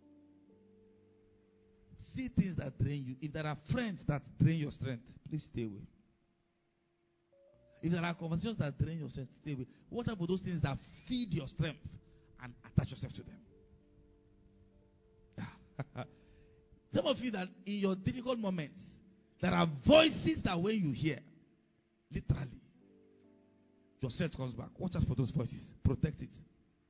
See things that drain you. If there are friends that drain your strength, please stay away. If there are conversations that drain your strength, stay away. What about those things that feed your strength and attach yourself to them? Some of you that in your difficult moments, there are voices that when you hear, literally, your strength comes back. Watch out for those voices. Protect it.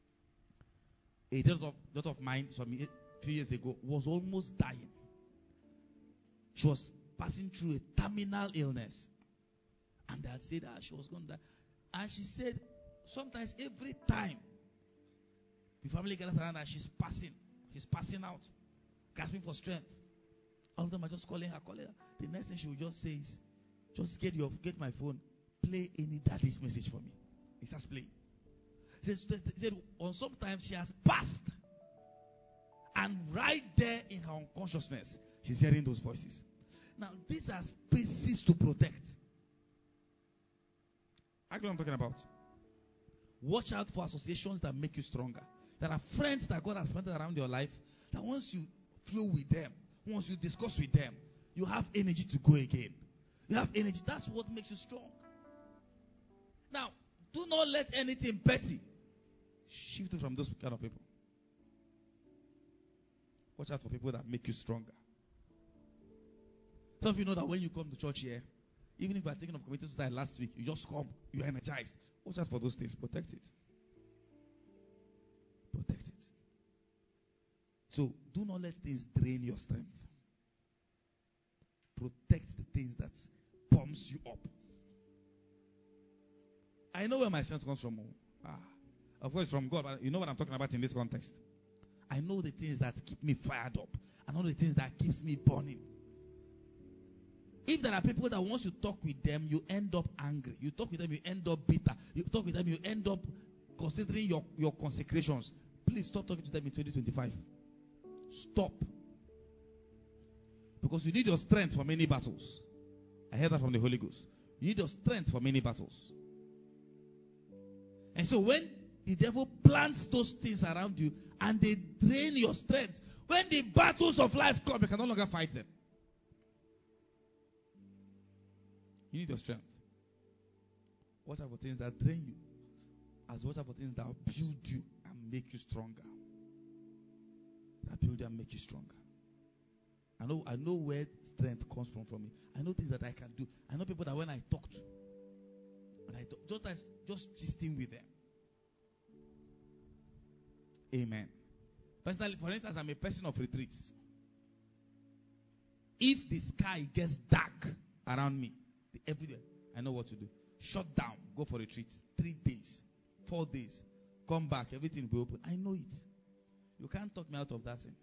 A daughter of mine, a few years ago, was almost dying. She was passing through a terminal illness. And they had said she was going to die. And she said, sometimes every time the family gathers around her, she's passing out, gasping for strength. All of them are just calling her. The next thing she will just say is, just get my phone, play any daddy's message for me. He starts playing. He said, sometimes she has passed. And right there in her unconsciousness, she's hearing those voices. Now, these are spaces to protect. I know what I'm talking about. Watch out for associations that make you stronger. There are friends that God has planted around your life that once you flow with them, once you discuss with them, you have energy to go again. You have energy. That's what makes you strong. Now, do not let anything petty shift from those kind of people. Watch out for people that make you stronger. Some of you know that when you come to church here, even if you are taking up community society last week, you just come, you're energized. Watch out for those things. Protect it. Protect it. So, do not let things drain your strength. Protect the things that pumps you up. I know where my strength comes from. Of course, from God, but you know what I'm talking about in this context. I know the things that keep me fired up. I know the things that keeps me burning. If there are people that once you talk with them, you end up angry. You talk with them, you end up bitter. You talk with them, you end up considering your consecrations. Please stop talking to them in 2025. Stop. Because you need your strength for many battles. I heard that from the Holy Ghost. You need your strength for many battles. And so when the devil plants those things around you and they drain your strength, when the battles of life come, you can no longer fight them. You need your strength. What are the things that drain you? As what are the things that build you and make you stronger? That build you and make you stronger. I know where strength comes from me. I know things that I can do. I know people that when I talk to, and I talk, just gisting with them. Amen. Personally, for instance, I'm a person of retreats. If the sky gets dark around me, everywhere, I know what to do. Shut down, go for retreats. 3 days, 4 days, come back, everything will be open. I know it. You can't talk me out of that thing.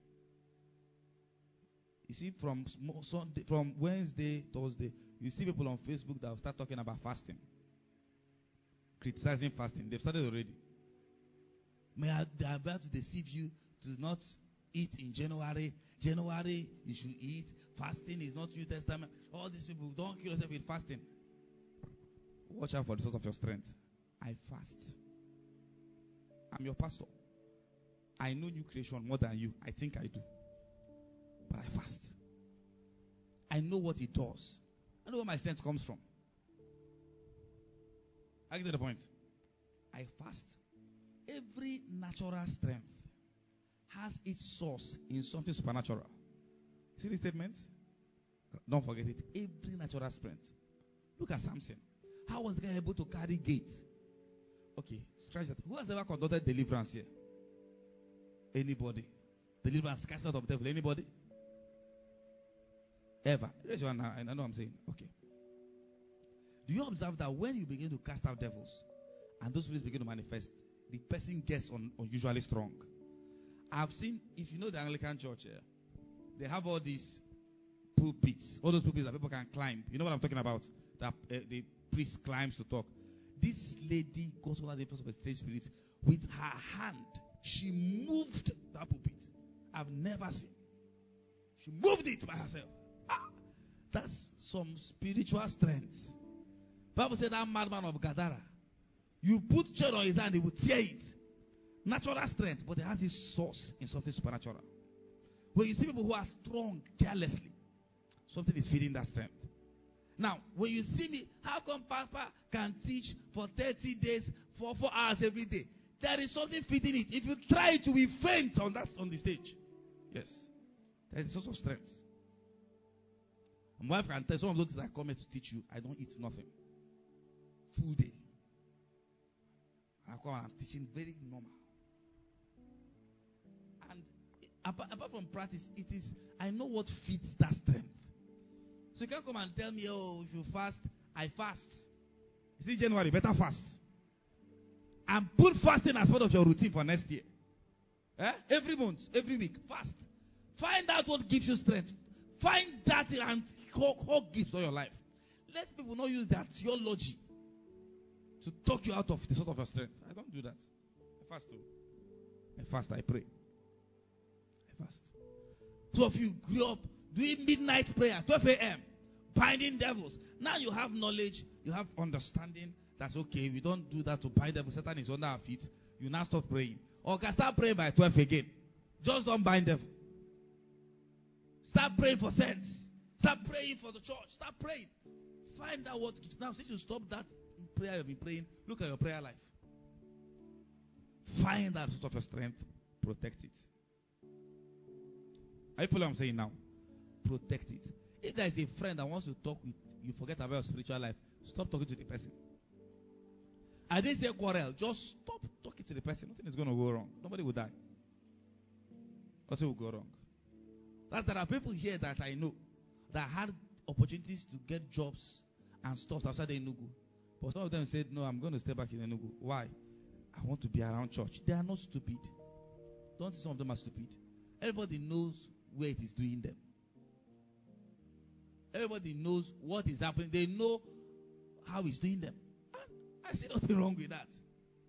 You see, from Wednesday, Thursday, you see people on Facebook that will start talking about fasting, criticizing fasting. They've started already. They are about to deceive you to not eat in January. January, you should eat. Fasting is not New Testament. All these people, don't kill yourself with fasting. Watch out for the source of your strength. I fast. I'm your pastor. I know new creation more than you. I think I do. But I fast. I know what it does. I know where my strength comes from. I get to the point. I fast. Every natural strength has its source in something supernatural. See the statement? Don't forget it. Every natural strength. Look at Samson. How was the guy able to carry gates? Okay, scratch that. Who has ever conducted deliverance here? Anybody? Deliverance, cast out of devil. Anybody? Ever? Raise your hand now. I know what I'm saying. Okay. Do you observe that when you begin to cast out devils and those spirits begin to manifest, the person gets unusually strong? I've seen, if you know the Anglican church here, they have all these pulpits. All those pulpits that people can climb. You know what I'm talking about? That the priest climbs to talk. This lady goes over the face of a strange spirit with her hand. She moved that pulpit. I've never seen. She moved it by herself. That's some spiritual strength. Bible said that madman of Gadara, you put chair on his hand, he will tear it. Natural strength, but it has its source in something supernatural. When you see people who are strong carelessly, something is feeding that strength. Now, when you see me, how come Papa can teach for 30 days, for 4 hours every day? There is something feeding it. If you try it, you will faint on the stage. Yes. There is a source of strength. My wife can tell some of those things I come here to teach you, I don't eat nothing. Full day. I come and I'm teaching very normal. And apart from practice, it is, I know what feeds that strength. So you can't come and tell me, oh, if you fast, I fast. You see, January, better fast. And put fasting as part of your routine for next year. Every month, every week, fast. Find out what gives you strength. Find that and hug gifts for your life. Let people not use that theology to talk you out of the source of your strength. I don't do that. I fast too. I fast, I pray. I fast. Two of you grew up doing midnight prayer, 12 a.m., binding devils. Now you have knowledge, you have understanding. That's okay. We don't do that to bind devils. Satan is under our feet. You now stop praying. Or can start praying by 12 again. Just don't bind devil. Start praying for sense. Start praying for the church. Start praying. Find out what gives. Now, since you stop that prayer you've been praying, look at your prayer life. Find out the source of your strength. Protect it. Are you following what I'm saying now? Protect it. If there is a friend that wants to talk with you, forget about your spiritual life, stop talking to the person. I didn't say quarrel. Just stop talking to the person. Nothing is going to go wrong. Nobody will die. Nothing will go wrong. There are people here that I know that had opportunities to get jobs and stuff outside the Enugu. But some of them said, no, I'm going to stay back in Enugu. Why? I want to be around church. They are not stupid. Don't say some of them are stupid. Everybody knows where it is doing them. Everybody knows what is happening. They know how it's doing them. And I see nothing wrong with that.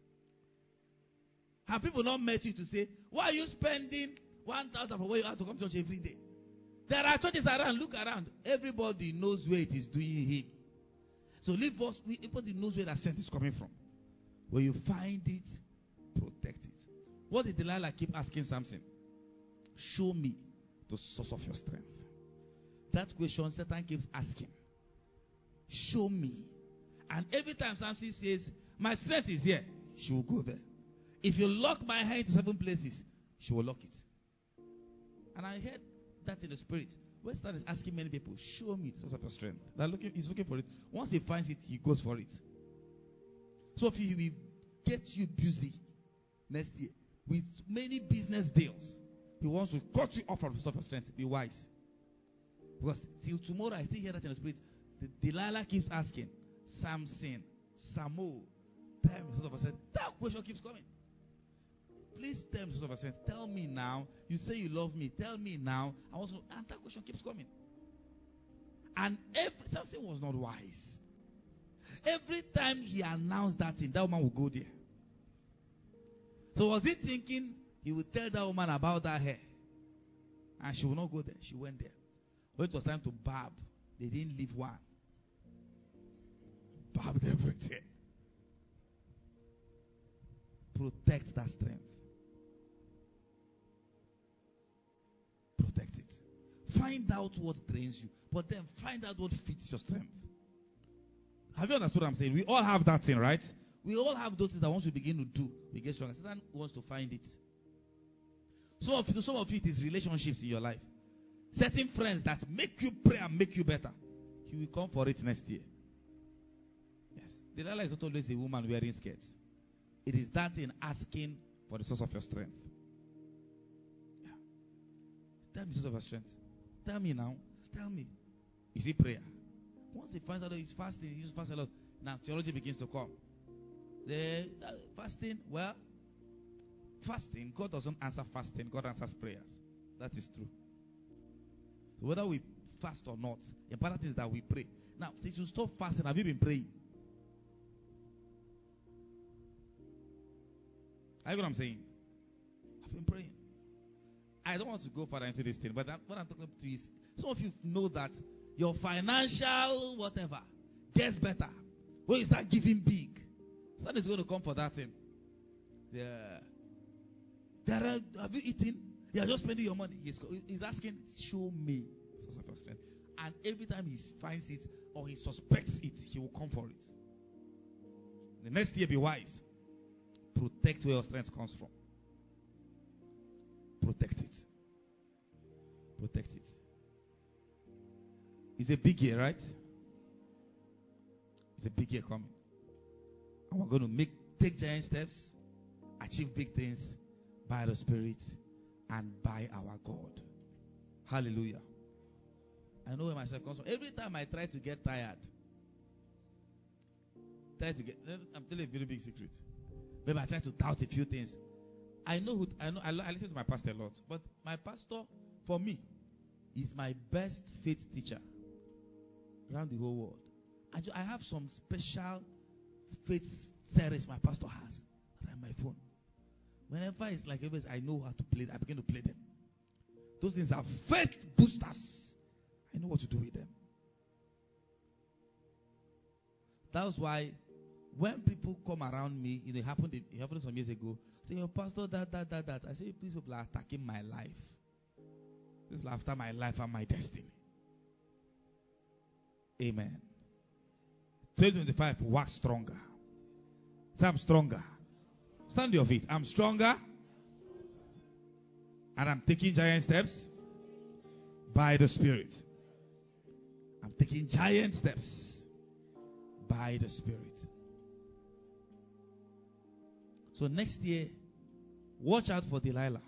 Have people not met you to say, why are you spending 1,000 for where you have to come to church every day? There are churches around. Look around. Everybody knows where it is doing him. So leave us. Everybody knows where that strength is coming from. When you find it, protect it. What did Delilah keep asking Samson? Show me the source of your strength. That question Satan keeps asking. Show me. And every time Samson says, my strength is here, she will go there. If you lock my hand to 7 places, she will lock it. And I heard that in the spirit. When Satan is asking many people, show me the source of your strength. He's looking for it. Once he finds it, he goes for it. So if he will get you busy next year with many business deals, he wants to cut you off from the source of your strength. Be wise. Because till tomorrow, I still hear that in the spirit. Delilah keeps asking, Samson, Samuel, tell me the source of your strength. That question keeps coming. Please tell me the source of your strength. Tell me now. You say you love me. Tell me now. And that question keeps coming. And Samson was not wise. Every time he announced that thing, that woman would go there. So was he thinking he would tell that woman about that hair? And she would not go there. She went there. When it was time to barb, they didn't leave one. Barbed everything. Protect that strength. Protect it. Find out what drains you, but then find out what fits your strength. Have you understood what I'm saying? We all have that thing, right? We all have those things that once we begin to do, we get stronger. Satan wants to find it. Some of it is relationships in your life. Certain friends that make you pray and make you better. He will come for it next year. Yes. Delilah is not always a woman wearing skirts. It is that in asking for the source of your strength. Yeah. Tell me the source of your strength. Tell me now. Tell me. You see prayer. Once he finds out he's fasting, he just fasts a lot. Now theology begins to come. Fasting, fasting, God doesn't answer fasting, God answers prayers. That is true. So whether we fast or not, the important thing is that we pray. Now, since you stop fasting, have you been praying? Are you know what I'm saying? I've been praying. I don't want to go further into this thing, but what I'm talking to is some of you know that your financial whatever gets better when you start giving big. Something is going to come for that thing. Yeah. Have you eaten? You are just spending your money. He's asking, show me source of your strength. And every time he finds it or he suspects it, he will come for it. The next year, be wise. Protect where your strength comes from. Protect it. Protect it. It's a big year, right? It's a big year coming. And we're going to take giant steps, achieve big things by the Spirit and by our God. Hallelujah. I know where my strength comes from. Every time I try to get tired, I'm telling you a very big secret. Maybe I try to doubt a few things. I listen to my pastor a lot. But my pastor, for me, is my best faith teacher around the whole world. I have some special faith series my pastor has on my phone. Whenever it's like I know how to play, I begin to play them. Those things are faith boosters. I know what to do with them. That's why when people come around me, it happened some years ago, say, your pastor, that. I say, these people are attacking my life. These people are after my life and my destiny. Amen. 2025, work stronger. Say, I'm stronger. Stand your feet. I'm stronger. And I'm taking giant steps by the Spirit. I'm taking giant steps by the Spirit. So next year, watch out for Delilah.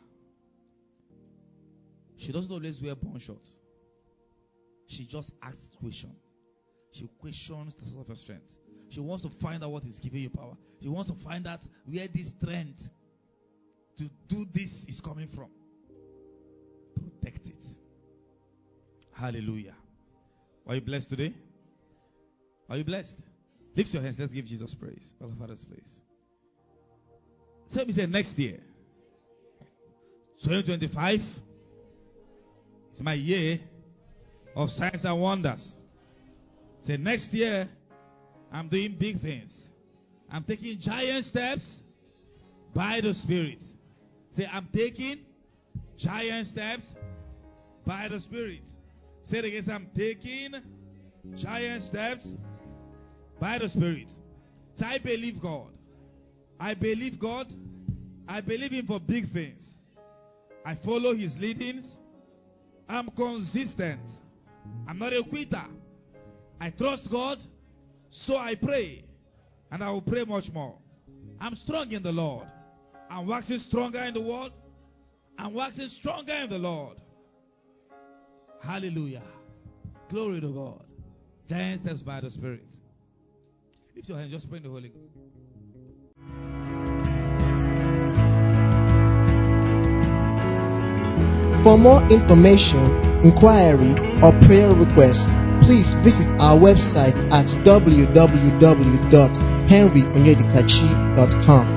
She doesn't always wear bone shorts. She just asks questions. She questions the source of her strength. She wants to find out what is giving you power. She wants to find out where this strength to do this is coming from. Protect it. Hallelujah. Are you blessed today? Are you blessed? Lift your hands. Let's give Jesus praise. All of Father's praise. So let me say next year. 2025 is my year of signs and wonders. Say next year, I'm doing big things. I'm taking giant steps by the Spirit. Say, I'm taking giant steps by the Spirit. Say it again. Say, I'm taking giant steps by the Spirit. Say, I believe God. I believe God. I believe Him for big things. I follow His leadings. I'm consistent. I'm not a quitter. I trust God, so I pray. And I will pray much more. I'm strong in the Lord. I'm waxing stronger in the world. I'm waxing stronger in the Lord. Hallelujah. Glory to God. Giant steps by the Spirit. Lift your hands, just pray in the Holy Ghost. For more information, inquiry, or prayer request, please visit our website at www.henryonyedikachi.com.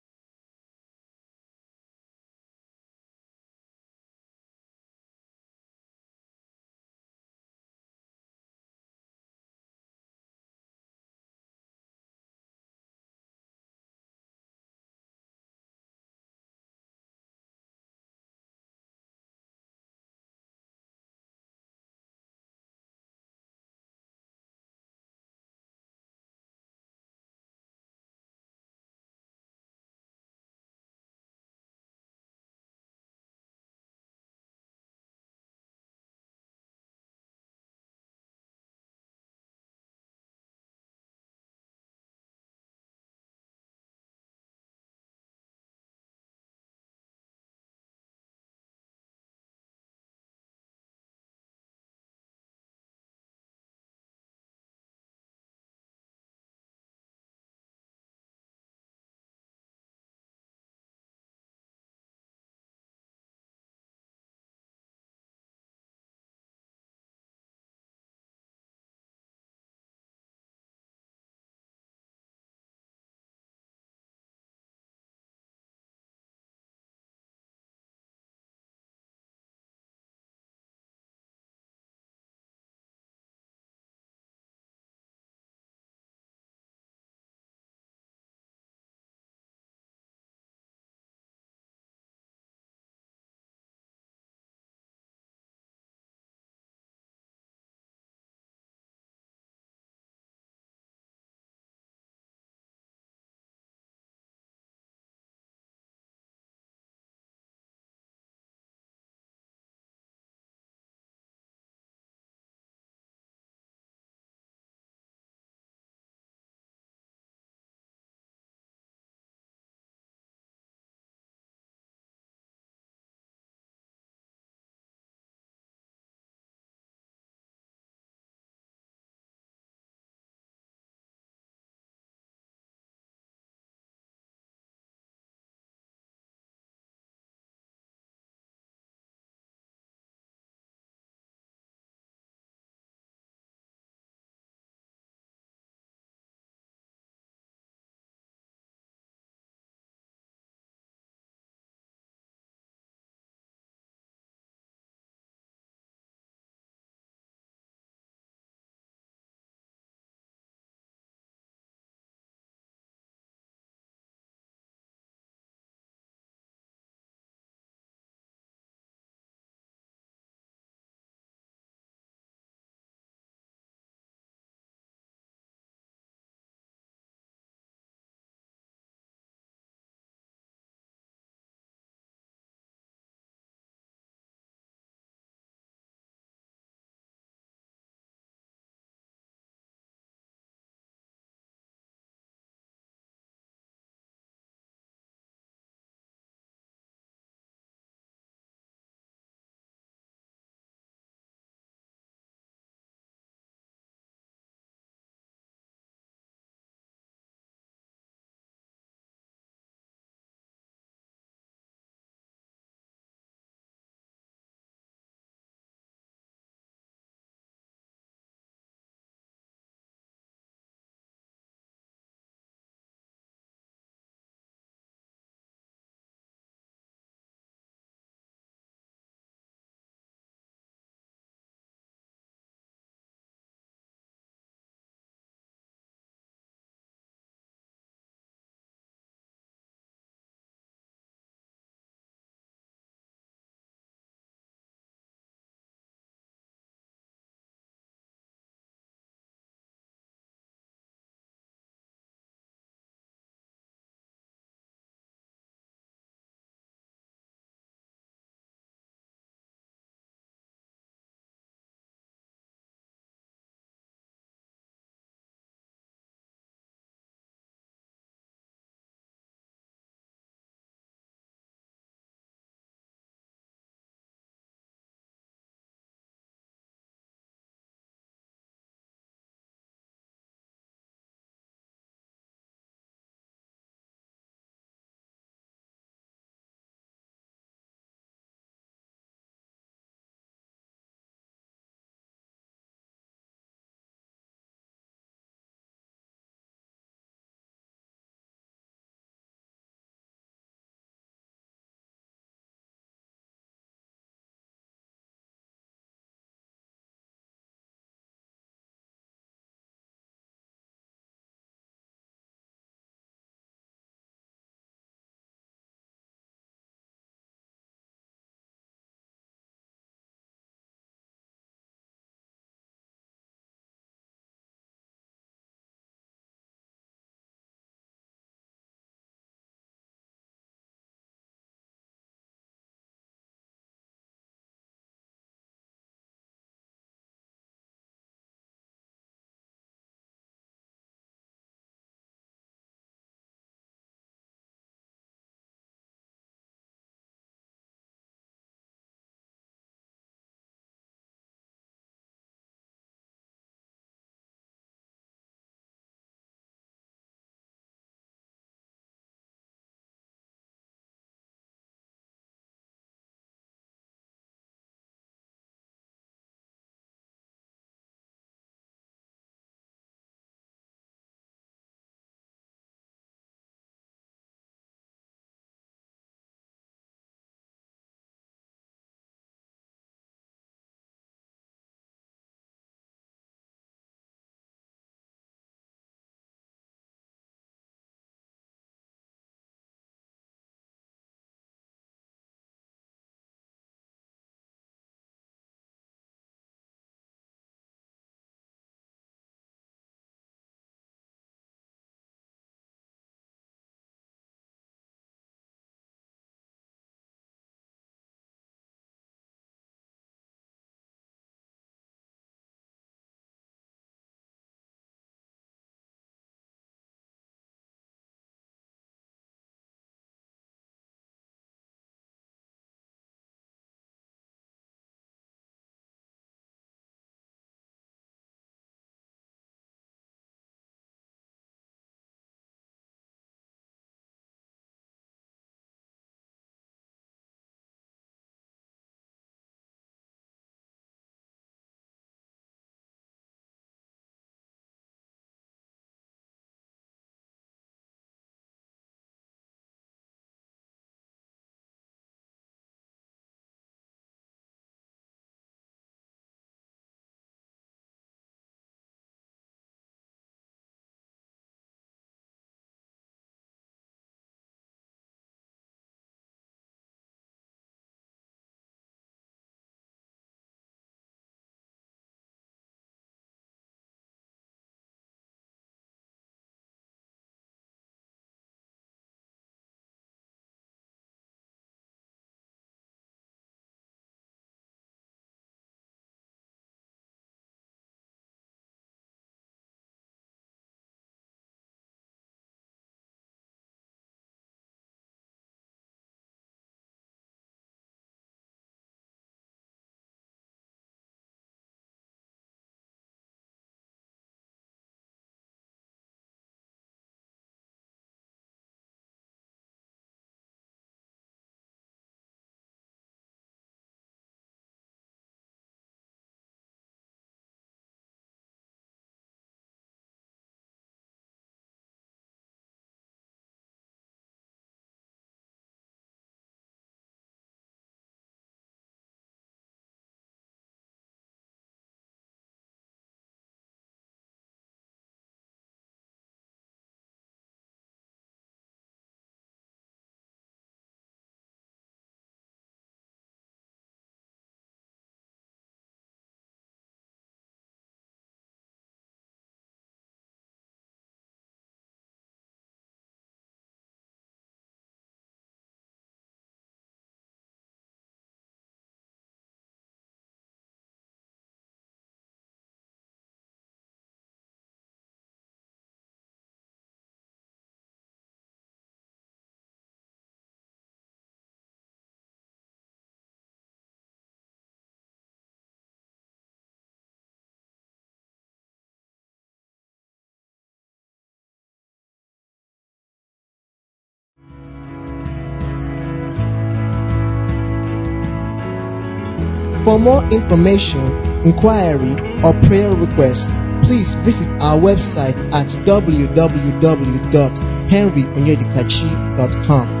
For more information, inquiry, or prayer request, please visit our website at www.henryonyedikachi.com.